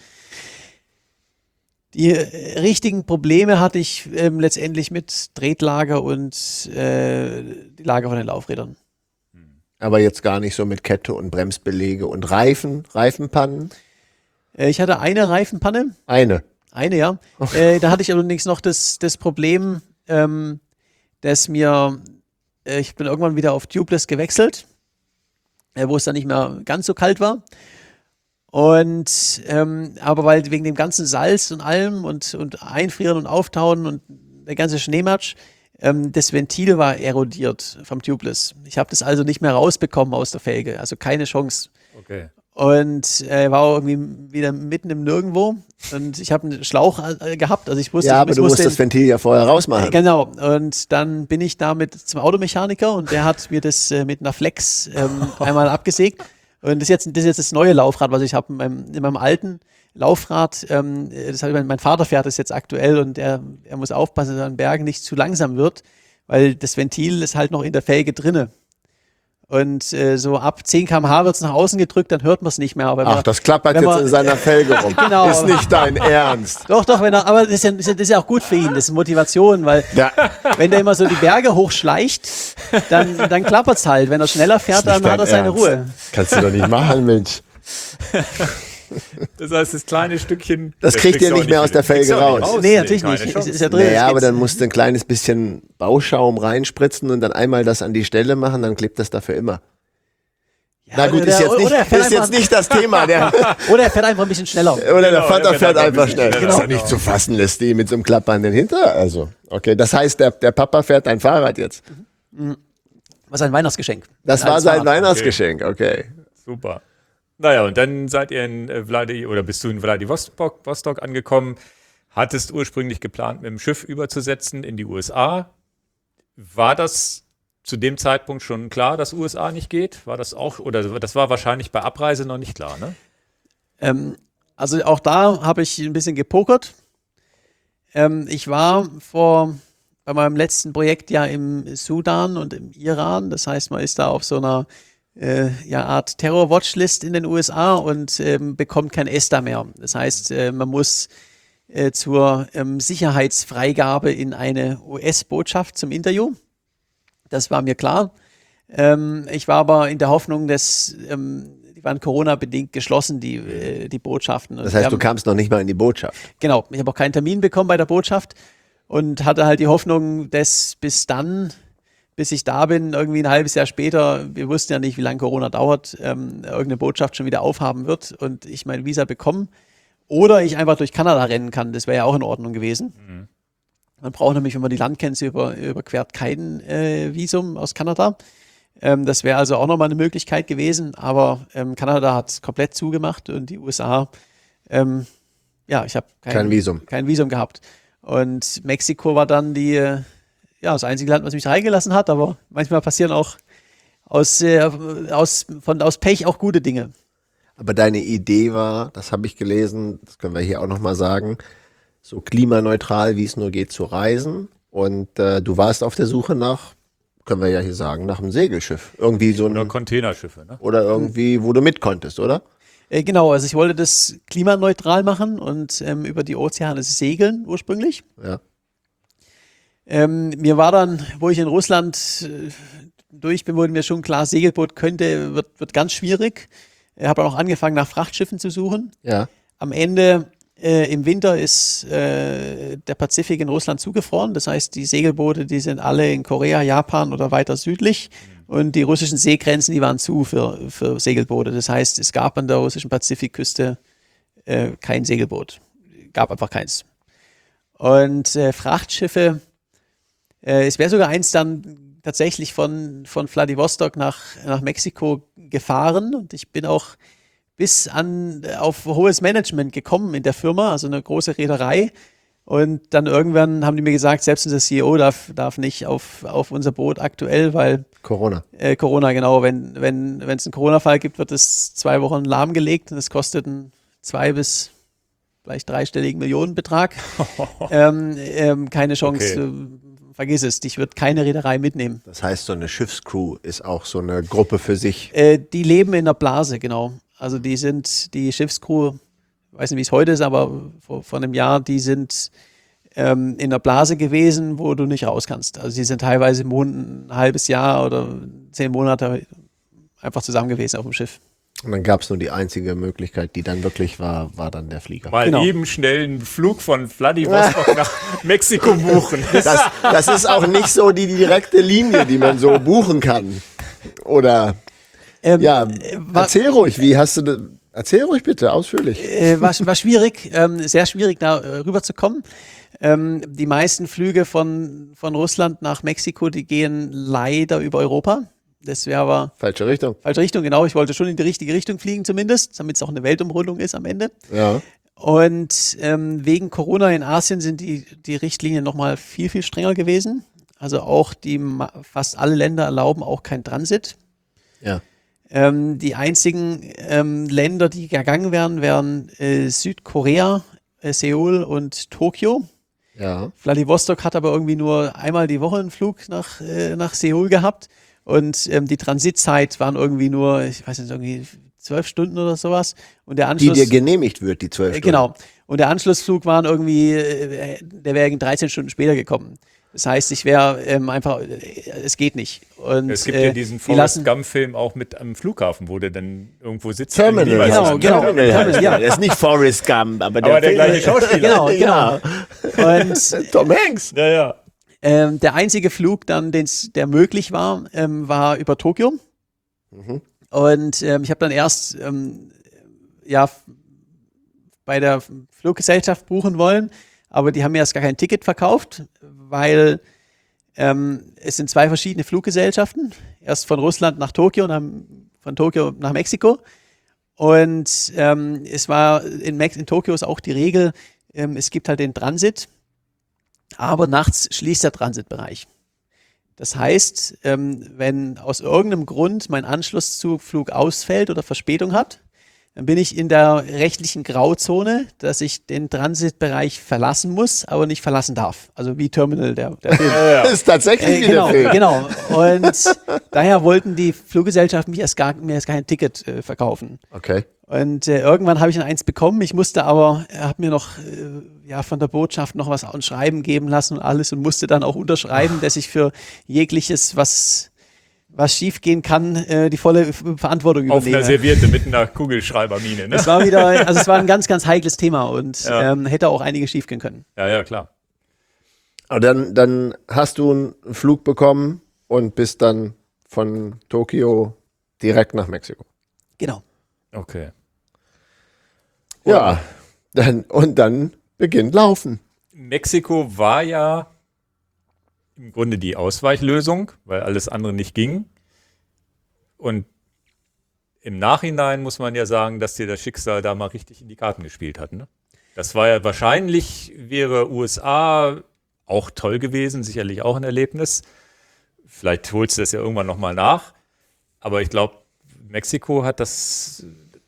Die richtigen Probleme hatte ich letztendlich mit Tretlager und die Lager von den Laufrädern.
Aber jetzt gar nicht so mit Kette und Bremsbeläge und Reifenpannen?
Ich hatte eine Reifenpanne.
Eine,
Ja. Da hatte ich allerdings noch das Problem, dass ich bin irgendwann wieder auf Tubeless gewechselt, wo es dann nicht mehr ganz so kalt war. Und aber weil wegen dem ganzen Salz und allem und Einfrieren und Auftauen und der ganze Schneematsch, das Ventil war erodiert vom Tubeless. Ich habe das also nicht mehr rausbekommen aus der Felge, also keine Chance.
Okay.
Und war auch irgendwie wieder mitten im Nirgendwo. Und ich habe einen Schlauch gehabt. Also ich wusste,
ja, aber du musst das Ventil ja vorher rausmachen.
Genau. Und dann bin ich damit zum Automechaniker und der hat mir das mit einer Flex einmal abgesägt. Und das ist jetzt das neue Laufrad, was ich habe. In meinem alten Laufrad, mein Vater fährt das jetzt aktuell und er muss aufpassen, dass er an Bergen nicht zu langsam wird, weil das Ventil ist halt noch in der Felge drinne. Und so ab 10 km/h wird es nach außen gedrückt, dann hört man es nicht mehr. Aber
Das klappert jetzt in seiner Felge rum.
Genau.
Ist nicht dein Ernst.
Doch, aber das ist ja auch gut für ihn, das ist Motivation, weil
Ja.
wenn der immer so die Berge hochschleicht, dann klappert es halt. Wenn er schneller fährt, dann hat er seine Ruhe.
Kannst du doch nicht machen, Mensch.
Das heißt, das kleine Stückchen.
Das kriegt ihr nicht mehr aus der Felge raus.
Nee, natürlich nicht.
Keine
Es
Chance.
ist ja drin.
Naja, aber dann musst du ein kleines bisschen Bauschaum reinspritzen und dann einmal das an die Stelle machen, dann klebt das dafür immer.
Ja,
Na gut, ist jetzt nicht das Thema.
Oder er fährt einfach ein bisschen schneller.
Oder der Vater
der
fährt
wird ein
einfach
bisschen
schnell.
schneller.
Das ist doch nicht zu fassen, lässt die mit so einem klappernden Hinter. Also, okay, das heißt, der Papa fährt dein Fahrrad jetzt.
Was ein Weihnachtsgeschenk.
Das
Ein
war
altes
sein
Fahrrad.
Weihnachtsgeschenk, okay.
Super. Naja, und dann seid ihr bist du in Wladiwostok angekommen, hattest ursprünglich geplant, mit dem Schiff überzusetzen in die USA. War das zu dem Zeitpunkt schon klar, dass USA nicht geht? War das auch, oder das war wahrscheinlich bei Abreise noch nicht klar, ne?
Also auch da habe ich ein bisschen gepokert. Ich war bei meinem letzten Projekt ja im Sudan und im Iran. Das heißt, man ist da auf so einer Art Terror-Watchlist in den USA und bekommt kein ESTA mehr. Das heißt, man muss zur Sicherheitsfreigabe in eine US-Botschaft zum Interview. Das war mir klar. Ich war aber in der Hoffnung, dass die waren Corona-bedingt geschlossen, die Botschaften. Und
Das heißt, du kamst noch nicht mal in die Botschaft.
Genau, ich habe auch keinen Termin bekommen bei der Botschaft und hatte halt die Hoffnung, dass bis ich da bin, irgendwie ein halbes Jahr später, wir wussten ja nicht, wie lange Corona dauert, irgendeine Botschaft schon wieder aufhaben wird und ich mein Visa bekomme. Oder ich einfach durch Kanada rennen kann, das wäre ja auch in Ordnung gewesen. Mhm. Man braucht nämlich, wenn man die Landgrenze überquert, kein Visum aus Kanada. Das wäre also auch nochmal eine Möglichkeit gewesen, aber Kanada hat komplett zugemacht und die USA, ich habe kein Visum gehabt. Und Mexiko war dann das einzige Land, was mich reingelassen hat, aber manchmal passieren auch aus Pech auch gute Dinge.
Aber deine Idee war, das habe ich gelesen, das können wir hier auch nochmal sagen, so klimaneutral, wie es nur geht, zu reisen. Und du warst auf der Suche nach, können wir ja hier sagen, nach einem Segelschiff. Irgendwie so
Oder
ein,
Containerschiffe, ne?
oder irgendwie, wo du mit konntest, oder?
Genau, also ich wollte das klimaneutral machen und über die Ozeane segeln ursprünglich.
Ja.
Mir war dann, wo ich in Russland durch bin, wurde mir schon klar, Segelboot wird ganz schwierig. Ich habe auch angefangen, nach Frachtschiffen zu suchen.
Ja.
Am Ende im Winter ist der Pazifik in Russland zugefroren. Das heißt, die Segelboote, die sind alle in Korea, Japan oder weiter südlich. Und die russischen Seegrenzen, die waren zu für Segelboote. Das heißt, es gab an der russischen Pazifikküste kein Segelboot. Gab einfach keins. Und Frachtschiffe, es wäre sogar eins dann tatsächlich von Vladivostok nach Mexiko gefahren. Und ich bin auch auf hohes Management gekommen in der Firma, also eine große Reederei. Und dann irgendwann haben die mir gesagt, selbst unser CEO darf nicht auf unser Boot aktuell, weil
Corona.
Corona, genau. Wenn es einen Corona-Fall gibt, wird es 2 Wochen lahmgelegt und es kostet einen 2- bis vielleicht 3-stelligen Millionenbetrag. Keine Chance.
Okay.
Vergiss es, dich wird keine Reederei mitnehmen.
Das heißt, so eine Schiffscrew ist auch so eine Gruppe für sich.
Die leben in der Blase, genau. Also die Schiffscrew, ich weiß nicht, wie es heute ist, aber vor einem Jahr, die sind in der Blase gewesen, wo du nicht raus kannst. Also die sind teilweise ein halbes Jahr oder 10 Monate einfach zusammen gewesen auf dem Schiff.
Und dann gab es nur die einzige Möglichkeit, die dann wirklich war dann der Flieger.
Mal
Genau.
eben schnell einen Flug von Vladivostok nach Mexiko buchen.
Das ist auch nicht so die direkte Linie, die man so buchen kann. Oder, ja, erzähl ruhig, wie hast du das? Erzähl ruhig bitte, ausführlich.
War schwierig, sehr schwierig, da rüberzukommen. Die meisten Flüge von Russland nach Mexiko, die gehen leider über Europa. Das wäre aber
Falsche Richtung.
falsche Richtung, genau. Ich wollte schon in die richtige Richtung fliegen zumindest, damit es auch eine Weltumrundung ist am Ende.
Ja.
Und wegen Corona in Asien sind die Richtlinien nochmal viel, viel strenger gewesen. Also auch fast alle Länder erlauben auch kein Transit.
Ja.
Die einzigen Länder, die gegangen wären Südkorea, Seoul und Tokio.
Ja.
Vladivostok hat aber irgendwie nur einmal die Woche einen Flug nach Seoul gehabt. Und die Transitzeit waren irgendwie nur, ich weiß nicht, irgendwie 12 Stunden oder sowas. Und der
Die
Anschluss,
dir genehmigt wird, die 12 Stunden.
genau. Und der Anschlussflug waren irgendwie, der wäre 13 Stunden später gekommen. Das heißt, ich wäre einfach, es geht nicht. Und,
Es gibt ja diesen Forrest Gump-Film auch mit am Flughafen, wo der dann irgendwo sitzt.
Terminal.
Genau.
Terminal,
ja.
Das ist nicht Forrest Gump, aber
Aber der gleiche
Film-
Schauspieler.
Genau.
Ja.
Und
Tom Hanks.
Ja, ja.
der einzige Flug dann, der möglich war, war über Tokio. Und ich habe dann erst bei der Fluggesellschaft buchen wollen, aber die haben mir erst gar kein Ticket verkauft, weil es sind 2 verschiedene Fluggesellschaften. Erst von Russland nach Tokio und dann von Tokio nach Mexiko. Und es war in Tokio ist auch die Regel, es gibt halt den Transit, aber nachts schließt der Transitbereich. Das heißt, wenn aus irgendeinem Grund mein Anschlusszugflug ausfällt oder Verspätung hat, dann bin ich in der rechtlichen Grauzone, dass ich den Transitbereich verlassen muss, aber nicht verlassen darf. Also wie Terminal, der Film.
Das ist tatsächlich wie der Film.
Genau. Und daher wollten die Fluggesellschaften mir erst kein Ticket verkaufen.
Okay.
Und irgendwann habe ich dann eins bekommen. Ich musste aber, habe mir noch von der Botschaft noch was schreiben geben lassen und alles und musste dann auch unterschreiben, dass ich für jegliches, was schief gehen kann, die volle Verantwortung
Auf
übernehme.
einer Serviette mit einer Kugelschreibermine, ne?
Es war es war ein ganz, ganz heikles Thema und hätte auch einiges schief gehen können.
Ja, ja, klar.
Aber dann hast du einen Flug bekommen und bist dann von Tokio direkt nach Mexiko.
Genau.
Okay.
Ja, dann beginnt Laufen.
Mexiko war ja im Grunde die Ausweichlösung, weil alles andere nicht ging. Und im Nachhinein muss man ja sagen, dass dir das Schicksal da mal richtig in die Karten gespielt hat. Ne? Das war ja wahrscheinlich, wäre USA auch toll gewesen, sicherlich auch ein Erlebnis. Vielleicht holst du das ja irgendwann nochmal nach. Aber ich glaube, Mexiko hat das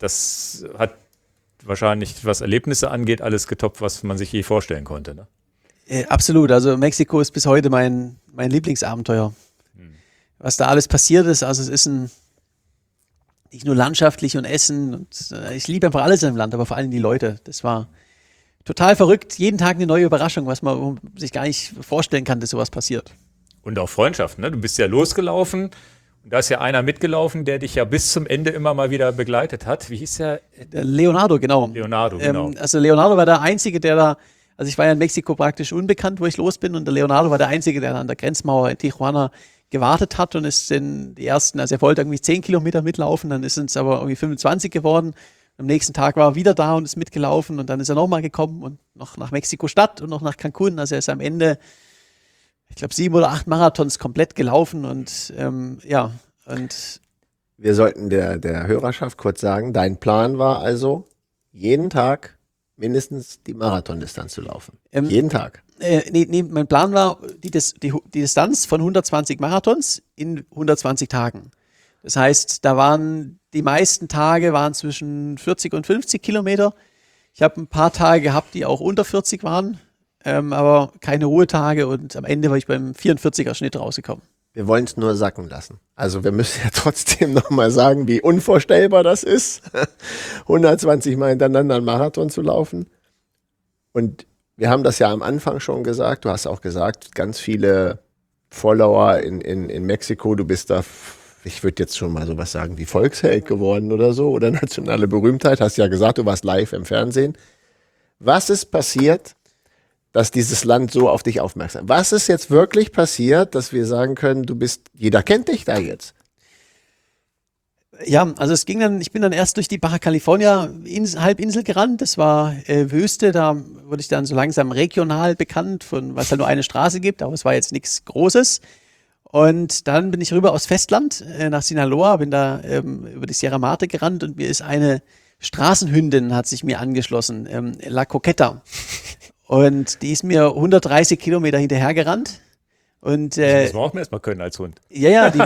das hat wahrscheinlich, was Erlebnisse angeht, alles getoppt, was man sich je vorstellen konnte. Ne?
Absolut. Also Mexiko ist bis heute mein Lieblingsabenteuer. Was da alles passiert ist, also es ist nicht nur landschaftlich und Essen. Und, ich liebe einfach alles in dem Land, aber vor allem die Leute. Das war total verrückt. Jeden Tag eine neue Überraschung, was man sich gar nicht vorstellen kann, dass sowas passiert.
Und auch Freundschaft. Ne? Du bist ja losgelaufen. Und da ist ja einer mitgelaufen, der dich ja bis zum Ende immer mal wieder begleitet hat. Wie hieß der?
Leonardo, genau.
Leonardo, genau.
Also Leonardo war der Einzige, der da, also ich war ja in Mexiko praktisch unbekannt, wo ich los bin, und der Leonardo war der Einzige, der an der Grenzmauer in Tijuana gewartet hat und ist in die ersten, also er wollte irgendwie 10 Kilometer mitlaufen, dann ist es aber irgendwie 25 geworden. Am nächsten Tag war er wieder da und ist mitgelaufen, und dann ist er nochmal gekommen und noch nach Mexiko-Stadt und noch nach Cancun. Also er ist am Ende, ich glaube, 7 oder 8 Marathons komplett gelaufen, und und
Wir sollten der Hörerschaft kurz sagen, dein Plan war also, jeden Tag mindestens die Marathondistanz zu laufen. Jeden Tag.
Nee, mein Plan war die Distanz von 120 Marathons in 120 Tagen. Das heißt, die meisten Tage waren zwischen 40 und 50 Kilometer. Ich habe ein paar Tage gehabt, die auch unter 40 waren, aber keine Ruhetage, und am Ende war ich beim 44er Schnitt rausgekommen.
Wir wollen es nur sacken lassen. Also wir müssen ja trotzdem nochmal sagen, wie unvorstellbar das ist, 120 Mal hintereinander einen Marathon zu laufen. Und wir haben das ja am Anfang schon gesagt, du hast auch gesagt, ganz viele Follower in Mexiko, du bist da, ich würde jetzt schon mal sowas sagen, wie Volksheld geworden oder so, oder nationale Berühmtheit, hast ja gesagt, du warst live im Fernsehen. Was ist passiert, dass dieses Land so auf dich aufmerksam ist? Was ist jetzt wirklich passiert, dass wir sagen können, jeder kennt dich da jetzt?
Ja, also ich bin dann erst durch die Baja California Halbinsel gerannt. Das war Wüste, da wurde ich dann so langsam regional bekannt, weil es halt nur eine Straße gibt, aber es war jetzt nichts Großes. Und dann bin ich rüber aufs Festland nach Sinaloa, bin da über die Sierra Madre gerannt, und mir ist eine Straßenhündin, hat sich mir angeschlossen, La Coqueta. Und die ist mir 130 Kilometer hinterhergerannt. Und,
Das muss man auch erstmal können als Hund.
Ja, die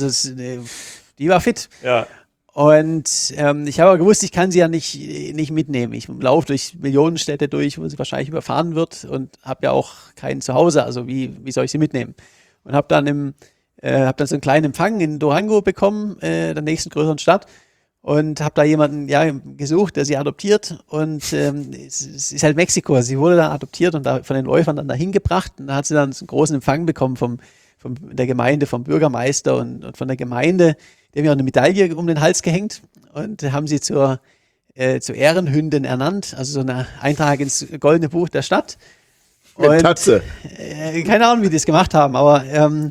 war fit.
Ja.
Und ich habe aber gewusst, ich kann sie ja nicht mitnehmen. Ich laufe durch Millionenstädte durch, wo sie wahrscheinlich überfahren wird, und habe ja auch kein Zuhause. Also wie soll ich sie mitnehmen? Und habe dann so einen kleinen Empfang in Durango bekommen, der nächsten größeren Stadt. Und habe da jemanden gesucht, der sie adoptiert, und es ist halt Mexiko. Sie wurde dann adoptiert und da von den Läufern dann dahin gebracht, und da hat sie dann einen großen Empfang bekommen von der Gemeinde, vom Bürgermeister und von der Gemeinde. Die haben ja auch eine Medaille um den Hals gehängt und haben sie zur Ehrenhündin ernannt, also so eine Eintrag ins Goldene Buch der Stadt.
Mit Tatze.
Keine Ahnung, wie die das gemacht haben, aber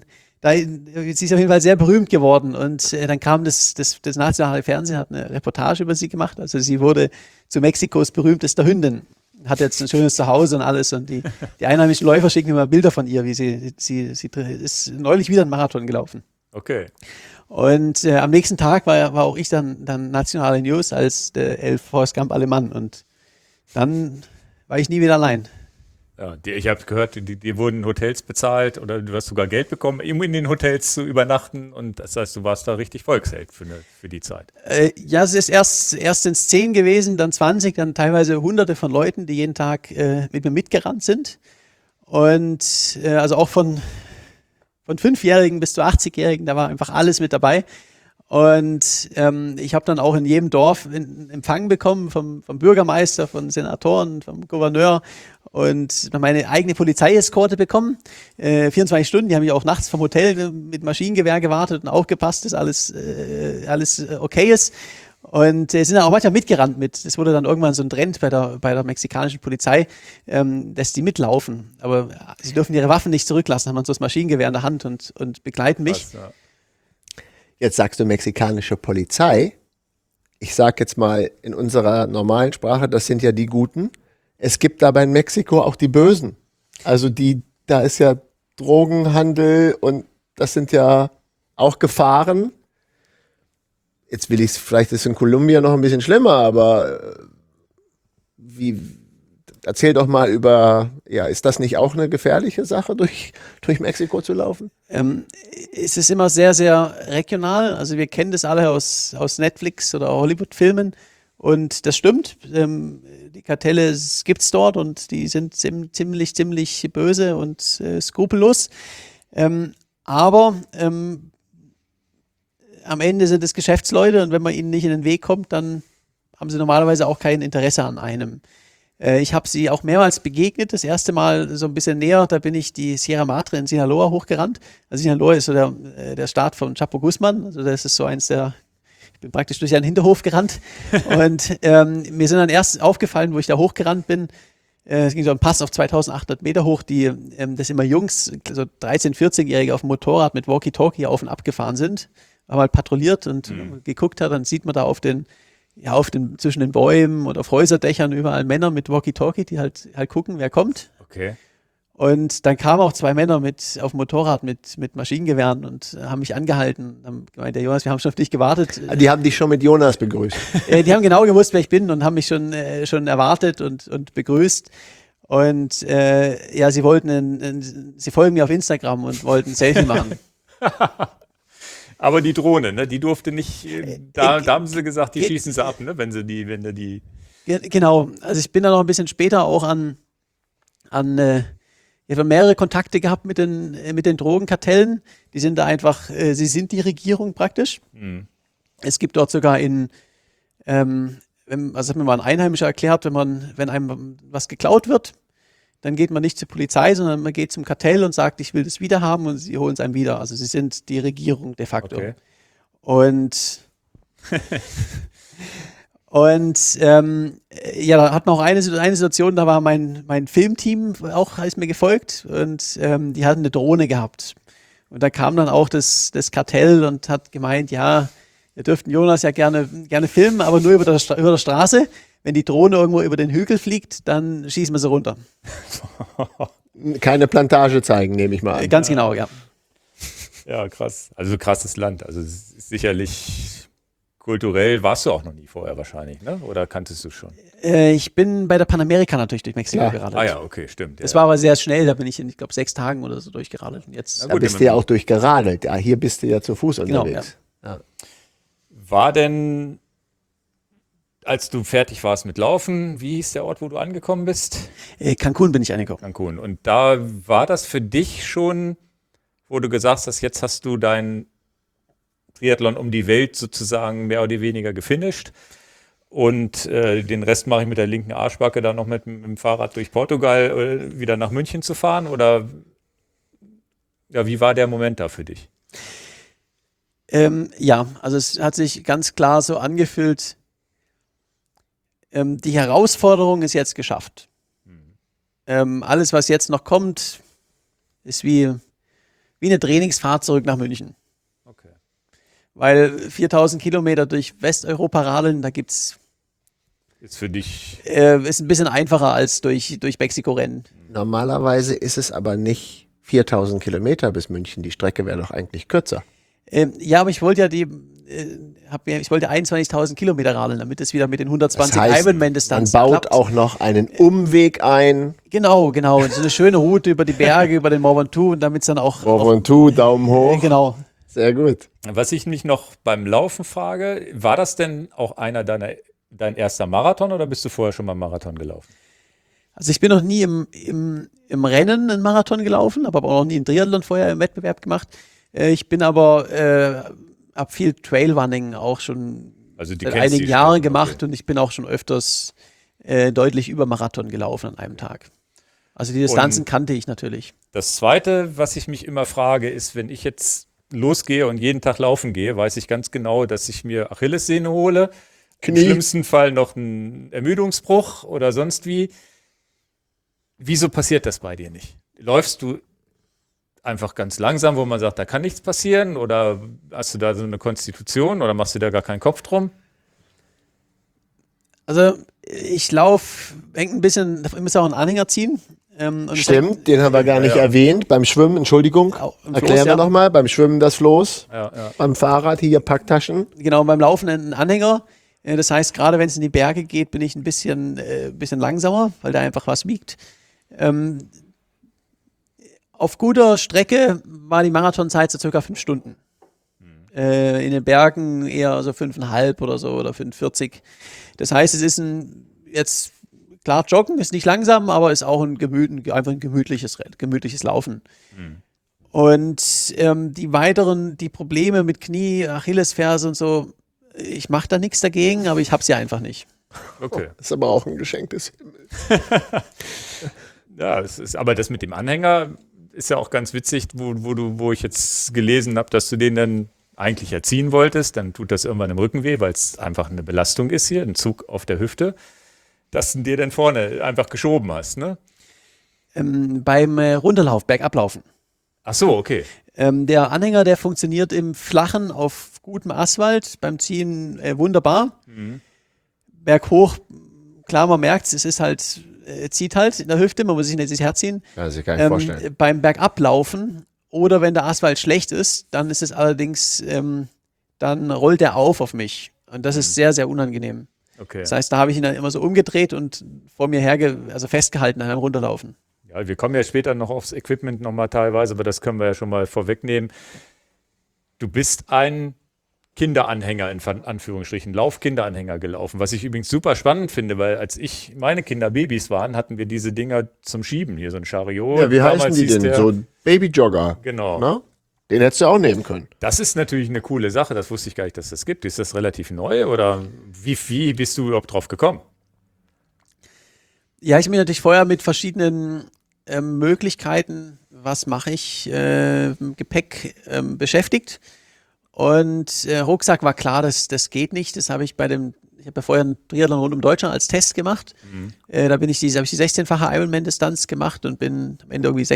sie ist auf jeden Fall sehr berühmt geworden, und dann kam das nationale Fernsehen, hat eine Reportage über sie gemacht. Also sie wurde zu Mexikos berühmtester Hündin, hat jetzt ein schönes Zuhause und alles, und die einheimischen Läufer schicken immer Bilder von ihr, wie sie ist neulich wieder einen Marathon gelaufen.
Okay.
Und am nächsten Tag war auch ich dann nationale News als der El Forrest Gump Alemann, und dann war ich nie wieder allein.
Ja, ich habe gehört, die wurden Hotels bezahlt, oder du hast sogar Geld bekommen, um in den Hotels zu übernachten, und das heißt, du warst da richtig Volksheld für die Zeit.
Ja, es ist erst sind es 10 gewesen, dann 20, dann teilweise Hunderte von Leuten, die jeden Tag mit mir mitgerannt sind, und also auch von 5-Jährigen bis zu 80-Jährigen, da war einfach alles mit dabei. Und ich habe dann auch in jedem Dorf einen Empfang bekommen vom Bürgermeister, von Senatoren, vom Gouverneur, und meine eigene Polizeieskorte bekommen. 24 Stunden, die haben mich auch nachts vom Hotel mit Maschinengewehr gewartet und aufgepasst, dass alles okay ist. Und sind dann auch manchmal mitgerannt mit. Das wurde dann irgendwann so ein Trend bei der mexikanischen Polizei, dass die mitlaufen. Aber sie dürfen ihre Waffen nicht zurücklassen, haben dann so das Maschinengewehr in der Hand und begleiten mich.
Krass, ja.
Jetzt sagst du mexikanische Polizei. Ich sag jetzt mal in unserer normalen Sprache, das sind ja die Guten. Es gibt aber in Mexiko auch die Bösen. Also da ist ja Drogenhandel, und das sind ja auch Gefahren. Jetzt vielleicht ist in Kolumbien noch ein bisschen schlimmer, aber erzähl doch mal über, ist das nicht auch eine gefährliche Sache, durch Mexiko zu laufen?
Es ist immer sehr, sehr regional. Also wir kennen das alle aus Netflix oder Hollywood-Filmen. Und das stimmt. Die Kartelle gibt es dort und die sind ziemlich böse und skrupellos. Aber am Ende sind es Geschäftsleute und wenn man ihnen nicht in den Weg kommt, dann haben sie normalerweise auch kein Interesse an einem. Ich habe sie auch mehrmals begegnet. Das erste Mal so ein bisschen näher, da bin ich die Sierra Madre in Sinaloa hochgerannt. Also Sinaloa ist so der Staat von Chapo Guzman. Also das ist so eins der, ich bin praktisch durch einen Hinterhof gerannt. Und mir sind dann erst aufgefallen, wo ich da hochgerannt bin, es ging so ein Pass auf 2800 Meter hoch, das immer Jungs, so 13-, 14-Jährige auf dem Motorrad mit Walkie-Talkie auf und ab gefahren sind. Haben halt patrouilliert und geguckt hat, dann sieht man da zwischen den Bäumen und auf Häuserdächern überall Männer mit Walkie-Talkie, die halt gucken, wer kommt.
Okay.
Und dann kamen auch 2 Männer auf dem Motorrad mit Maschinengewehren und haben mich angehalten. Haben gemeint, der Jonas, wir haben schon auf dich gewartet.
Die haben dich schon mit Jonas begrüßt.
Die haben genau gewusst, wer ich bin und haben mich schon erwartet und begrüßt. Und sie wollten sie folgen mir auf Instagram und wollten ein Selfie machen.
Aber die Drohne, ne, die durfte nicht, da haben sie gesagt, die schießen sie ab, ne, wenn du die.
Genau, also ich bin da noch ein bisschen später auch ich habe mehrere Kontakte gehabt mit den Drogenkartellen. Die sind da einfach, sie sind die Regierung praktisch. Mhm. Es gibt dort sogar also hat mir mal ein Einheimischer erklärt, wenn einem was geklaut wird, dann geht man nicht zur Polizei, sondern man geht zum Kartell und sagt, ich will das wieder haben und sie holen es einem wieder. Also sie sind die Regierung de facto. Okay. Und da hat man auch eine Situation, da war mein Filmteam auch, ist mir gefolgt und die hatten eine Drohne gehabt. Und da kam dann auch das Kartell und hat gemeint, ja, wir dürften Jonas ja gerne filmen, aber nur über der Straße. Wenn die Drohne irgendwo über den Hügel fliegt, dann schießen wir sie runter.
Keine Plantage zeigen, nehme ich mal an.
Ganz genau, ja.
Ja, krass. Also krasses Land. Also es ist sicherlich kulturell, warst du auch noch nie vorher wahrscheinlich, ne? Oder kanntest du schon?
Ich bin bei der Panamerika natürlich durch Mexiko geradelt.
Ah ja, okay, stimmt.
Das war aber sehr schnell, da bin ich in, ich glaube, 6 Tagen oder so durchgeradelt. Und jetzt
da bist du ja auch durchgeradelt. Ja, hier bist du ja zu Fuß unterwegs.
Genau, ja.
War denn, als du fertig warst mit Laufen, wie hieß der Ort, wo du angekommen bist?
Cancun bin ich angekommen.
Cancun. Und da war das für dich schon, wo du gesagt hast, jetzt hast du deinen Triathlon um die Welt sozusagen mehr oder weniger gefinisht und den Rest mache ich mit der linken Arschbacke, dann noch mit dem Fahrrad durch Portugal wieder nach München zu fahren? Oder ja, wie war der Moment da für dich?
Also es hat sich ganz klar so angefühlt, die Herausforderung ist jetzt geschafft. Alles, was jetzt noch kommt, ist wie eine Trainingsfahrt zurück nach München.
Okay.
Weil 4000 Kilometer durch Westeuropa radeln, da gibt's.
Ist für dich.
Ist ein bisschen einfacher als durch Mexiko rennen.
Normalerweise ist es aber nicht 4000 Kilometer bis München. Die Strecke wäre doch eigentlich kürzer.
Ja, aber ich wollte ja ich wollte 21.000 Kilometer radeln, damit es wieder mit den 120
das heißt,
Ironman-Distanzen
man baut
klappt.
auch noch einen Umweg ein.
Genau. Und so eine schöne Route über die Berge, über den Mont Ventoux und damit es dann auch.
Mont Ventoux, Daumen hoch.
Genau.
Sehr gut.
Was ich mich noch beim Laufen frage, war das denn auch dein erster Marathon oder bist du vorher schon mal Marathon gelaufen?
Also ich bin noch nie im Rennen einen Marathon gelaufen, habe aber auch noch nie einen Triathlon vorher im Wettbewerb gemacht. Ich bin aber habe viel Trailrunning auch schon seit einigen Jahren gemacht, okay. Und ich bin auch schon öfters deutlich über Marathon gelaufen an einem Tag. Also die Distanzen kannte ich natürlich.
Das Zweite, was ich mich immer frage, ist, wenn ich jetzt losgehe und jeden Tag laufen gehe, weiß ich ganz genau, dass ich mir Achillessehne hole, Knie. Im schlimmsten Fall noch einen Ermüdungsbruch oder sonst wie. Wieso passiert das bei dir nicht? Läufst du einfach ganz langsam, wo man sagt, da kann nichts passieren? Oder hast du da so eine Konstitution oder machst du da gar keinen Kopf drum?
Also
ich laufe, hängt ein bisschen, ich muss auch einen Anhänger ziehen.
Stimmt, den haben wir gar nicht erwähnt. Beim Schwimmen, Entschuldigung, erklären wir nochmal. Beim Schwimmen das Floß, beim Fahrrad hier Packtaschen.
Genau, beim Laufen einen Anhänger. Das heißt, gerade wenn es in die Berge geht, bin ich ein bisschen langsamer, weil da einfach was wiegt. Auf guter Strecke war die Marathonzeit so circa 5 Stunden. In den Bergen eher so 5,5 oder so oder 5,40. Das heißt, es ist jetzt klar, Joggen ist nicht langsam, aber ist auch einfach ein gemütliches Laufen. Und die Probleme mit Knie, Achillesferse und so, ich mache da nichts dagegen, aber ich habe sie einfach nicht.
Okay.
Das ist aber auch ein Geschenk des Himmels.
Ja, aber das mit dem Anhänger ist ja auch ganz witzig, wo ich jetzt gelesen habe, dass du den dann eigentlich erziehen wolltest, dann tut das irgendwann im Rücken weh, weil es einfach eine Belastung ist hier, ein Zug auf der Hüfte, dass du dir dann vorne einfach geschoben hast, ne?
Beim Runterlauf, Bergablaufen.
Ach so, okay.
Der Anhänger, der funktioniert im Flachen auf gutem Asphalt, beim Ziehen wunderbar. Berghoch, klar, man merkt es ist halt, zieht halt in der Hüfte, man muss sich nicht ins Herz ziehen.
Ja, das kann ich mir vorstellen.
Beim Bergablaufen oder wenn der Asphalt schlecht ist, dann ist es allerdings, dann rollt er auf mich. Und das ist sehr, sehr unangenehm.
Okay.
Das heißt, da habe ich ihn dann immer so umgedreht und vor mir festgehalten beim Runterlaufen.
Ja, wir kommen ja später noch aufs Equipment nochmal teilweise, aber das können wir ja schon mal vorwegnehmen. Du bist ein Kinderanhänger, in Anführungsstrichen, Laufkinderanhänger gelaufen, was ich übrigens super spannend finde, weil als meine Kinder Babys waren, hatten wir diese Dinger zum Schieben, hier so ein Chariot.
Ja, wie
Damals
heißen die
hieß
denn? So ein Babyjogger.
Genau.
Na? Den hättest du auch nehmen können.
Das ist natürlich eine coole Sache, das wusste ich gar nicht, dass das gibt. Ist das relativ neu oder wie bist du überhaupt drauf gekommen?
Ja, ich bin natürlich vorher mit verschiedenen Möglichkeiten, was mache ich, Gepäck beschäftigt. Und Rucksack war klar, das geht nicht. Das habe ich ich habe ja vorher einen Triathlon rund um Deutschland als Test gemacht. Da habe ich die 16-fache Ironman-Distanz gemacht und bin am Ende irgendwie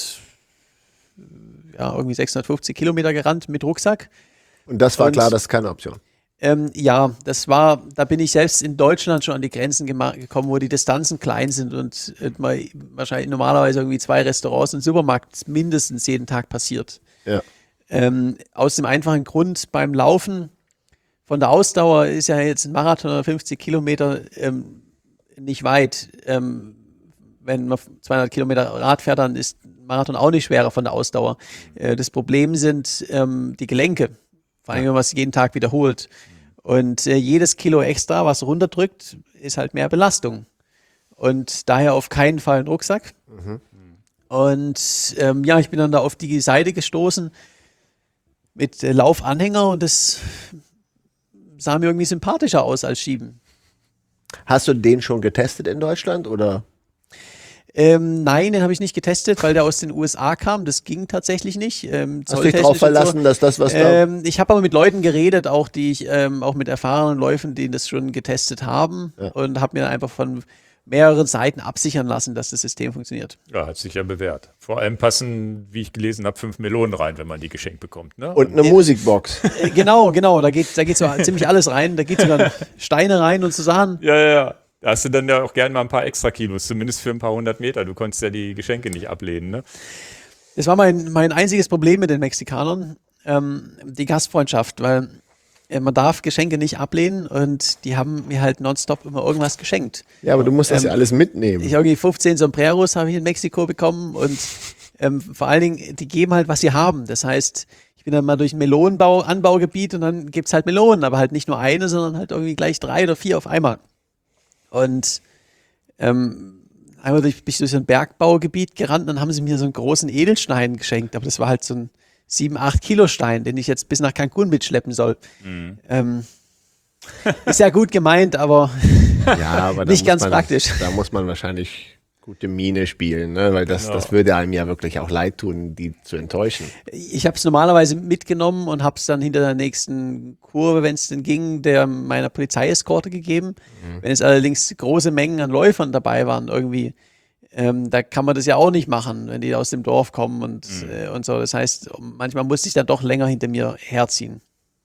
650 Kilometer gerannt mit Rucksack.
Und das war klar, das ist keine Option.
Ja, da bin ich selbst in Deutschland schon an die Grenzen gekommen, wo die Distanzen klein sind und man wahrscheinlich normalerweise irgendwie 2 Restaurants und Supermarkt mindestens jeden Tag passiert.
Ja.
Aus dem einfachen Grund, beim Laufen von der Ausdauer ist ja jetzt ein Marathon oder 50 Kilometer nicht weit. Wenn man 200 Kilometer Rad fährt, dann ist ein Marathon auch nicht schwerer von der Ausdauer. Das Problem sind die Gelenke, vor allem wenn man es jeden Tag wiederholt. Und jedes Kilo extra, was runterdrückt, ist halt mehr Belastung. Und daher auf keinen Fall ein Rucksack. Und ich bin dann da auf die Seite gestoßen mit Laufanhänger und das sah mir irgendwie sympathischer aus als Schieben.
Hast du den schon getestet in Deutschland oder?
Nein, den habe ich nicht getestet, weil der aus den USA kam. Das ging tatsächlich nicht.
Hast du dich darauf verlassen, dass das was da...
Ich habe aber mit Leuten geredet, auch auch mit erfahrenen Läufern, die das schon getestet haben und habe mir einfach von mehreren Seiten absichern lassen, dass das System funktioniert.
Ja, hat sich ja bewährt. Vor allem passen, wie ich gelesen habe, 5 Melonen rein, wenn man die geschenkt bekommt. Ne?
Und eine Musikbox.
Genau, da geht so ziemlich alles rein. Da geht sogar Steine rein und so Sachen.
Ja. Da hast du dann ja auch gerne mal ein paar extra Kilos, zumindest für ein paar 100 Meter. Du konntest ja die Geschenke nicht ablehnen, ne?
Das war mein einziges Problem mit den Mexikanern, die Gastfreundschaft, weil man darf Geschenke nicht ablehnen und die haben mir halt nonstop immer irgendwas geschenkt.
Ja, aber du musst das ja alles mitnehmen.
Ich habe irgendwie 15 Sombreros habe ich in Mexiko bekommen und vor allen Dingen, die geben halt, was sie haben. Das heißt, ich bin dann mal durch ein Melonenanbaugebiet und dann gibt es halt Melonen, aber halt nicht nur eine, sondern halt irgendwie gleich 3 oder 4 auf einmal. Und einmal bin ich durch so ein Bergbaugebiet gerannt, dann haben sie mir so einen großen Edelstein geschenkt, aber das war halt so ein 7-8 Kilo Stein, den ich jetzt bis nach Cancun mitschleppen soll. Ist ja gut gemeint, aber,
aber
nicht ganz praktisch.
Da muss man wahrscheinlich gute Miene spielen, ne? Weil das würde einem ja wirklich auch leid tun, die zu enttäuschen.
Ich habe es normalerweise mitgenommen und habe es dann hinter der nächsten Kurve, wenn es denn ging, meiner Polizeieskorte gegeben. Wenn es allerdings große Mengen an Läufern dabei waren irgendwie, da kann man das ja auch nicht machen, wenn die aus dem Dorf kommen und so. Das heißt, manchmal musste ich dann doch länger hinter mir herziehen.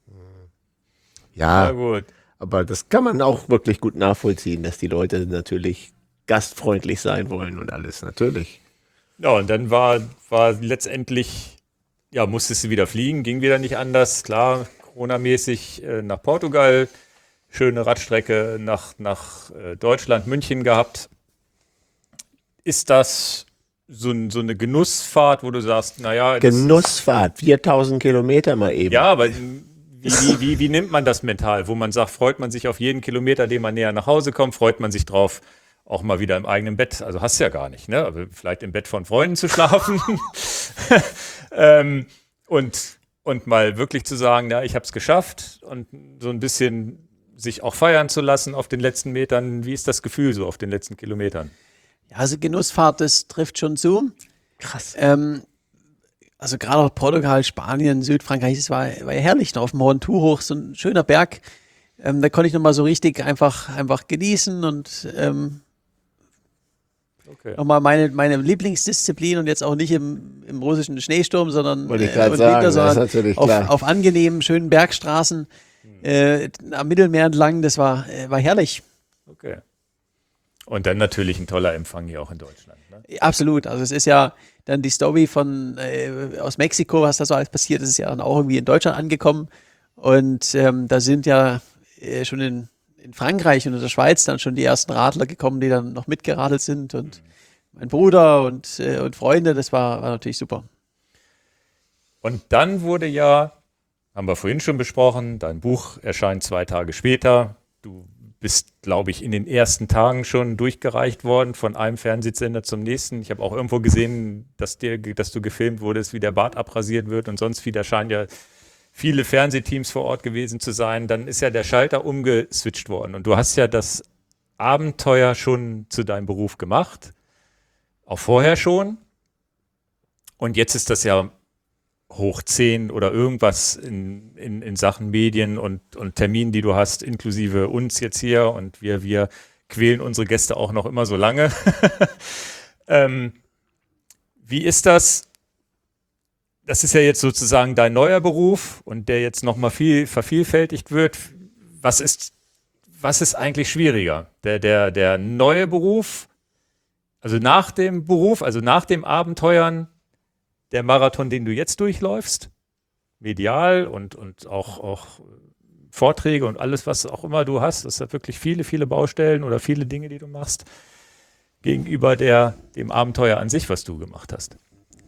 Ja,
gut.
Aber das kann man auch wirklich gut nachvollziehen, dass die Leute natürlich gastfreundlich sein wollen und alles, natürlich.
Ja, und dann war letztendlich, musstest du wieder fliegen, ging wieder nicht anders, klar, Corona-mäßig nach Portugal, schöne Radstrecke nach Deutschland, München gehabt. Ist das so eine Genussfahrt, wo du sagst, naja...
Genussfahrt, 4000 Kilometer mal eben.
Ja, aber wie nimmt man das mental? Wo man sagt, freut man sich auf jeden Kilometer, den man näher nach Hause kommt, freut man sich drauf, auch mal wieder im eigenen Bett, also hast du ja gar nicht, ne? Aber vielleicht im Bett von Freunden zu schlafen und mal wirklich zu sagen, ja, ich habe es geschafft und so ein bisschen sich auch feiern zu lassen auf den letzten Metern. Wie ist das Gefühl so auf den letzten Kilometern?
Ja, also Genussfahrt, das trifft schon zu.
Krass.
Also gerade auch Portugal, Spanien, Südfrankreich, das war ja herrlich, noch auf dem Mont Ventoux hoch, so ein schöner Berg. Da konnte ich nochmal so richtig einfach genießen und nochmal meine Lieblingsdisziplin und jetzt auch nicht im russischen Schneesturm, sondern
Wollte ich gerade sagen,
Winter,
das ist
sondern
natürlich klar.
auf angenehmen, schönen Bergstraßen am Mittelmeer entlang. Das war herrlich.
Okay. Und dann natürlich ein toller Empfang hier auch in Deutschland. Ne?
Absolut. Also es ist ja dann die Story aus Mexiko, was da so alles passiert ist, ja dann auch irgendwie in Deutschland angekommen. Und da sind ja schon in Frankreich und in der Schweiz dann schon die ersten Radler gekommen, die dann noch mitgeradelt sind. Und mein Bruder und Freunde, das war natürlich super.
Und dann wurde ja, haben wir vorhin schon besprochen, dein Buch erscheint 2 Tage später. Du bist, glaube ich, in den ersten Tagen schon durchgereicht worden von einem Fernsehsender zum nächsten. Ich habe auch irgendwo gesehen, dass du gefilmt wurdest, wie der Bart abrasiert wird und sonst wie. Da scheinen ja viele Fernsehteams vor Ort gewesen zu sein. Dann ist ja der Schalter umgeswitcht worden. Und du hast ja das Abenteuer schon zu deinem Beruf gemacht. Auch vorher schon. Und jetzt ist das ja hoch 10 oder irgendwas in Sachen Medien und Terminen, die du hast, inklusive uns jetzt hier. Und wir quälen unsere Gäste auch noch immer so lange. Wie ist das? Das ist ja jetzt sozusagen dein neuer Beruf und der jetzt nochmal viel vervielfältigt wird. Was ist eigentlich schwieriger? Der neue Beruf, also nach dem Beruf, also nach dem Abenteuern, der Marathon, den du jetzt durchläufst, medial und auch Vorträge und alles, was auch immer du hast, das sind wirklich viele Baustellen oder viele Dinge, die du machst, gegenüber dem Abenteuer an sich, was du gemacht hast.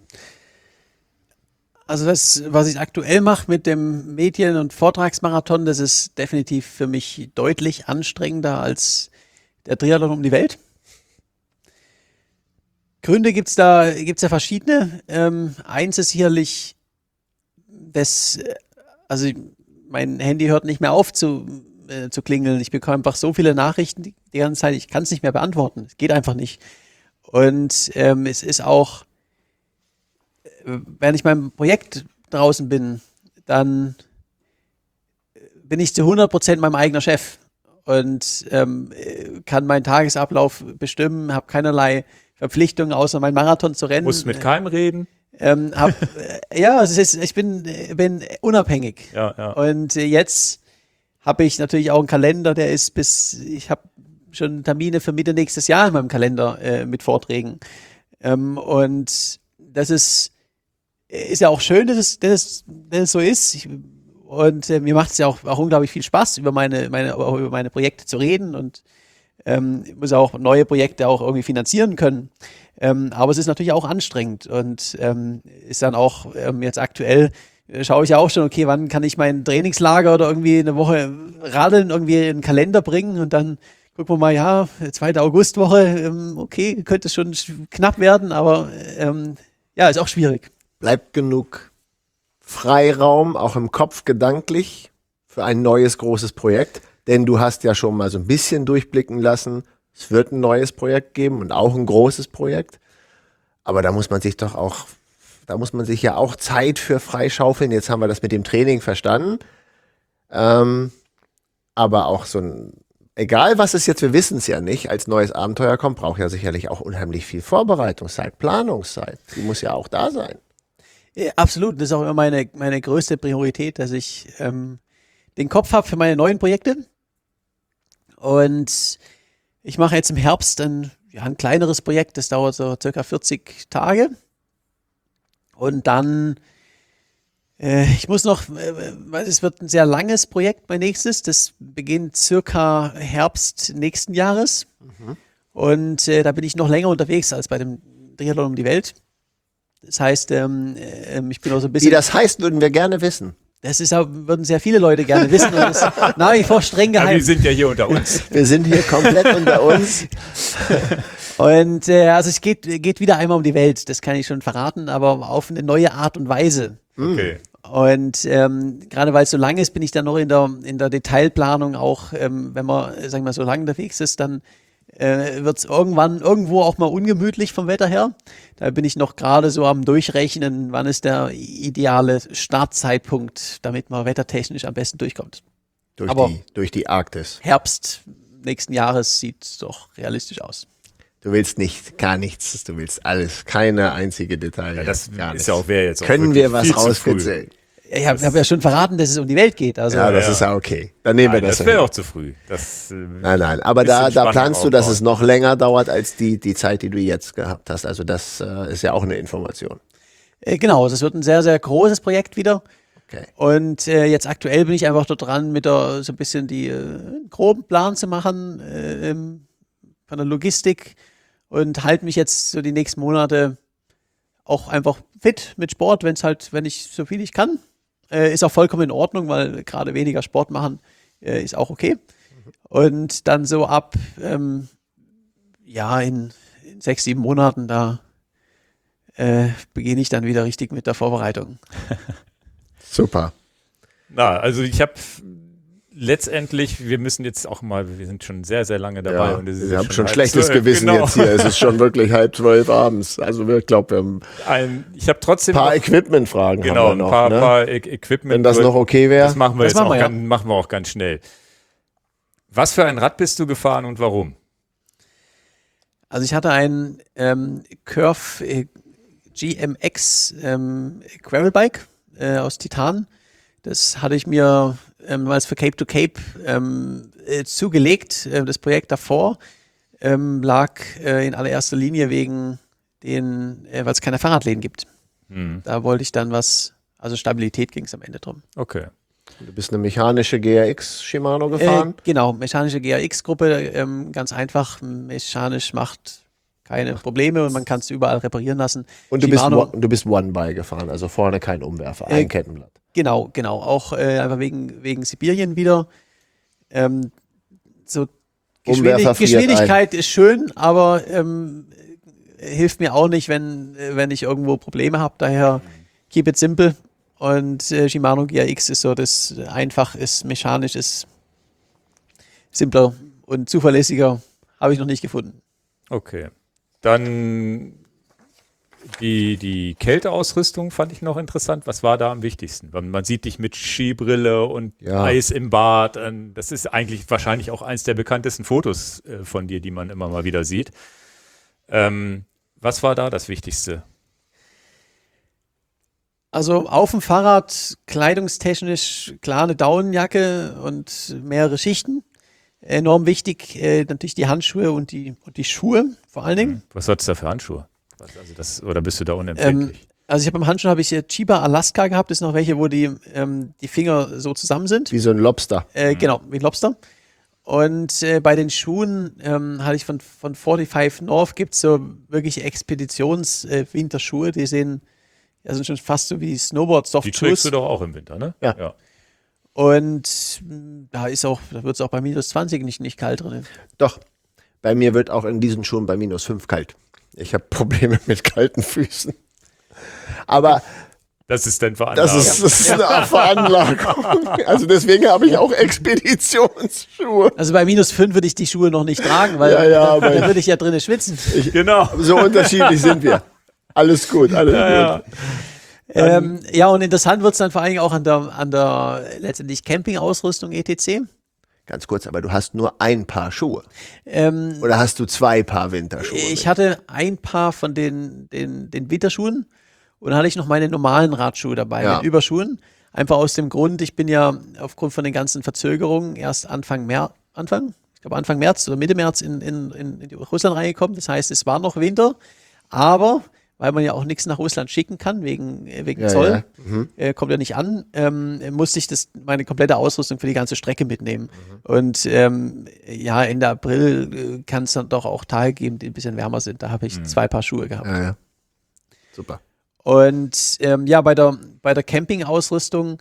Also das, was ich aktuell mache mit dem Medien- und Vortragsmarathon, das ist definitiv für mich deutlich anstrengender als der Triathlon um die Welt. Gründe gibt's ja verschiedene. Eins ist sicherlich, also mein Handy hört nicht mehr auf zu klingeln. Ich bekomme einfach so viele Nachrichten die ganze Zeit, ich kann es nicht mehr beantworten. Es geht einfach nicht. Und es ist auch, wenn ich meinem Projekt draußen bin, dann bin ich zu 100% mein eigener Chef und kann meinen Tagesablauf bestimmen, habe keinerlei Verpflichtungen, außer meinen Marathon zu rennen.
Musst mit keinem reden?
Ich bin unabhängig.
Ja.
Und jetzt habe ich natürlich auch einen Kalender, ich habe schon Termine für Mitte nächstes Jahr in meinem Kalender mit Vorträgen. Und das ist ja auch schön, dass es so ist. Mir macht es ja auch unglaublich viel Spaß, über meine Projekte zu reden und ich muss auch neue Projekte auch irgendwie finanzieren können. Aber es ist natürlich auch anstrengend und ist dann auch jetzt aktuell schaue ich ja auch schon, okay, wann kann ich mein Trainingslager oder irgendwie eine Woche Radeln irgendwie in den Kalender bringen und dann gucken wir mal, ja, 2. Augustwoche, okay, könnte es schon knapp werden, aber ja, ist auch schwierig.
Bleibt genug Freiraum, auch im Kopf gedanklich, für ein neues großes Projekt? Denn du hast ja schon mal so ein bisschen durchblicken lassen, es wird ein neues Projekt geben und auch ein großes Projekt. Aber da muss man sich ja auch Zeit für freischaufeln. Jetzt haben wir das mit dem Training verstanden. Aber auch egal was es jetzt, wir wissen es ja nicht, als neues Abenteuer kommt, braucht ja sicherlich auch unheimlich viel Vorbereitungszeit, Planungszeit. Die muss ja auch da sein.
Ja, absolut, das ist auch immer meine größte Priorität, dass ich den Kopf habe für meine neuen Projekte. Und ich mache jetzt im Herbst ein kleineres Projekt, das dauert so circa 40 Tage. Und dann Ich muss noch, weil es wird ein sehr langes Projekt, mein nächstes. Das beginnt circa Herbst nächsten Jahres. Und da bin ich noch länger unterwegs als bei dem Triathlon um die Welt. Das heißt, ich bin auch so ein bisschen.
Wie das heißt, würden wir gerne wissen.
Das ist, würden sehr viele Leute gerne wissen. Und das ist nach wie vor streng
Aber wir
geheim.
sind ja hier unter uns.
Wir sind hier komplett unter uns.
Und also es geht wieder einmal um die Welt, das kann ich schon verraten, aber auf eine neue Art und Weise.
Okay.
Und gerade weil es so lang ist, bin ich dann noch in der Detailplanung auch, wenn man, sagen wir mal, so lange unterwegs ist, dann wird es irgendwo auch mal ungemütlich vom Wetter her. Da bin ich noch gerade so am Durchrechnen, wann ist der ideale Startzeitpunkt, damit man wettertechnisch am besten durchkommt.
Durch die Arktis.
Herbst nächsten Jahres sieht doch realistisch aus.
Du willst gar nichts, du willst alles, keine einzige Detail.
Ja, das
gar
ist ja auch wer jetzt auch
Können wir
wirklich
was
viel zu früh.
rauskitzeln?
Ich hab ja schon verraten, dass es um die Welt geht. Also,
Ja, das ist ja okay. Dann nehmen wir
Nein,
das.
das wäre
hin.
auch zu früh.
Nein, aber da planst du, dass es noch länger dauert als die Zeit, die du jetzt gehabt hast. Also das ist ja auch eine Information.
Genau, das wird ein sehr, sehr großes Projekt wieder.
Okay.
Und jetzt aktuell bin ich einfach dort dran, so ein bisschen die groben Plan zu machen von der Logistik und halte mich jetzt so die nächsten Monate auch einfach fit mit Sport, wenn ich so viel ich kann. Ist auch vollkommen in Ordnung, weil gerade weniger Sport machen ist auch okay. Und dann so ab in 6, 7 Monaten, da beginne ich dann wieder richtig mit der Vorbereitung.
Super.
Na, also ich habe letztendlich, wir müssen jetzt auch mal, wir sind schon sehr, sehr lange dabei.
Ja,
und es ist
wir haben schon
halb
schlechtes
12,
Gewissen
genau.
jetzt hier. Es ist schon wirklich 11:30 abends. Also ich glaube, wir haben
Ich habe trotzdem
ein paar
noch,
Equipment-Fragen.
genau,
haben wir noch,
ein
ne?
paar Equipment.
Wenn das noch okay wäre.
Das machen wir
Das
jetzt
machen
auch,
wir,
machen wir auch ganz schnell. Was für ein Rad bist du gefahren und warum?
Also ich hatte ein Curve GMX Gravelbike aus Titan. Das hatte ich mir als für Cape to Cape zugelegt. Das Projekt davor lag in allererster Linie wegen weil es keine Fahrradläden gibt. Da wollte ich dann also Stabilität ging es am Ende drum.
Okay.
Du bist eine mechanische GRX Shimano gefahren.
Genau, mechanische GRX-Gruppe, ganz einfach, mechanisch macht keine Probleme und man kann es überall reparieren lassen.
Und du bist One-By gefahren, also vorne kein Umwerfer, ein Kettenblatt.
Genau, auch einfach wegen Sibirien wieder. So
Umwerfer friert
Geschwindigkeit ist schön, aber hilft mir auch nicht, wenn ich irgendwo Probleme habe. Daher keep it simple. Und Shimano GRX ist so, das einfach ist, mechanisch ist simpler und zuverlässiger. Habe ich noch nicht gefunden.
Okay. Dann die Kälteausrüstung fand ich noch interessant. Was war da am wichtigsten? Weil man sieht dich mit Skibrille und Eis im Bad. Das ist eigentlich wahrscheinlich auch eins der bekanntesten Fotos von dir, die man immer mal wieder sieht. Was war da das Wichtigste?
Also auf dem Fahrrad kleidungstechnisch klar eine Daunenjacke und mehrere Schichten. Enorm wichtig natürlich die Handschuhe und die Schuhe vor allen Dingen.
Was hattest du da für Handschuhe? Oder bist du da unempfindlich?
Also ich habe beim Handschuh Chiba Alaska gehabt. Das sind noch welche, wo die Finger so zusammen sind.
Wie so ein Lobster.
Genau, wie ein Lobster. Und bei den Schuhen hatte ich von 45 North gibt es so wirklich Expeditions-Winterschuhe. Die sind schon fast so wie Snowboard-Soft-Shoes.
Die trägst du doch auch im Winter, ne?
Ja.
Und da wird es auch bei minus 20 nicht kalt drin.
Doch, bei mir wird auch in diesen Schuhen bei minus 5 kalt. Ich habe Probleme mit kalten Füßen. Aber
das ist dann Veranlagung.
das ist eine Veranlagung. Also deswegen habe ich auch Expeditionsschuhe.
Also bei minus 5 würde ich die Schuhe noch nicht tragen, weil
Ja,
dann würde ich ja drinnen schwitzen.
Genau.
So unterschiedlich sind wir. Alles gut, alles gut.
Und interessant wird es dann vor allem auch an der letztendlich Campingausrüstung etc.
Ganz kurz, aber du hast nur ein Paar Schuhe. Oder hast du 2 Paar Winterschuhe?
Ich hatte ein Paar von den Winterschuhen und dann hatte ich noch meine normalen Radschuhe dabei mit Überschuhen. Einfach aus dem Grund, ich bin ja aufgrund von den ganzen Verzögerungen erst Anfang März oder Mitte März in Russland reingekommen. Das heißt, es war noch Winter, aber weil man ja auch nichts nach Russland schicken kann, wegen
Ja,
Zoll.
ja.
Kommt ja nicht an, musste ich meine komplette Ausrüstung für die ganze Strecke mitnehmen. Und ja, Ende April kann es dann doch auch Tage geben, die ein bisschen wärmer sind. Da habe ich 2 Paar Schuhe gehabt.
Ja, ja. Super.
Und ja, bei der Campingausrüstung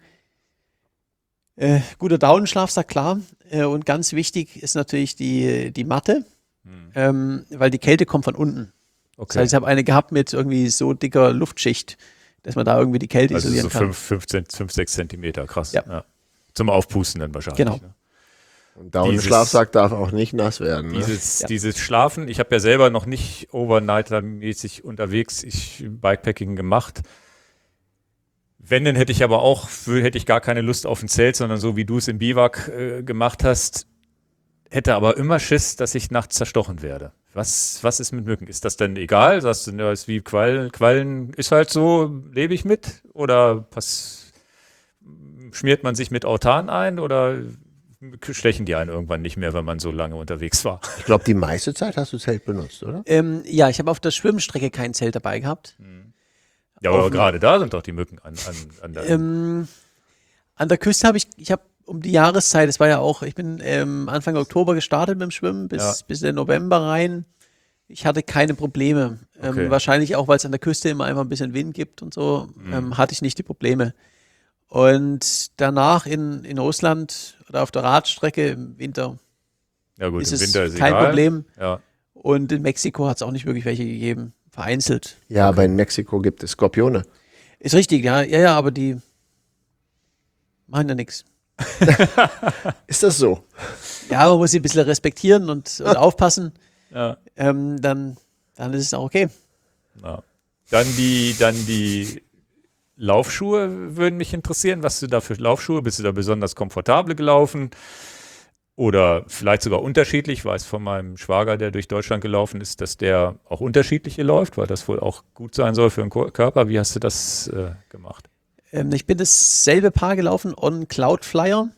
guter Daunenschlafsack, klar. Und ganz wichtig ist natürlich die Matte, weil die Kälte kommt von unten. Das
Okay.
heißt, ich habe eine gehabt mit irgendwie so dicker Luftschicht, dass man da irgendwie die Kälte
Also
isolieren
so
kann.
5, 6 Zentimeter, krass.
Ja.
Zum Aufpusten dann wahrscheinlich.
Genau.
Ne?
Und Daunenschlafsack darf auch nicht nass werden. Ne?
Dieses Schlafen, ich habe ja selber noch nicht Overnighter-mäßig unterwegs, Bikepacking gemacht. Wenn, dann hätte ich gar keine Lust auf ein Zelt, sondern so wie du es im Biwak gemacht hast, hätte aber immer Schiss, dass ich nachts zerstochen werde. Was ist mit Mücken? Ist das denn egal? Sagst du, ja, ist wie Quallen ist halt so, lebe ich mit? Oder schmiert man sich mit Autan ein? Oder stechen die einen irgendwann nicht mehr, wenn man so lange unterwegs war?
Ich glaube, die meiste Zeit hast du Zelt benutzt, oder?
Ja, ich habe auf der Schwimmstrecke kein Zelt dabei gehabt.
Ja, aber gerade da sind doch die Mücken an der
An der Küste habe ich habe um die Jahreszeit, es war ja auch, ich bin Anfang Oktober gestartet mit dem Schwimmen bis in den November rein. Ich hatte keine Probleme.
Okay.
Wahrscheinlich auch, weil es an der Küste immer einfach ein bisschen Wind gibt und so, hatte ich nicht die Probleme. Und danach in Russland oder auf der Radstrecke im Winter
Ja gut,
ist
im
es
Winter ist
kein
egal.
Problem.
Ja.
Und in Mexiko hat es auch nicht wirklich welche gegeben. Vereinzelt.
Ja, aber in Mexiko gibt es Skorpione.
Ist richtig, ja. Ja, aber die machen ja nichts.
Ist das so?
Ja, man muss sie ein bisschen respektieren und aufpassen.
Ja.
Dann ist es auch okay.
Ja. Dann die Laufschuhe würden mich interessieren. Was du da für Laufschuhe? Bist du da besonders komfortabel gelaufen? Oder vielleicht sogar unterschiedlich? Ich weiß von meinem Schwager, der durch Deutschland gelaufen ist, dass der auch unterschiedliche läuft, weil das wohl auch gut sein soll für den Körper. Wie hast du das gemacht?
Ich bin dasselbe Paar gelaufen, On Cloudflyer.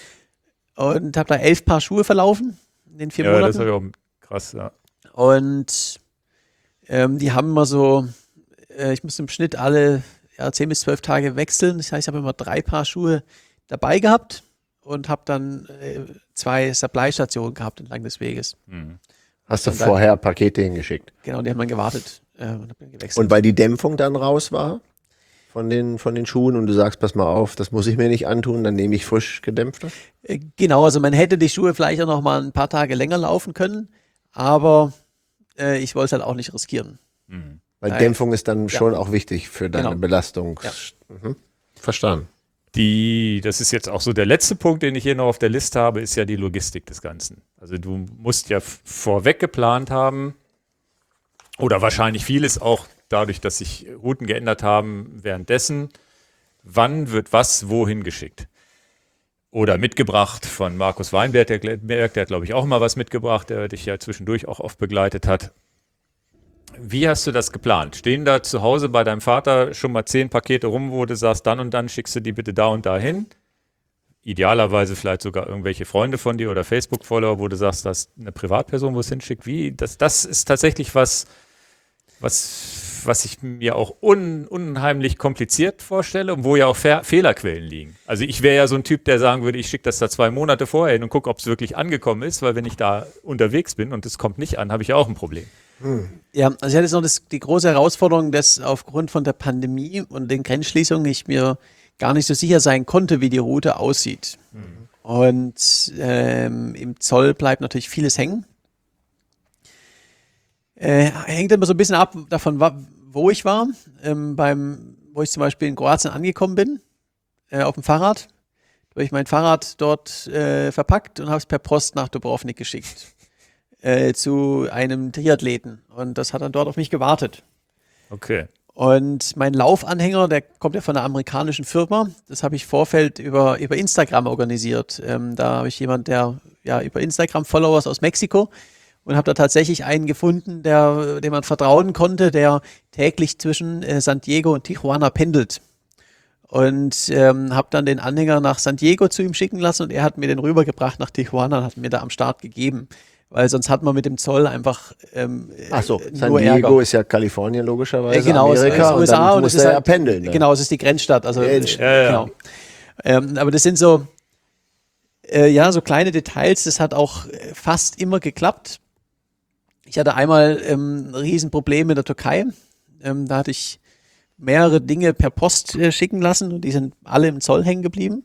Und habe da 11 Paar Schuhe verlaufen in den 4
Ja,
Monaten.
das habe ich auch krass, ja.
Und die haben immer so, ich musste im Schnitt alle 10 bis 12 Tage wechseln. Das heißt, ich habe immer 3 Paar Schuhe dabei gehabt und habe dann 2 Supply-Stationen gehabt entlang des Weges.
Hast du
Und dann-
vorher Pakete hingeschickt?
Genau, die haben dann gewartet und habe dann gewechselt.
Und weil die Dämpfung dann raus war von den Schuhen und du sagst, pass mal auf, das muss ich mir nicht antun, dann nehme ich frisch gedämpfte?
Genau, also man hätte die Schuhe vielleicht auch noch mal ein paar Tage länger laufen können, aber ich wollte es halt auch nicht riskieren.
Weil
Nein.
Dämpfung ist dann schon auch wichtig für deine
Genau.
Belastung.
Ja.
Verstanden.
Das ist jetzt auch so der letzte Punkt, den ich hier noch auf der Liste habe, ist ja die Logistik des Ganzen. Also du musst ja vorweg geplant haben oder wahrscheinlich vieles auch dadurch, dass sich Routen geändert haben währenddessen. Wann wird was wohin geschickt? Oder mitgebracht von Markus Weinberg, der hat, glaube ich, auch mal was mitgebracht, der dich ja zwischendurch auch oft begleitet hat. Wie hast du das geplant? Stehen da zu Hause bei deinem Vater schon mal 10 Pakete rum, wo du sagst, dann und dann schickst du die bitte da und da hin? Idealerweise vielleicht sogar irgendwelche Freunde von dir oder Facebook-Follower, wo du sagst, das ist eine Privatperson, wo es hinschickt. Das ist tatsächlich was ich mir auch unheimlich kompliziert vorstelle und wo ja auch Fehlerquellen liegen. Also ich wäre ja so ein Typ, der sagen würde, ich schicke das da 2 Monate vorher hin und gucke, ob es wirklich angekommen ist, weil wenn ich da unterwegs bin und es kommt nicht an, habe ich ja auch ein Problem.
Ja, also ich hatte jetzt noch die große Herausforderung, dass aufgrund von der Pandemie und den Grenzschließungen ich mir gar nicht so sicher sein konnte, wie die Route aussieht. Und im Zoll bleibt natürlich vieles hängen. Hängt immer so ein bisschen ab davon, wo ich war. Wo ich zum Beispiel in Kroatien angekommen bin, auf dem Fahrrad. Da habe ich mein Fahrrad dort verpackt und habe es per Post nach Dubrovnik geschickt. Zu einem Triathleten. Und das hat dann dort auf mich gewartet.
Okay.
Und mein Laufanhänger, der kommt ja von einer amerikanischen Firma. Das habe ich Vorfeld über Instagram organisiert. Da habe ich jemanden, der über Instagram Followers aus Mexiko und habe da tatsächlich einen gefunden, dem man vertrauen konnte, der täglich zwischen San Diego und Tijuana pendelt. Und habe dann den Anhänger nach San Diego zu ihm schicken lassen und er hat mir den rübergebracht nach Tijuana und hat mir da am Start gegeben. weil sonst hat man mit dem Zoll einfach
Ach so, San
nur
Diego
Ärger.
ist ja Kalifornien logischerweise,
Genau, es ist
Amerika, und
USA
dann
und
muss
es ist
er ja
halt,
pendeln. Ne?
Genau, es ist die Grenzstadt. Also,
Ja.
Genau. Aber das sind so, so kleine Details, das hat auch fast immer geklappt. Ich hatte einmal ein Riesenproblem in der Türkei. Da hatte ich mehrere Dinge per Post schicken lassen und die sind alle im Zoll hängen geblieben.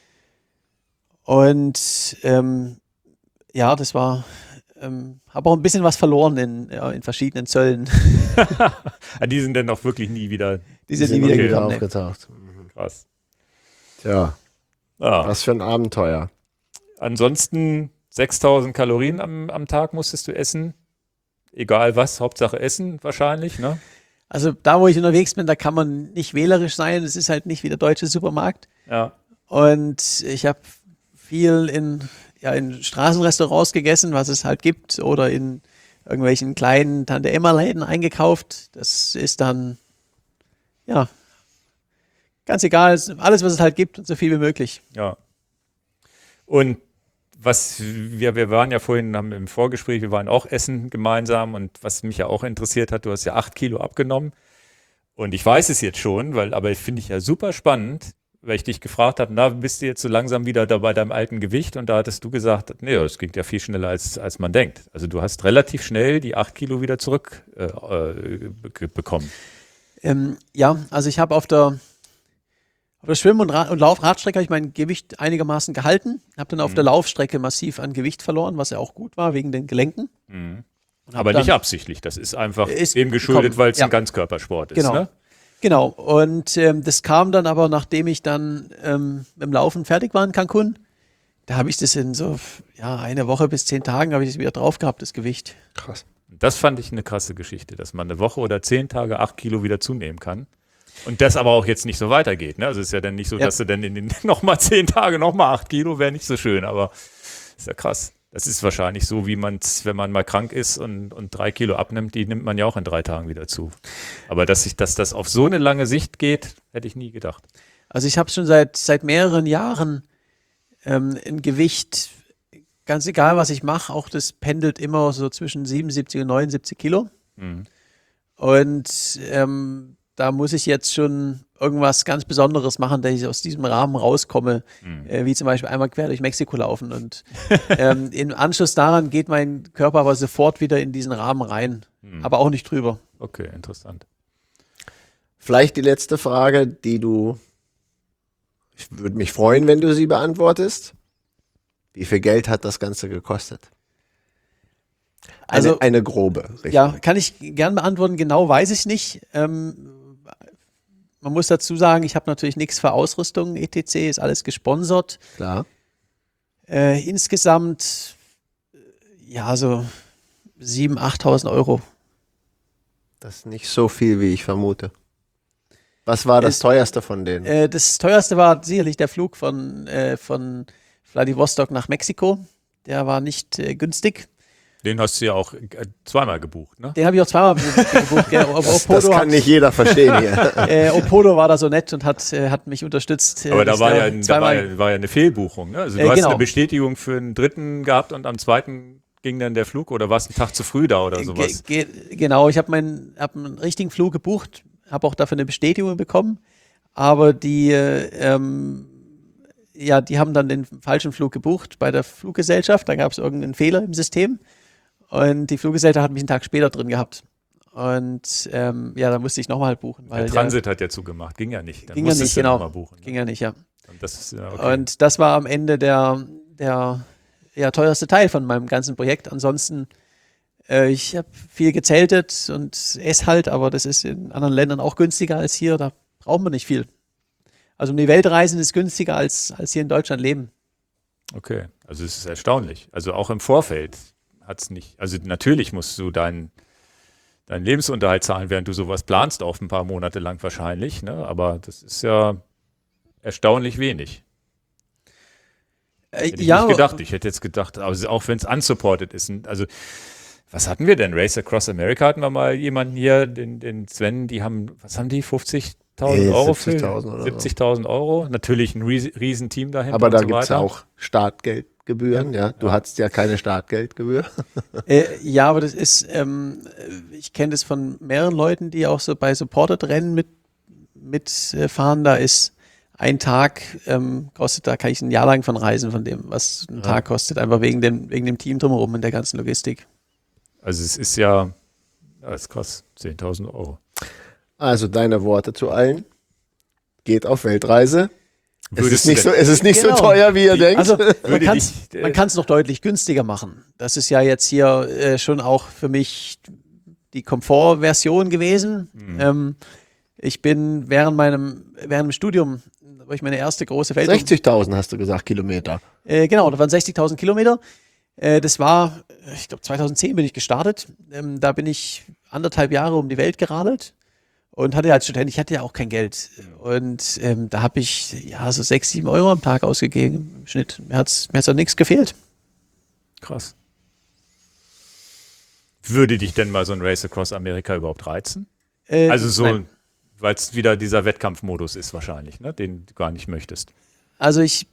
Und das war, habe auch ein bisschen was verloren in verschiedenen Zöllen.
Die sind dann auch wirklich nie wieder.
Die sind
Sind
nie wieder
wieder
gekommen. Nee.
aufgetaucht.
Krass.
Tja,
Ja.
was für ein Abenteuer.
Ansonsten 6000 Kalorien am Tag musstest du essen. Egal was, Hauptsache Essen wahrscheinlich, ne?
Also da, wo ich unterwegs bin, da kann man nicht wählerisch sein. Es ist halt nicht wie der deutsche Supermarkt.
Ja.
Und ich habe viel in Straßenrestaurants gegessen, was es halt gibt, oder in irgendwelchen kleinen Tante-Emma-Läden eingekauft. Das ist dann, ganz egal. Alles, was es halt gibt, und so viel wie möglich.
Ja. Und wir waren ja vorhin im Vorgespräch, wir waren auch essen gemeinsam, und was mich ja auch interessiert hat, du hast ja 8 Kilo abgenommen. Und ich weiß es jetzt schon, aber finde ich ja super spannend, weil ich dich gefragt habe, na, bist du jetzt so langsam wieder da bei deinem alten Gewicht? Und da hattest du gesagt, nee, das ging ja viel schneller, als man denkt. Also du hast relativ schnell die 8 Kilo wieder zurück bekommen.
Also ich habe auf der Schwimm- und Laufradstrecke habe ich mein Gewicht einigermaßen gehalten. Habe dann auf der Laufstrecke massiv an Gewicht verloren, was ja auch gut war, wegen den Gelenken.
Aber nicht absichtlich, das ist einfach
Ist
dem geschuldet,
gekommen,
weil es
ja.
ein Ganzkörpersport ist.
Genau.
Ne?
Genau, und das kam dann aber, nachdem ich dann mit dem Laufen fertig war in Cancun. Da habe ich das in so eine Woche bis 10 Tagen habe ich es wieder drauf gehabt, das Gewicht.
Krass.
Das fand ich eine krasse Geschichte, dass man eine Woche oder 10 Tage 8 Kilo wieder zunehmen kann. Und das aber auch jetzt nicht so weitergeht. Ne? Also es ist ja dann nicht so, dass du dann in den nochmal 10 Tage nochmal 8 Kilo, wäre nicht so schön, aber ist ja krass. Das ist wahrscheinlich so, wie man es, wenn man mal krank ist und 3 Kilo abnimmt, die nimmt man ja auch in 3 Tagen wieder zu. Aber dass das auf so eine lange Sicht geht, hätte ich nie gedacht.
Also ich habe schon seit mehreren Jahren ein Gewicht, ganz egal was ich mache, auch das pendelt immer so zwischen 77 und 79 Kilo. Und da muss ich jetzt schon irgendwas ganz Besonderes machen, dass ich aus diesem Rahmen rauskomme, wie zum Beispiel einmal quer durch Mexiko laufen. Und im Anschluss daran geht mein Körper aber sofort wieder in diesen Rahmen rein, aber auch nicht drüber.
Okay, interessant.
Vielleicht die letzte Frage, ich würde mich freuen, wenn du sie beantwortest. Wie viel Geld hat das Ganze gekostet?
Also
eine grobe Richtung.
Ja, kann ich gern beantworten. Genau weiß ich nicht. Man muss dazu sagen, ich habe natürlich nichts für Ausrüstung. ETC ist alles gesponsert.
Klar.
Insgesamt so 7.000, 8.000 Euro.
Das ist nicht so viel, wie ich vermute. Was war das teuerste von denen?
Das teuerste war sicherlich der Flug von Vladivostok nach Mexiko. Der war nicht günstig.
Den hast du ja auch zweimal gebucht, ne?
Den habe ich auch zweimal gebucht. Gell?
Das kann nicht jeder verstehen hier.
Opodo war da so nett und hat mich unterstützt.
Aber da
Das
war ja
zweimal-
eine Fehlbuchung. Ne? Also du hast
genau.
eine Bestätigung für einen dritten gehabt und am zweiten ging dann der Flug, oder warst du einen Tag zu früh da oder sowas?
Genau, ich habe einen richtigen Flug gebucht, habe auch dafür eine Bestätigung bekommen, aber die haben dann den falschen Flug gebucht bei der Fluggesellschaft. Da gab es irgendeinen Fehler im System. Und die Fluggesellschaft hat mich einen Tag später drin gehabt. Und da musste ich nochmal buchen. Weil
Der Transit hat ja zugemacht, ging ja nicht. Dann
ging ja
musstest
nicht,
du
genau.
noch mal buchen.
Ging ja nicht, ja.
Und das ist, okay.
Und das war am Ende der teuerste Teil von meinem ganzen Projekt. Ansonsten, ich habe viel gezeltet und esse halt, aber das ist in anderen Ländern auch günstiger als hier. Da braucht man nicht viel. Also um die Welt reisen ist günstiger als hier in Deutschland leben.
Okay, also es ist erstaunlich. Also auch im Vorfeld hat es nicht, also natürlich musst du deinen Lebensunterhalt zahlen, während du sowas planst, auf ein paar Monate lang wahrscheinlich, ne? Aber das ist ja erstaunlich wenig. Hätte ich nicht gedacht. Ich hätte jetzt gedacht, also auch wenn es unsupported ist. Also was hatten wir denn? Race Across America hatten wir mal jemanden hier, den Sven, was haben die, 50 Euro
70.000 oder so.
70.000 Euro. Natürlich ein Riesenteam dahinter.
Aber da
und so
gibt es
weiter.
auch Startgeldgebühren, ja. Du hattest ja keine Startgeldgebühr.
Ja, aber das ist, ich kenne das von mehreren Leuten, die auch so bei Supported-Rennen mitfahren. Da ist ein Tag, kostet, da kann ich ein Jahr lang von reisen, von dem, was ein Tag kostet, einfach wegen dem Team drumherum und der ganzen Logistik.
Also es ist ja, es kostet 10.000 Euro.
Also deine Worte zu allen. Geht auf Weltreise. Es
Würdest
ist nicht so
Genau.
teuer, wie ihr denkt.
Also man
Würde
kann
dich,
es noch deutlich günstiger machen. Das ist ja jetzt hier schon auch für mich die Komfortversion gewesen. Ich bin während dem Studium, da war ich meine erste große Feld.
60.000 hast du gesagt, Kilometer.
Genau, da waren 60.000 Kilometer. Das war, ich glaube 2010 bin ich gestartet. Da bin ich 1,5 Jahre um die Welt geradelt. Und hatte als Student, ich hatte ja auch kein Geld. Und da habe ich ja so 6, 7 Euro am Tag ausgegeben im Schnitt. Mir hat's auch nichts gefehlt.
krass. Würde dich denn mal so ein Race Across America überhaupt reizen? Also so,
Nein.
weil es wieder dieser Wettkampfmodus ist wahrscheinlich, ne? Den du gar nicht möchtest.
Also ich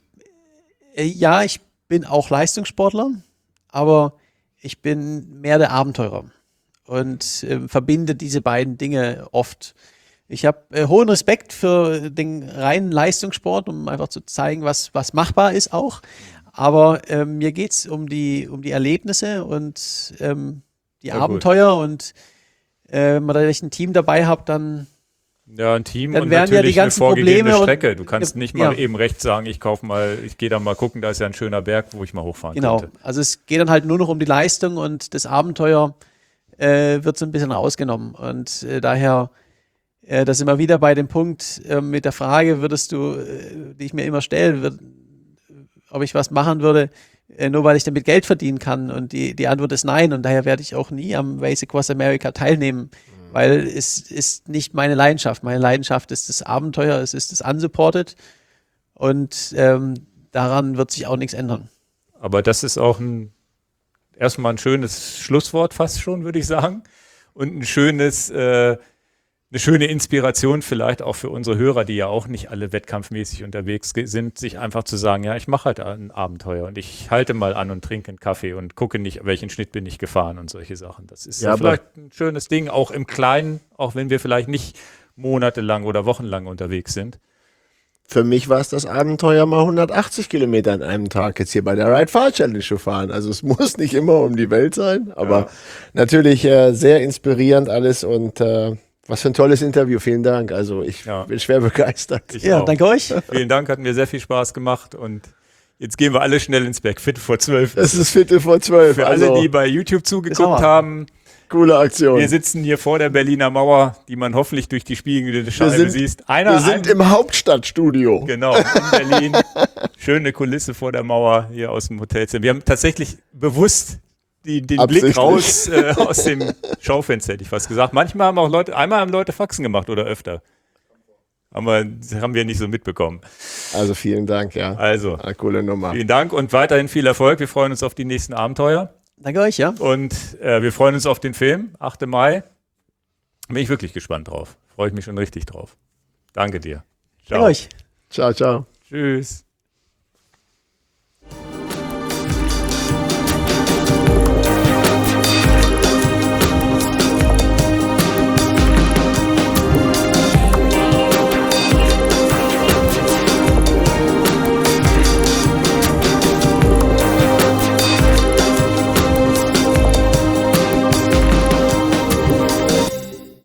bin auch Leistungssportler, aber ich bin mehr der Abenteurer und verbinde diese beiden Dinge oft. Ich habe hohen Respekt für den reinen Leistungssport, um einfach zu zeigen, was machbar ist auch. Aber mir geht es um die Erlebnisse und die
Ja, gut.
Abenteuer. Und wenn ich ein Team dabei habe, dann
Ja, ein Team
Dann
und
werden ja
natürlich
die ganzen
eine vorgegebene
Probleme und-
Strecke. Du kannst nicht mal
Ja.
eben rechts sagen, ich gehe da mal gucken, da ist ja ein schöner Berg, wo ich mal hochfahren
genau.
könnte.
Also es geht dann halt nur noch um die Leistung und das Abenteuer wird so ein bisschen rausgenommen. Und daher, da sind wir wieder bei dem Punkt mit der Frage, die ich mir immer stelle, ob ich was machen würde, nur weil ich damit Geld verdienen kann. Und die Antwort ist nein. Und daher werde ich auch nie am Race Across America teilnehmen, weil es ist nicht meine Leidenschaft. Meine Leidenschaft ist das Abenteuer, es ist das Unsupported. Und daran wird sich auch nichts ändern.
Aber das ist auch erstmal ein schönes Schlusswort fast schon, würde ich sagen. Und eine schöne Inspiration vielleicht auch für unsere Hörer, die ja auch nicht alle wettkampfmäßig unterwegs sind, sich einfach zu sagen, ja, ich mache halt ein Abenteuer und ich halte mal an und trinke einen Kaffee und gucke nicht, welchen Schnitt bin ich gefahren und solche Sachen. Das ist
Ja,
vielleicht ein schönes Ding, auch im Kleinen, auch wenn wir vielleicht nicht monatelang oder wochenlang unterwegs sind.
Für mich war es das Abenteuer, mal 180 Kilometer an einem Tag jetzt hier bei der Ride Far Challenge zu fahren. Also es muss nicht immer um die Welt sein, aber natürlich sehr inspirierend alles und was für ein tolles Interview. Vielen Dank. Also ich bin schwer begeistert.
Ich
Ja,
auch.
danke euch.
Vielen Dank, hat mir sehr viel Spaß gemacht und jetzt gehen wir alle schnell ins Bett. Viertel vor 12.
Es ist 11:45.
Für
Also
alle, die bei YouTube zugeguckt
Hammer.
haben,
coole Aktion.
wir sitzen hier vor der Berliner Mauer, die man hoffentlich durch die spiegelnde Scheibe sieht.
Wir sind im Hauptstadtstudio.
Genau, in Berlin. Schöne Kulisse vor der Mauer hier aus dem Hotelzimmer. Wir haben tatsächlich bewusst den Blick
Absichtlich.
raus aus dem Schaufenster, hätte ich fast gesagt. Manchmal haben auch einmal haben Leute Faxen gemacht oder öfter. Haben wir nicht so mitbekommen.
Also vielen Dank, ja.
Also,
Eine coole Nummer.
vielen Dank und weiterhin viel Erfolg. Wir freuen uns auf die nächsten Abenteuer.
Danke euch, ja.
Und wir freuen uns auf den Film, 8. Mai. Bin ich wirklich gespannt drauf. Freue ich mich schon richtig drauf. Danke dir.
Danke euch.
Ciao, ciao.
Tschüss.